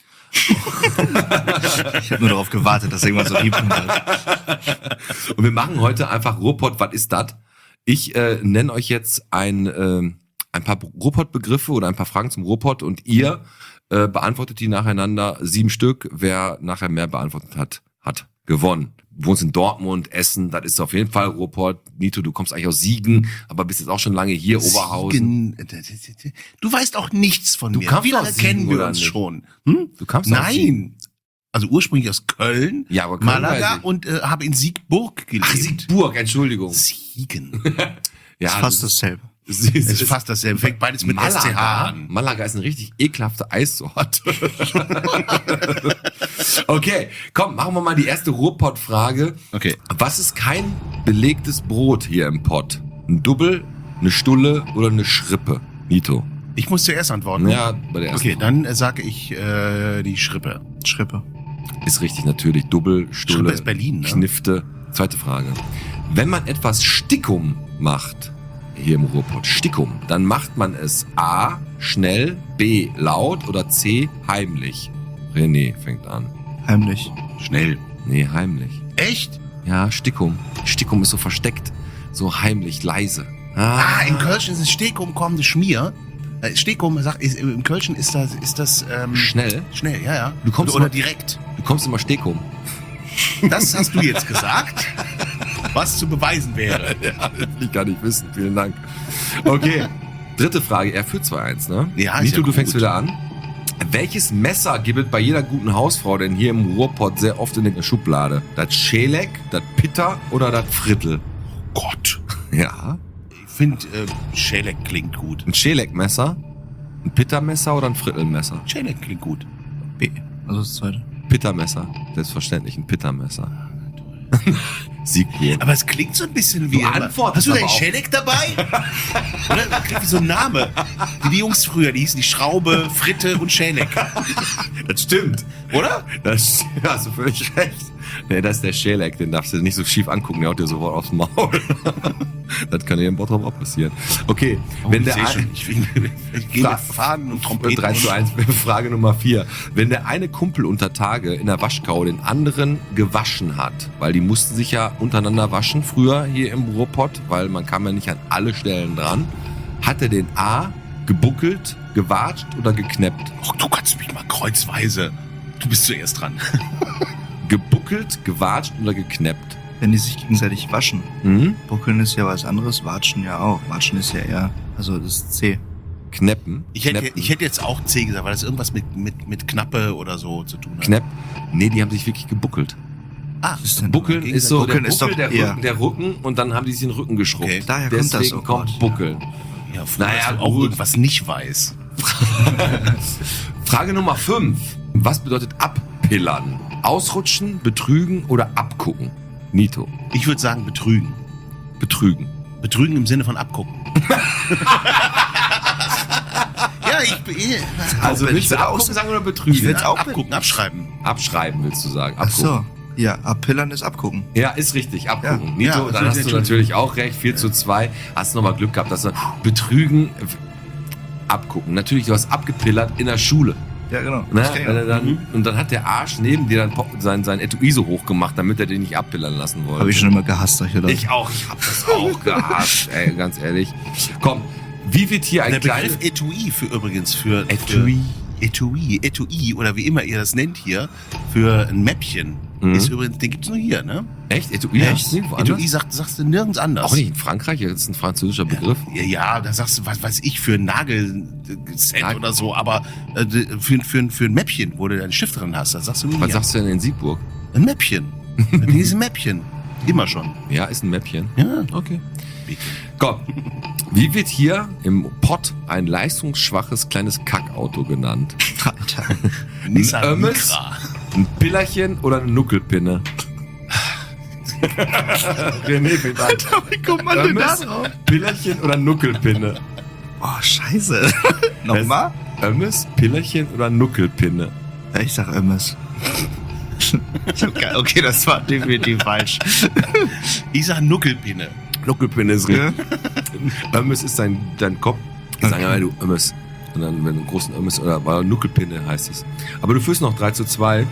[SPEAKER 5] Ich habe nur darauf gewartet, dass irgendwann so lieb wird.
[SPEAKER 2] Und wir machen heute einfach Ruhrpott, was ist das? Ich äh, nenne euch jetzt ein, äh, ein paar Ruhrpott-Begriffe oder ein paar Fragen zum Ruhrpott und ihr äh, beantwortet die nacheinander, sieben Stück. Wer nachher mehr beantwortet hat, hat gewonnen. Du wohnst in Dortmund, Essen, das ist auf jeden Fall Ruhrpott. Nito, du kommst eigentlich aus Siegen, aber bist jetzt auch schon lange hier, Oberhausen.
[SPEAKER 4] Siegen. Du weißt auch nichts von
[SPEAKER 2] Du
[SPEAKER 4] mir.
[SPEAKER 2] kamst
[SPEAKER 4] Wie lange
[SPEAKER 2] aus Siegen,
[SPEAKER 4] kennen wir
[SPEAKER 2] oder
[SPEAKER 4] uns
[SPEAKER 2] nicht?
[SPEAKER 4] schon? Hm?
[SPEAKER 2] Du kamst aus Siegen.
[SPEAKER 4] Nein. Also ursprünglich aus Köln,
[SPEAKER 2] Ja, aber Köln weiß
[SPEAKER 4] Malaga
[SPEAKER 2] ich.
[SPEAKER 4] und äh, habe in Siegburg gelebt.
[SPEAKER 2] Ach, Siegburg, Entschuldigung.
[SPEAKER 4] Siegen.
[SPEAKER 2] Ja,
[SPEAKER 5] ist fast dasselbe.
[SPEAKER 2] das
[SPEAKER 4] Es ist fast dasselbe. Fängt beides mit S C H
[SPEAKER 2] Malaga,
[SPEAKER 4] an.
[SPEAKER 2] Malaga ist eine richtig ekelhafte Eissorte. Okay, komm, machen wir mal die erste Ruhrpott-Frage.
[SPEAKER 4] Okay.
[SPEAKER 2] Was ist kein belegtes Brot hier im Pott? Ein Double, eine Stulle oder eine Schrippe? Nito.
[SPEAKER 4] Ich muss zuerst antworten.
[SPEAKER 2] Ja, bei der ersten.
[SPEAKER 4] Okay, dann äh, sage ich äh, die Schrippe.
[SPEAKER 5] Schrippe.
[SPEAKER 2] Ist richtig, natürlich. Double, Stulle,
[SPEAKER 4] Schrippe ist Berlin, ne?
[SPEAKER 2] Knifte. Zweite Frage. Wenn man etwas Stickum macht, hier im Ruhrpott, Stickum, dann macht man es A, schnell, B, laut oder C, heimlich. René fängt an.
[SPEAKER 5] Heimlich.
[SPEAKER 4] Schnell.
[SPEAKER 2] Nee, heimlich.
[SPEAKER 4] Echt?
[SPEAKER 2] Ja, Stickum. Stickum ist so versteckt, so heimlich, leise.
[SPEAKER 4] Ah, in Kölschen ist es Stekum kommende Schmier. Äh, Stekum, sag, ist, im Kölschen ist das, ist das ähm,
[SPEAKER 2] Schnell?
[SPEAKER 4] Schnell, ja, ja.
[SPEAKER 2] Du kommst
[SPEAKER 4] oder
[SPEAKER 2] immer-
[SPEAKER 4] direkt.
[SPEAKER 2] Du kommst immer Stickum.
[SPEAKER 4] Das hast du jetzt gesagt, was zu beweisen wäre.
[SPEAKER 2] Ja, das will ich gar nicht wissen. Vielen Dank. Okay. Dritte Frage. Er führt zwei eins, ne?
[SPEAKER 4] Ja, ist
[SPEAKER 2] Nito,
[SPEAKER 4] ja
[SPEAKER 2] du
[SPEAKER 4] gut.
[SPEAKER 2] fängst wieder an. Welches Messer gibt es bei jeder guten Hausfrau denn hier im Ruhrpott sehr oft in der Schublade? Das Schelek, das Pitter oder das Frittel?
[SPEAKER 4] Gott.
[SPEAKER 2] Ja.
[SPEAKER 4] Ich finde, äh, Schelek klingt gut.
[SPEAKER 2] Ein Schelek-Messer, ein Pittermesser oder ein Frittelmesser?
[SPEAKER 4] Schelek klingt gut.
[SPEAKER 5] B. Also das zweite.
[SPEAKER 2] Pittermesser. Selbstverständlich ein Pittermesser. Siegburg.
[SPEAKER 4] Aber es klingt so ein bisschen wie...
[SPEAKER 2] Du antwortest
[SPEAKER 4] Hast du deinen
[SPEAKER 2] aber auch.
[SPEAKER 4] Schenek dabei? Oder? Das klingt wie so ein Name. Wie die Jungs früher, die hießen die Schraube, Fritte und Schenek.
[SPEAKER 2] Das stimmt.
[SPEAKER 4] Oder?
[SPEAKER 2] Das ja, hast du völlig recht. Nee, das ist der Schälek, den darfst du nicht so schief angucken, der haut dir sofort aufs Maul. Das kann dir im Bottrop auch passieren. Okay, wenn
[SPEAKER 4] ich
[SPEAKER 2] der
[SPEAKER 4] seh
[SPEAKER 2] ein-
[SPEAKER 4] schon, ich, ich gehe mit Faden und Trompeten.
[SPEAKER 2] drei zu eins, Frage Nummer vier. Wenn der eine Kumpel unter Tage in der Waschkau den anderen gewaschen hat, weil die mussten sich ja untereinander waschen früher hier im Ruhrpott, weil man kam ja nicht an alle Stellen dran, hat er den A gebuckelt, gewatscht oder gekneppt?
[SPEAKER 4] Och, du kannst mich mal kreuzweise. Du bist zuerst dran.
[SPEAKER 2] Gebuckelt, gewatscht oder gekneppt?
[SPEAKER 5] Wenn die sich gegenseitig waschen.
[SPEAKER 2] Mhm.
[SPEAKER 5] Buckeln ist ja was anderes, Watschen ja auch. Watschen ist ja eher, also das ist C.
[SPEAKER 2] Kneppen?
[SPEAKER 4] Ich hätte,
[SPEAKER 2] Kneppen.
[SPEAKER 4] ich hätte jetzt auch C gesagt, weil das irgendwas mit, mit, mit Knappe oder so zu tun hat.
[SPEAKER 2] Knepp? Nee, die haben sich wirklich gebuckelt.
[SPEAKER 4] Ah,
[SPEAKER 5] ist denn
[SPEAKER 2] Buckeln
[SPEAKER 4] gegenseitig-
[SPEAKER 2] ist so
[SPEAKER 5] Buckeln
[SPEAKER 2] der
[SPEAKER 5] ist
[SPEAKER 2] Buckel,
[SPEAKER 5] doch
[SPEAKER 2] der,
[SPEAKER 5] eher-
[SPEAKER 2] Rücken, der Rücken und dann haben die sich den Rücken geschrubbt.
[SPEAKER 4] Okay.
[SPEAKER 5] Daher kommt das
[SPEAKER 2] Deswegen
[SPEAKER 5] so,
[SPEAKER 2] kommt
[SPEAKER 5] Gott.
[SPEAKER 2] Buckeln.
[SPEAKER 4] Ja, froh,
[SPEAKER 2] Naja,
[SPEAKER 4] dass du auch
[SPEAKER 2] gut.
[SPEAKER 4] irgendwas nicht weiß.
[SPEAKER 2] Frage Nummer fünf. Was bedeutet abpillern? Ausrutschen, betrügen oder abgucken? Nito.
[SPEAKER 4] Ich würde sagen betrügen.
[SPEAKER 2] Betrügen.
[SPEAKER 4] Betrügen im Sinne von abgucken. Ja, ich bin...
[SPEAKER 2] Also
[SPEAKER 5] wenn
[SPEAKER 2] willst du
[SPEAKER 5] ich will
[SPEAKER 2] abgucken
[SPEAKER 5] aus-
[SPEAKER 2] sagen oder betrügen?
[SPEAKER 5] Ich will's auch-
[SPEAKER 4] abgucken, abschreiben.
[SPEAKER 2] Abschreiben willst du sagen.
[SPEAKER 5] Ach
[SPEAKER 2] Abgucken.
[SPEAKER 5] so. Ja, abpillern ist abgucken.
[SPEAKER 2] Ja, ist richtig. Abgucken.
[SPEAKER 5] Ja.
[SPEAKER 2] Nito,
[SPEAKER 4] Ja,
[SPEAKER 2] dann
[SPEAKER 4] also,
[SPEAKER 2] hast du
[SPEAKER 4] Entschuldigung.
[SPEAKER 2] natürlich auch recht. vier zu zwei. Hast du nochmal Glück gehabt, dass du betrügen, abgucken. Natürlich, du hast abgepillert in der Schule.
[SPEAKER 5] Ja, genau.
[SPEAKER 2] Ne?
[SPEAKER 5] Das kenn ich
[SPEAKER 2] Wenn er
[SPEAKER 5] auch.
[SPEAKER 2] dann, Und dann hat der Arsch neben dir dann po- sein, sein Etui so hoch gemacht, damit er den nicht abpillern lassen wollte.
[SPEAKER 5] Habe ich schon immer gehasst, solche Leute.
[SPEAKER 2] Ich auch, ich hab das auch gehasst, ey, ganz ehrlich. Komm, wie wird hier ein
[SPEAKER 4] Der
[SPEAKER 2] kleines...
[SPEAKER 4] Begriff Etui für übrigens für...
[SPEAKER 2] Etui.
[SPEAKER 4] Für Etui, Etui oder wie immer ihr das nennt hier, für ein Mäppchen,
[SPEAKER 2] Mhm.
[SPEAKER 4] ist übrigens, den gibt's nur hier, ne?
[SPEAKER 2] Echt? Etui?
[SPEAKER 4] Echt?
[SPEAKER 2] Nee, woanders?
[SPEAKER 4] Etui sagt, sagst du nirgends anders.
[SPEAKER 2] Auch nicht in Frankreich, das ist ein französischer Begriff.
[SPEAKER 4] Ja, ja, da sagst du, was weiß ich, für ein Nagelset
[SPEAKER 2] Nagel-
[SPEAKER 4] oder so, aber äh, für, für, für ein Mäppchen, wo du deinen Stift drin hast, da sagst du nur
[SPEAKER 2] Was
[SPEAKER 4] hier.
[SPEAKER 2] sagst du denn in Siegburg?
[SPEAKER 4] Ein Mäppchen. Dieses Mäppchen. Immer schon.
[SPEAKER 2] Ja, ist ein Mäppchen.
[SPEAKER 4] Ja.
[SPEAKER 2] Okay. Komm, wie wird hier im Pott ein leistungsschwaches kleines Kackauto genannt?
[SPEAKER 5] Alter.
[SPEAKER 4] Nissan
[SPEAKER 2] Ömmes?
[SPEAKER 4] Micra.
[SPEAKER 2] Ein Pillerchen oder eine Nuckelpinne? René, bitte.
[SPEAKER 5] Wie kommt man denn da
[SPEAKER 2] Ömmes,
[SPEAKER 5] drauf?
[SPEAKER 2] Pillerchen oder Nuckelpinne?
[SPEAKER 5] Oh, scheiße. Nochmal?
[SPEAKER 2] Ömmes, Pillerchen oder Nuckelpinne?
[SPEAKER 5] Ja, ich sag Ömmes. Okay, das war definitiv falsch.
[SPEAKER 4] Ich sag Nuckelpinne.
[SPEAKER 2] Nuckelpinne ist
[SPEAKER 5] Ja?
[SPEAKER 2] richtig. Ömmes ist dein, dein Kopf. Ich sage immer, du Ömmes. Und dann mit einem großen Ömmes oder aber Nuckelpinne heißt es. Aber du führst noch drei zu zwei.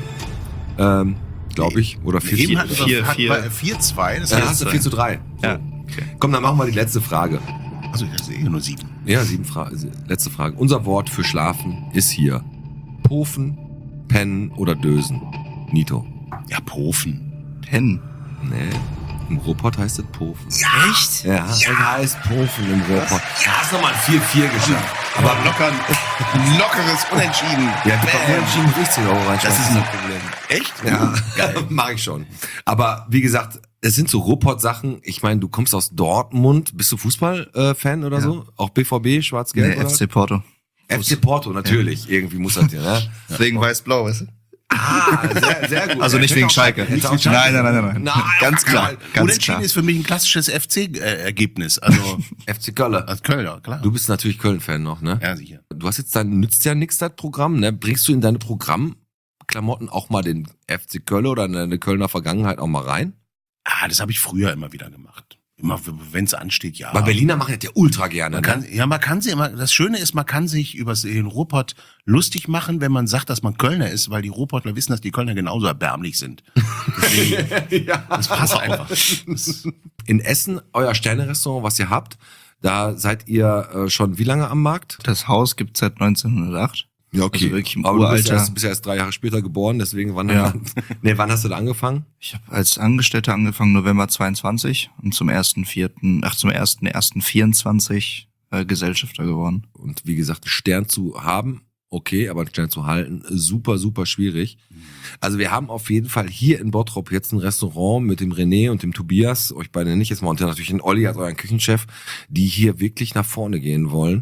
[SPEAKER 2] Ähm, glaube ich. Oder vier
[SPEAKER 4] Eben
[SPEAKER 2] zu
[SPEAKER 4] hatten
[SPEAKER 5] vier,
[SPEAKER 4] wir
[SPEAKER 5] vier.
[SPEAKER 4] vier, vier zwei. Das
[SPEAKER 2] Ja,
[SPEAKER 4] heißt,
[SPEAKER 2] hast du vier zu drei.
[SPEAKER 5] Ja.
[SPEAKER 2] Komm, dann machen wir die letzte Frage.
[SPEAKER 4] also ich sehe nur sieben.
[SPEAKER 2] Ja, sieben Fragen. Letzte Frage. Unser Wort für schlafen ist hier. Pofen, pennen oder dösen. Nito.
[SPEAKER 4] Ja, Pofen.
[SPEAKER 5] Pen.
[SPEAKER 2] Nee. Im Ruhrpott heißt es Pofen.
[SPEAKER 5] Echt?
[SPEAKER 2] Ja, es heißt Pofen im Ruhrpott. Ja, hast nochmal ein vier vier geschafft.
[SPEAKER 4] Aber locker, lockeres Unentschieden.
[SPEAKER 2] Ja, die
[SPEAKER 4] Bam.
[SPEAKER 2] entschieden sechzig Euro rein.
[SPEAKER 4] Das ist ein Problem. Echt?
[SPEAKER 2] Ja,
[SPEAKER 4] Geil.
[SPEAKER 2] mache ich schon. Aber wie gesagt, es sind so Ruhrpott-Sachen. Ich meine, du kommst aus Dortmund. Bist du Fußball-Fan oder
[SPEAKER 5] Ja.
[SPEAKER 2] so? Auch B V B, Schwarz-Gelb?
[SPEAKER 5] Nee,
[SPEAKER 2] oder?
[SPEAKER 5] F C Porto.
[SPEAKER 2] F C Porto, natürlich. Irgendwie muss das ja, ne?
[SPEAKER 5] Deswegen weiß-blau, weißt du?
[SPEAKER 2] Ah, sehr, sehr gut.
[SPEAKER 5] Also nicht
[SPEAKER 2] Hätte
[SPEAKER 5] wegen
[SPEAKER 2] auch
[SPEAKER 5] Schalke.
[SPEAKER 2] hätte auch
[SPEAKER 5] Nein, nein, nein, nein, nein.
[SPEAKER 2] Nein,
[SPEAKER 5] Ganz klar.
[SPEAKER 2] nein.
[SPEAKER 5] Ganz
[SPEAKER 4] Unentschieden
[SPEAKER 5] klar.
[SPEAKER 4] ist für mich ein klassisches F C-Ergebnis. Also
[SPEAKER 2] F C Köln.
[SPEAKER 4] als Kölner, klar.
[SPEAKER 2] Du bist natürlich Köln-Fan noch, ne?
[SPEAKER 4] Ja, sicher.
[SPEAKER 2] Du hast jetzt dein nützt ja nix, das Programm, ne? Bringst du in deine Programmklamotten auch mal den F C Köln oder deine Kölner Vergangenheit auch mal rein?
[SPEAKER 4] Ah, das habe ich früher immer wieder gemacht. Immer, wenn es ansteht, ja.
[SPEAKER 2] Weil Berliner machen das ja ultra gerne,
[SPEAKER 4] Man
[SPEAKER 2] ne?
[SPEAKER 4] kann, ja, man kann sie immer, das Schöne ist, man kann sich über den Ruhrpott lustig machen, wenn man sagt, dass man Kölner ist, weil die Ruhrpottler wissen, dass die Kölner genauso erbärmlich sind. Deswegen,
[SPEAKER 2] ja.
[SPEAKER 4] das passt einfach. Das,
[SPEAKER 2] In Essen, euer Sterne-Restaurant, was ihr habt, da seid ihr äh, schon wie lange am Markt?
[SPEAKER 5] Das Haus gibt's seit neunzehnhundertacht.
[SPEAKER 2] Ja,
[SPEAKER 5] Also wirklich im
[SPEAKER 2] Aber du bist
[SPEAKER 5] Uralter.
[SPEAKER 2] erst, bist ja erst drei Jahre später geboren, deswegen wann,
[SPEAKER 5] Ja.
[SPEAKER 2] nee, wann hast du da angefangen?
[SPEAKER 5] Ich habe als Angestellter angefangen November zweiundzwanzig und zum ersten vierten, ach zum ersten ersten vierundzwanzig äh, Gesellschafter geworden.
[SPEAKER 2] Und wie gesagt, einen Stern zu haben, okay, aber einen Stern zu halten, super, super schwierig. Also wir haben auf jeden Fall hier in Bottrop jetzt ein Restaurant mit dem René und dem Tobias, euch beide nenne ich jetzt mal, und dann natürlich den Olli als euren Küchenchef, die hier wirklich nach vorne gehen wollen.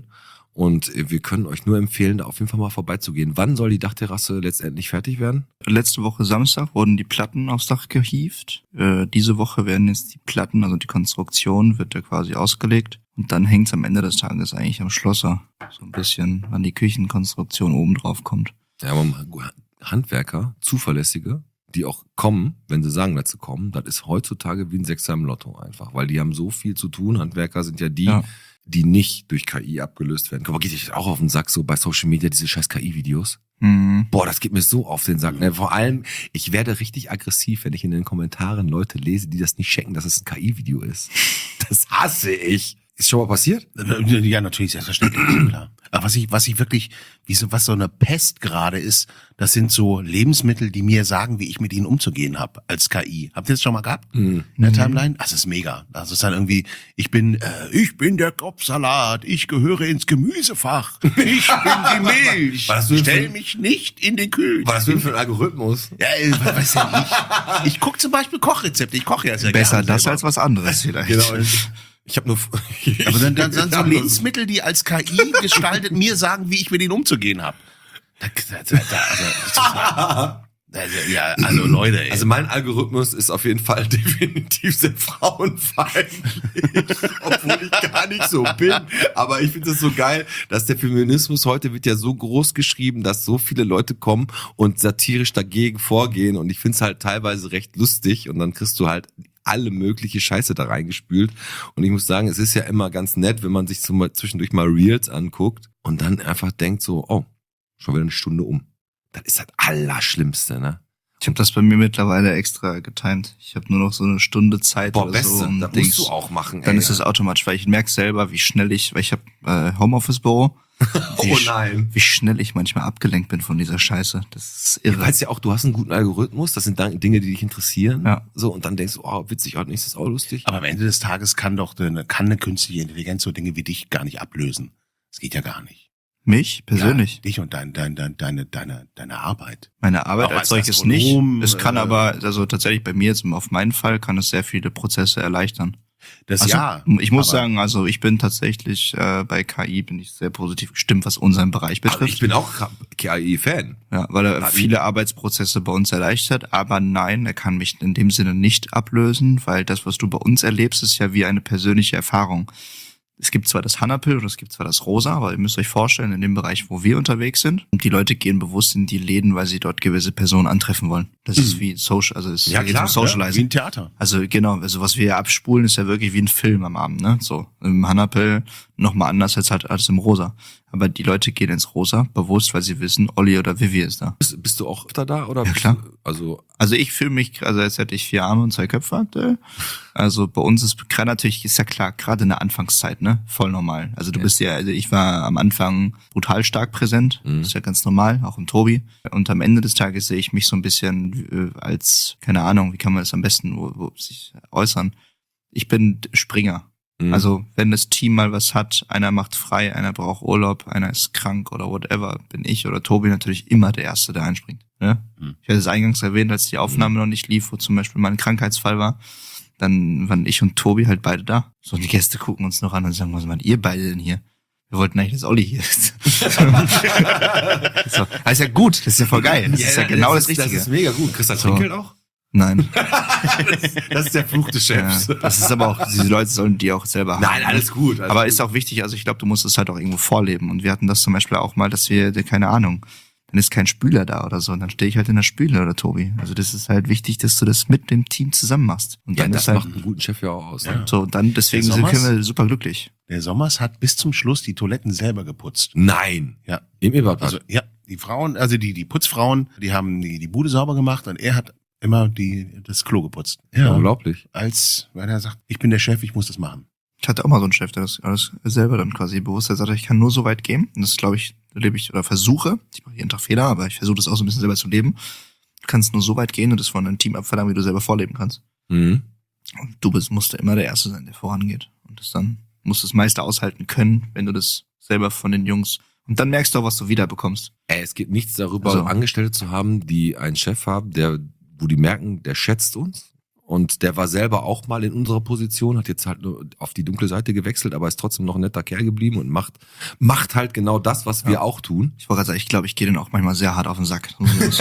[SPEAKER 2] Und wir können euch nur empfehlen, da auf jeden Fall mal vorbeizugehen. Wann soll die Dachterrasse letztendlich fertig werden?
[SPEAKER 5] Letzte Woche Samstag wurden die Platten aufs Dach gehievt. Äh, diese Woche werden jetzt die Platten, also die Konstruktion, wird da quasi ausgelegt. Und dann hängt's am Ende des Tages eigentlich am Schlosser. So ein bisschen, wann die Küchenkonstruktion oben drauf kommt.
[SPEAKER 2] Ja, aber Handwerker, zuverlässige, die auch kommen, wenn sie sagen, dass sie kommen, das ist heutzutage wie ein Sechser im Lotto einfach. Weil die haben so viel zu tun. Handwerker sind ja die,
[SPEAKER 5] Ja.
[SPEAKER 2] die nicht durch K I abgelöst werden. Guck mal, geht euch auch auf den Sack so bei Social Media, diese scheiß K I-Videos?
[SPEAKER 5] Mhm.
[SPEAKER 2] Boah, das geht mir so auf den Sack. Ne? Vor allem, ich werde richtig aggressiv, wenn ich in den Kommentaren Leute lese, die das nicht checken, dass es ein K I-Video ist. Das hasse ich. Ist schon mal passiert?
[SPEAKER 4] Ja, natürlich, selbstverständlich, klar. Aber was ich, was ich wirklich, wie so, was so eine Pest gerade ist, das sind so Lebensmittel, die mir sagen, wie ich mit ihnen umzugehen habe als K I. Habt ihr das schon mal gehabt?
[SPEAKER 2] Mhm.
[SPEAKER 4] In der Timeline? Das ist mega. Das ist dann irgendwie, ich bin, äh, ich bin der Kopfsalat, ich gehöre ins Gemüsefach, ich bin die Milch,
[SPEAKER 2] Was du
[SPEAKER 4] stell
[SPEAKER 2] für-
[SPEAKER 4] mich nicht in den Kühl.
[SPEAKER 2] Was denn für ein Algorithmus?
[SPEAKER 4] Ja, äh, weiß ja nicht. Ich gucke zum Beispiel Kochrezepte, ich koche ja sehr
[SPEAKER 5] Besser
[SPEAKER 4] gerne
[SPEAKER 5] das
[SPEAKER 4] selber.
[SPEAKER 5] als was anderes vielleicht.
[SPEAKER 2] Genau. Ich habe nur.
[SPEAKER 4] Aber dann, dann, dann so
[SPEAKER 2] Ja,
[SPEAKER 4] Lebensmittel, die als K I gestaltet mir sagen, wie ich mit ihnen umzugehen habe. Da, da, da, da, also, also, ja, also Leute, ey.
[SPEAKER 2] Also mein Algorithmus ist auf jeden Fall definitiv sehr frauenfeindlich, obwohl ich gar nicht so bin. Aber ich finde es so geil, dass der Feminismus heute wird ja so groß geschrieben, dass so viele Leute kommen und satirisch dagegen vorgehen. Und ich finde es halt teilweise recht lustig. Und dann kriegst du halt alle mögliche Scheiße da reingespült. Und ich muss sagen, es ist ja immer ganz nett, wenn man sich zum, zwischendurch mal Reels anguckt und dann einfach denkt so, oh, schon wieder eine Stunde um. Das ist das Allerschlimmste, ne?
[SPEAKER 5] Ich habe das bei mir mittlerweile extra getimed. Ich habe nur noch so eine Stunde Zeit
[SPEAKER 2] Boah,
[SPEAKER 5] oder
[SPEAKER 2] Beste,
[SPEAKER 5] so. um
[SPEAKER 2] das
[SPEAKER 5] Dings.
[SPEAKER 2] musst du auch machen,
[SPEAKER 5] Dann
[SPEAKER 2] ey.
[SPEAKER 5] ist es automatisch, weil ich merke selber, wie schnell ich, weil ich habe äh, Homeoffice-Büro, wie,
[SPEAKER 2] Oh
[SPEAKER 5] sch-
[SPEAKER 2] nein.
[SPEAKER 5] wie schnell ich manchmal abgelenkt bin von dieser Scheiße. Das ist
[SPEAKER 2] Du
[SPEAKER 5] irre.
[SPEAKER 2] weißt ja auch, du hast einen guten Algorithmus, das sind dann Dinge, die dich interessieren.
[SPEAKER 5] Ja.
[SPEAKER 2] So, und dann denkst du, oh, witzig, heute ist das auch lustig.
[SPEAKER 4] Aber am Ende des Tages kann doch eine, kann eine künstliche Intelligenz so Dinge wie dich gar nicht ablösen. Das geht ja gar nicht.
[SPEAKER 5] Mich persönlich.
[SPEAKER 4] Ja, dich und dein, dein, dein, deine, deine, deine Arbeit.
[SPEAKER 5] Meine Arbeit
[SPEAKER 4] Auch
[SPEAKER 5] als
[SPEAKER 4] als
[SPEAKER 5] solches nicht.
[SPEAKER 4] Astronom,
[SPEAKER 5] Es kann
[SPEAKER 4] äh,
[SPEAKER 5] aber, also tatsächlich bei mir jetzt auf meinen Fall kann es sehr viele Prozesse erleichtern.
[SPEAKER 4] Das
[SPEAKER 5] Also,
[SPEAKER 4] ja.
[SPEAKER 5] ich muss
[SPEAKER 4] aber-
[SPEAKER 5] sagen, also ich bin tatsächlich äh, bei K I bin ich sehr positiv gestimmt, was unseren Bereich
[SPEAKER 2] Aber
[SPEAKER 5] betrifft.
[SPEAKER 2] ich bin auch K I-Fan.
[SPEAKER 5] Ja, weil er
[SPEAKER 2] K I.
[SPEAKER 5] viele Arbeitsprozesse bei uns erleichtert, aber nein, er kann mich in dem Sinne nicht ablösen, weil das, was du bei uns erlebst, ist ja wie eine persönliche Erfahrung. Es gibt zwar das Hannapil oder es gibt zwar das Rosa, aber ihr müsst euch vorstellen, in dem Bereich, wo wir unterwegs sind, die Leute gehen bewusst in die Läden, weil sie dort gewisse Personen antreffen wollen. Das ist wie Social, also es ist
[SPEAKER 2] Ja,
[SPEAKER 5] wie
[SPEAKER 2] klar,
[SPEAKER 5] zum
[SPEAKER 4] Ja, wie
[SPEAKER 5] Socializing.
[SPEAKER 4] ein Theater.
[SPEAKER 5] Also genau, also was wir hier abspulen, ist ja wirklich wie ein Film am Abend, ne? So, im Hannapil nochmal anders als halt alles im Rosa. Aber die Leute gehen ins Rosa, bewusst, weil sie wissen, Olli oder Vivi ist da.
[SPEAKER 2] Bist, bist du auch öfter da? Oder
[SPEAKER 5] Ja,
[SPEAKER 2] bist
[SPEAKER 5] klar.
[SPEAKER 2] Du, also,
[SPEAKER 5] Also ich fühle mich, also als hätte ich vier Arme und zwei Köpfe aktuell. Also bei uns ist gerade natürlich, ist ja klar, gerade in der Anfangszeit, ne, voll normal. Also du
[SPEAKER 2] Ja.
[SPEAKER 5] bist ja, also ich war am Anfang brutal stark präsent,
[SPEAKER 2] Mhm.
[SPEAKER 5] das ist ja ganz normal, auch im Tobi. Und am Ende des Tages sehe ich mich so ein bisschen äh, als, keine Ahnung, wie kann man das am besten wo, wo sich äußern? Ich bin Springer.
[SPEAKER 2] mh.
[SPEAKER 5] Also wenn das Team mal was hat, einer macht frei, einer braucht Urlaub, einer ist krank oder whatever, bin ich oder Tobi natürlich immer der Erste, der einspringt. Ne?
[SPEAKER 4] Hm.
[SPEAKER 5] Ich hatte es eingangs erwähnt, als die Aufnahme noch nicht lief, wo zum Beispiel mal ein Krankheitsfall war, dann waren ich und Tobi halt beide da. So, und die Gäste gucken uns noch an und sagen, was macht ihr beide denn hier? Wir wollten eigentlich, dass Olli hier ist. So, das ist ja gut, das ist ja voll geil. Das ist ja genau das,
[SPEAKER 2] ist,
[SPEAKER 5] Richtige.
[SPEAKER 2] Das ist mega gut. Christa
[SPEAKER 5] So.
[SPEAKER 2] Trinkgeld auch?
[SPEAKER 5] Nein.
[SPEAKER 2] das, das ist der Fluch des
[SPEAKER 5] Ja,
[SPEAKER 2] Chefs.
[SPEAKER 5] das ist aber auch, diese Leute sollen die auch selber haben.
[SPEAKER 2] Nein, alles gut. Alles
[SPEAKER 5] Aber
[SPEAKER 2] gut.
[SPEAKER 5] ist auch wichtig, also ich glaube, du musst es halt auch irgendwo vorleben. Und wir hatten das zum Beispiel auch mal, dass wir, keine Ahnung, dann ist kein Spüler da oder so, und dann stehe ich halt in der Spüle oder Tobi. Also das ist halt wichtig, dass du das mit dem Team zusammen machst. Und
[SPEAKER 2] Ja,
[SPEAKER 5] dann
[SPEAKER 2] das
[SPEAKER 5] ist halt,
[SPEAKER 2] macht einen guten Chef ja auch aus.
[SPEAKER 4] Ja.
[SPEAKER 2] Ne?
[SPEAKER 5] so, und dann, deswegen
[SPEAKER 4] Der
[SPEAKER 5] sind
[SPEAKER 4] Sommers?
[SPEAKER 5] wir super glücklich.
[SPEAKER 4] Der Sommers hat bis zum Schluss die Toiletten selber geputzt.
[SPEAKER 2] Nein.
[SPEAKER 4] Ja.
[SPEAKER 2] Im Ebertbad.
[SPEAKER 4] Also, ja, die Frauen, also die, die Putzfrauen, die haben die, die Bude sauber gemacht und er hat immer die, das Klo geputzt.
[SPEAKER 2] Unglaublich.
[SPEAKER 4] Als, weil er sagt, ich bin der Chef, ich muss das machen.
[SPEAKER 5] Ich hatte auch mal so einen Chef, der das alles selber dann quasi bewusst hat, sagt, ich kann nur so weit gehen. Und das glaube ich, lebe ich oder versuche. Ich mache jeden Tag Fehler, aber ich versuche das auch so ein bisschen selber zu leben. Du kannst nur so weit gehen und das von deinem Team abverlangen, wie du selber vorleben kannst.
[SPEAKER 2] Mhm.
[SPEAKER 5] Und du bist, musst immer der Erste sein, der vorangeht. Und das dann musst du das meiste aushalten können, wenn du das selber von den Jungs. Und dann merkst du auch, was du wieder bekommst.
[SPEAKER 2] Ey, es geht nichts darüber,
[SPEAKER 5] Also.
[SPEAKER 2] Angestellte zu haben, die einen Chef haben, der, wo die merken, der schätzt uns Und der war selber auch mal in unserer Position, hat jetzt halt nur auf die dunkle Seite gewechselt, aber ist trotzdem noch ein netter Kerl geblieben und macht, macht halt genau das, was wir auch tun.
[SPEAKER 5] Ich wollte gerade sagen, ich glaube, ich gehe den auch manchmal sehr hart auf den Sack.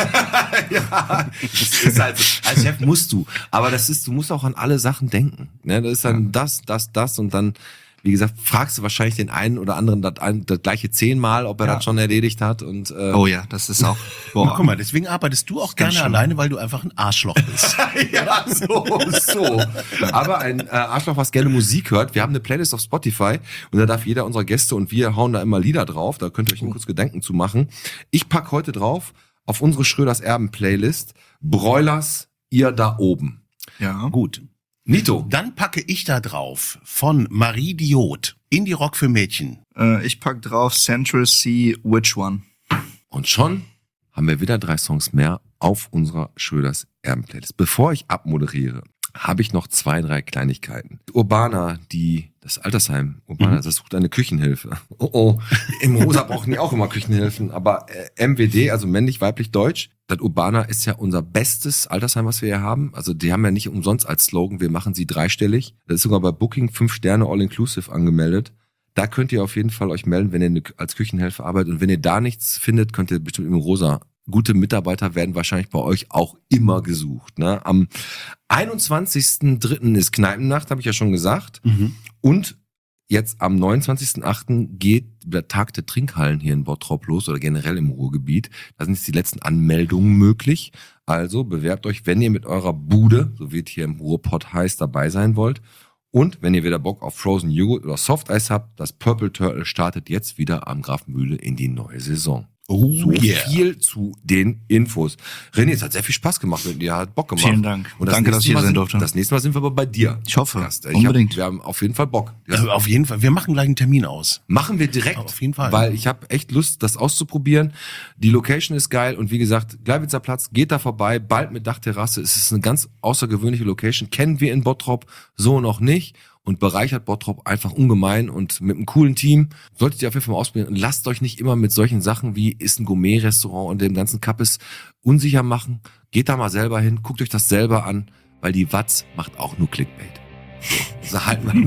[SPEAKER 2] Ja, das ist halt, als Chef musst du. Aber das ist, du musst auch an alle Sachen denken. Ne, das ist dann ja. das, das, das und dann, wie gesagt, fragst du wahrscheinlich den einen oder anderen das, ein, das gleiche zehnmal, ob er ja. das schon erledigt hat. Und äh,
[SPEAKER 5] oh ja, das ist auch.
[SPEAKER 4] Boah. Na, guck mal, deswegen arbeitest du auch gerne
[SPEAKER 5] schön.
[SPEAKER 4] alleine, weil du einfach ein Arschloch bist.
[SPEAKER 2] Ja, so, so. Aber ein äh, Arschloch, was gerne Musik hört. Wir haben eine Playlist auf Spotify und da darf jeder unserer Gäste und wir hauen da immer Lieder drauf. Da könnt ihr euch kurz Gedanken zu machen. Ich pack heute drauf auf unsere Schröders Erben Playlist Broilers, ihr da oben.
[SPEAKER 4] Ja, gut.
[SPEAKER 2] Nito.
[SPEAKER 4] Dann packe ich da drauf von Marie Diot, Indie-Rock für Mädchen.
[SPEAKER 5] Äh, ich pack drauf Central C, Which One?
[SPEAKER 2] Und schon haben wir wieder drei Songs mehr auf unserer Schröders Erben-Playlist. Bevor ich abmoderiere, habe ich noch zwei, drei Kleinigkeiten. Urbana, die, das Altersheim, Urbana, mhm. das sucht eine Küchenhilfe. Oh oh, im Rosa brauchen die auch immer Küchenhilfen, aber äh, M W D, also männlich, weiblich, deutsch, das Urbana ist ja unser bestes Altersheim, was wir hier haben. Also die haben ja nicht umsonst als Slogan, wir machen sie dreistellig. Das ist sogar bei Booking fünf Sterne All-Inclusive angemeldet. Da könnt ihr auf jeden Fall euch melden, wenn ihr als Küchenhelfer arbeitet. Und wenn ihr da nichts findet, könnt ihr bestimmt im Rosa. Gute Mitarbeiter werden wahrscheinlich bei euch auch immer gesucht. Ne? Am einundzwanzigsten dritten ist Kneipennacht, habe ich ja schon gesagt. Mhm. Und jetzt am neunundzwanzigsten achten geht der Tag der Trinkhallen hier in Bottrop los oder generell im Ruhrgebiet. Da sind jetzt die letzten Anmeldungen möglich. Also bewerbt euch, wenn ihr mit eurer Bude, so wie es hier im Ruhrpott heißt, dabei sein wollt. Und wenn ihr wieder Bock auf Frozen Joghurt oder Softeis habt, das Purple Turtle startet jetzt wieder am Grafenmühle in die neue Saison.
[SPEAKER 4] Oh,
[SPEAKER 2] so
[SPEAKER 4] yeah.
[SPEAKER 2] viel zu den Infos. René, es hat sehr viel Spaß gemacht mit dir, hat Bock gemacht.
[SPEAKER 5] Vielen Dank.
[SPEAKER 2] Und das
[SPEAKER 5] Danke, dass ich hier sein durfte.
[SPEAKER 2] Das nächste Mal sind wir aber bei dir.
[SPEAKER 5] Ich hoffe,
[SPEAKER 2] Gast. Ich
[SPEAKER 5] unbedingt.
[SPEAKER 2] Hab, wir haben auf jeden Fall Bock.
[SPEAKER 4] Also auf jeden Fall. Wir machen gleich einen Termin aus.
[SPEAKER 2] Machen wir direkt.
[SPEAKER 4] Auf jeden Fall.
[SPEAKER 2] Weil ich habe echt Lust, das auszuprobieren. Die Location ist geil und wie gesagt, Gleiwitzer Platz, geht da vorbei, bald mit Dachterrasse. Es ist eine ganz außergewöhnliche Location. Kennen wir in Bottrop so noch nicht. Und bereichert Bottrop einfach ungemein und mit einem coolen Team. Solltet ihr auf jeden Fall mal ausprobieren. Und lasst euch nicht immer mit solchen Sachen wie ist ein Gourmet-Restaurant und dem ganzen Kappes unsicher machen. Geht da mal selber hin, guckt euch das selber an, weil die Watz macht auch nur Clickbait. So, halt mal.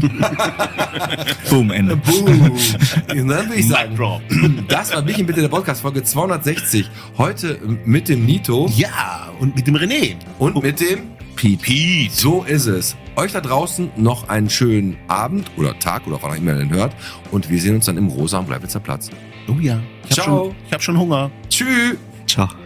[SPEAKER 5] Boom, Ende.
[SPEAKER 2] Boom. Und dann will ich sagen, das war Bierchen bitte der Podcast, Folge zweihundertsechzig. Heute mit dem Nito.
[SPEAKER 4] Ja, und mit dem René.
[SPEAKER 2] Und mit dem
[SPEAKER 5] Pete.
[SPEAKER 2] Pete. So ist es. Euch da draußen noch einen schönen Abend oder Tag oder wann immer ihr den hört. Und wir sehen uns dann im Rosa am Gleiwitzer Platz.
[SPEAKER 4] Oh ja. Ich
[SPEAKER 2] Ciao.
[SPEAKER 4] Hab schon, ich hab schon Hunger.
[SPEAKER 2] Tschüss.
[SPEAKER 5] Ciao.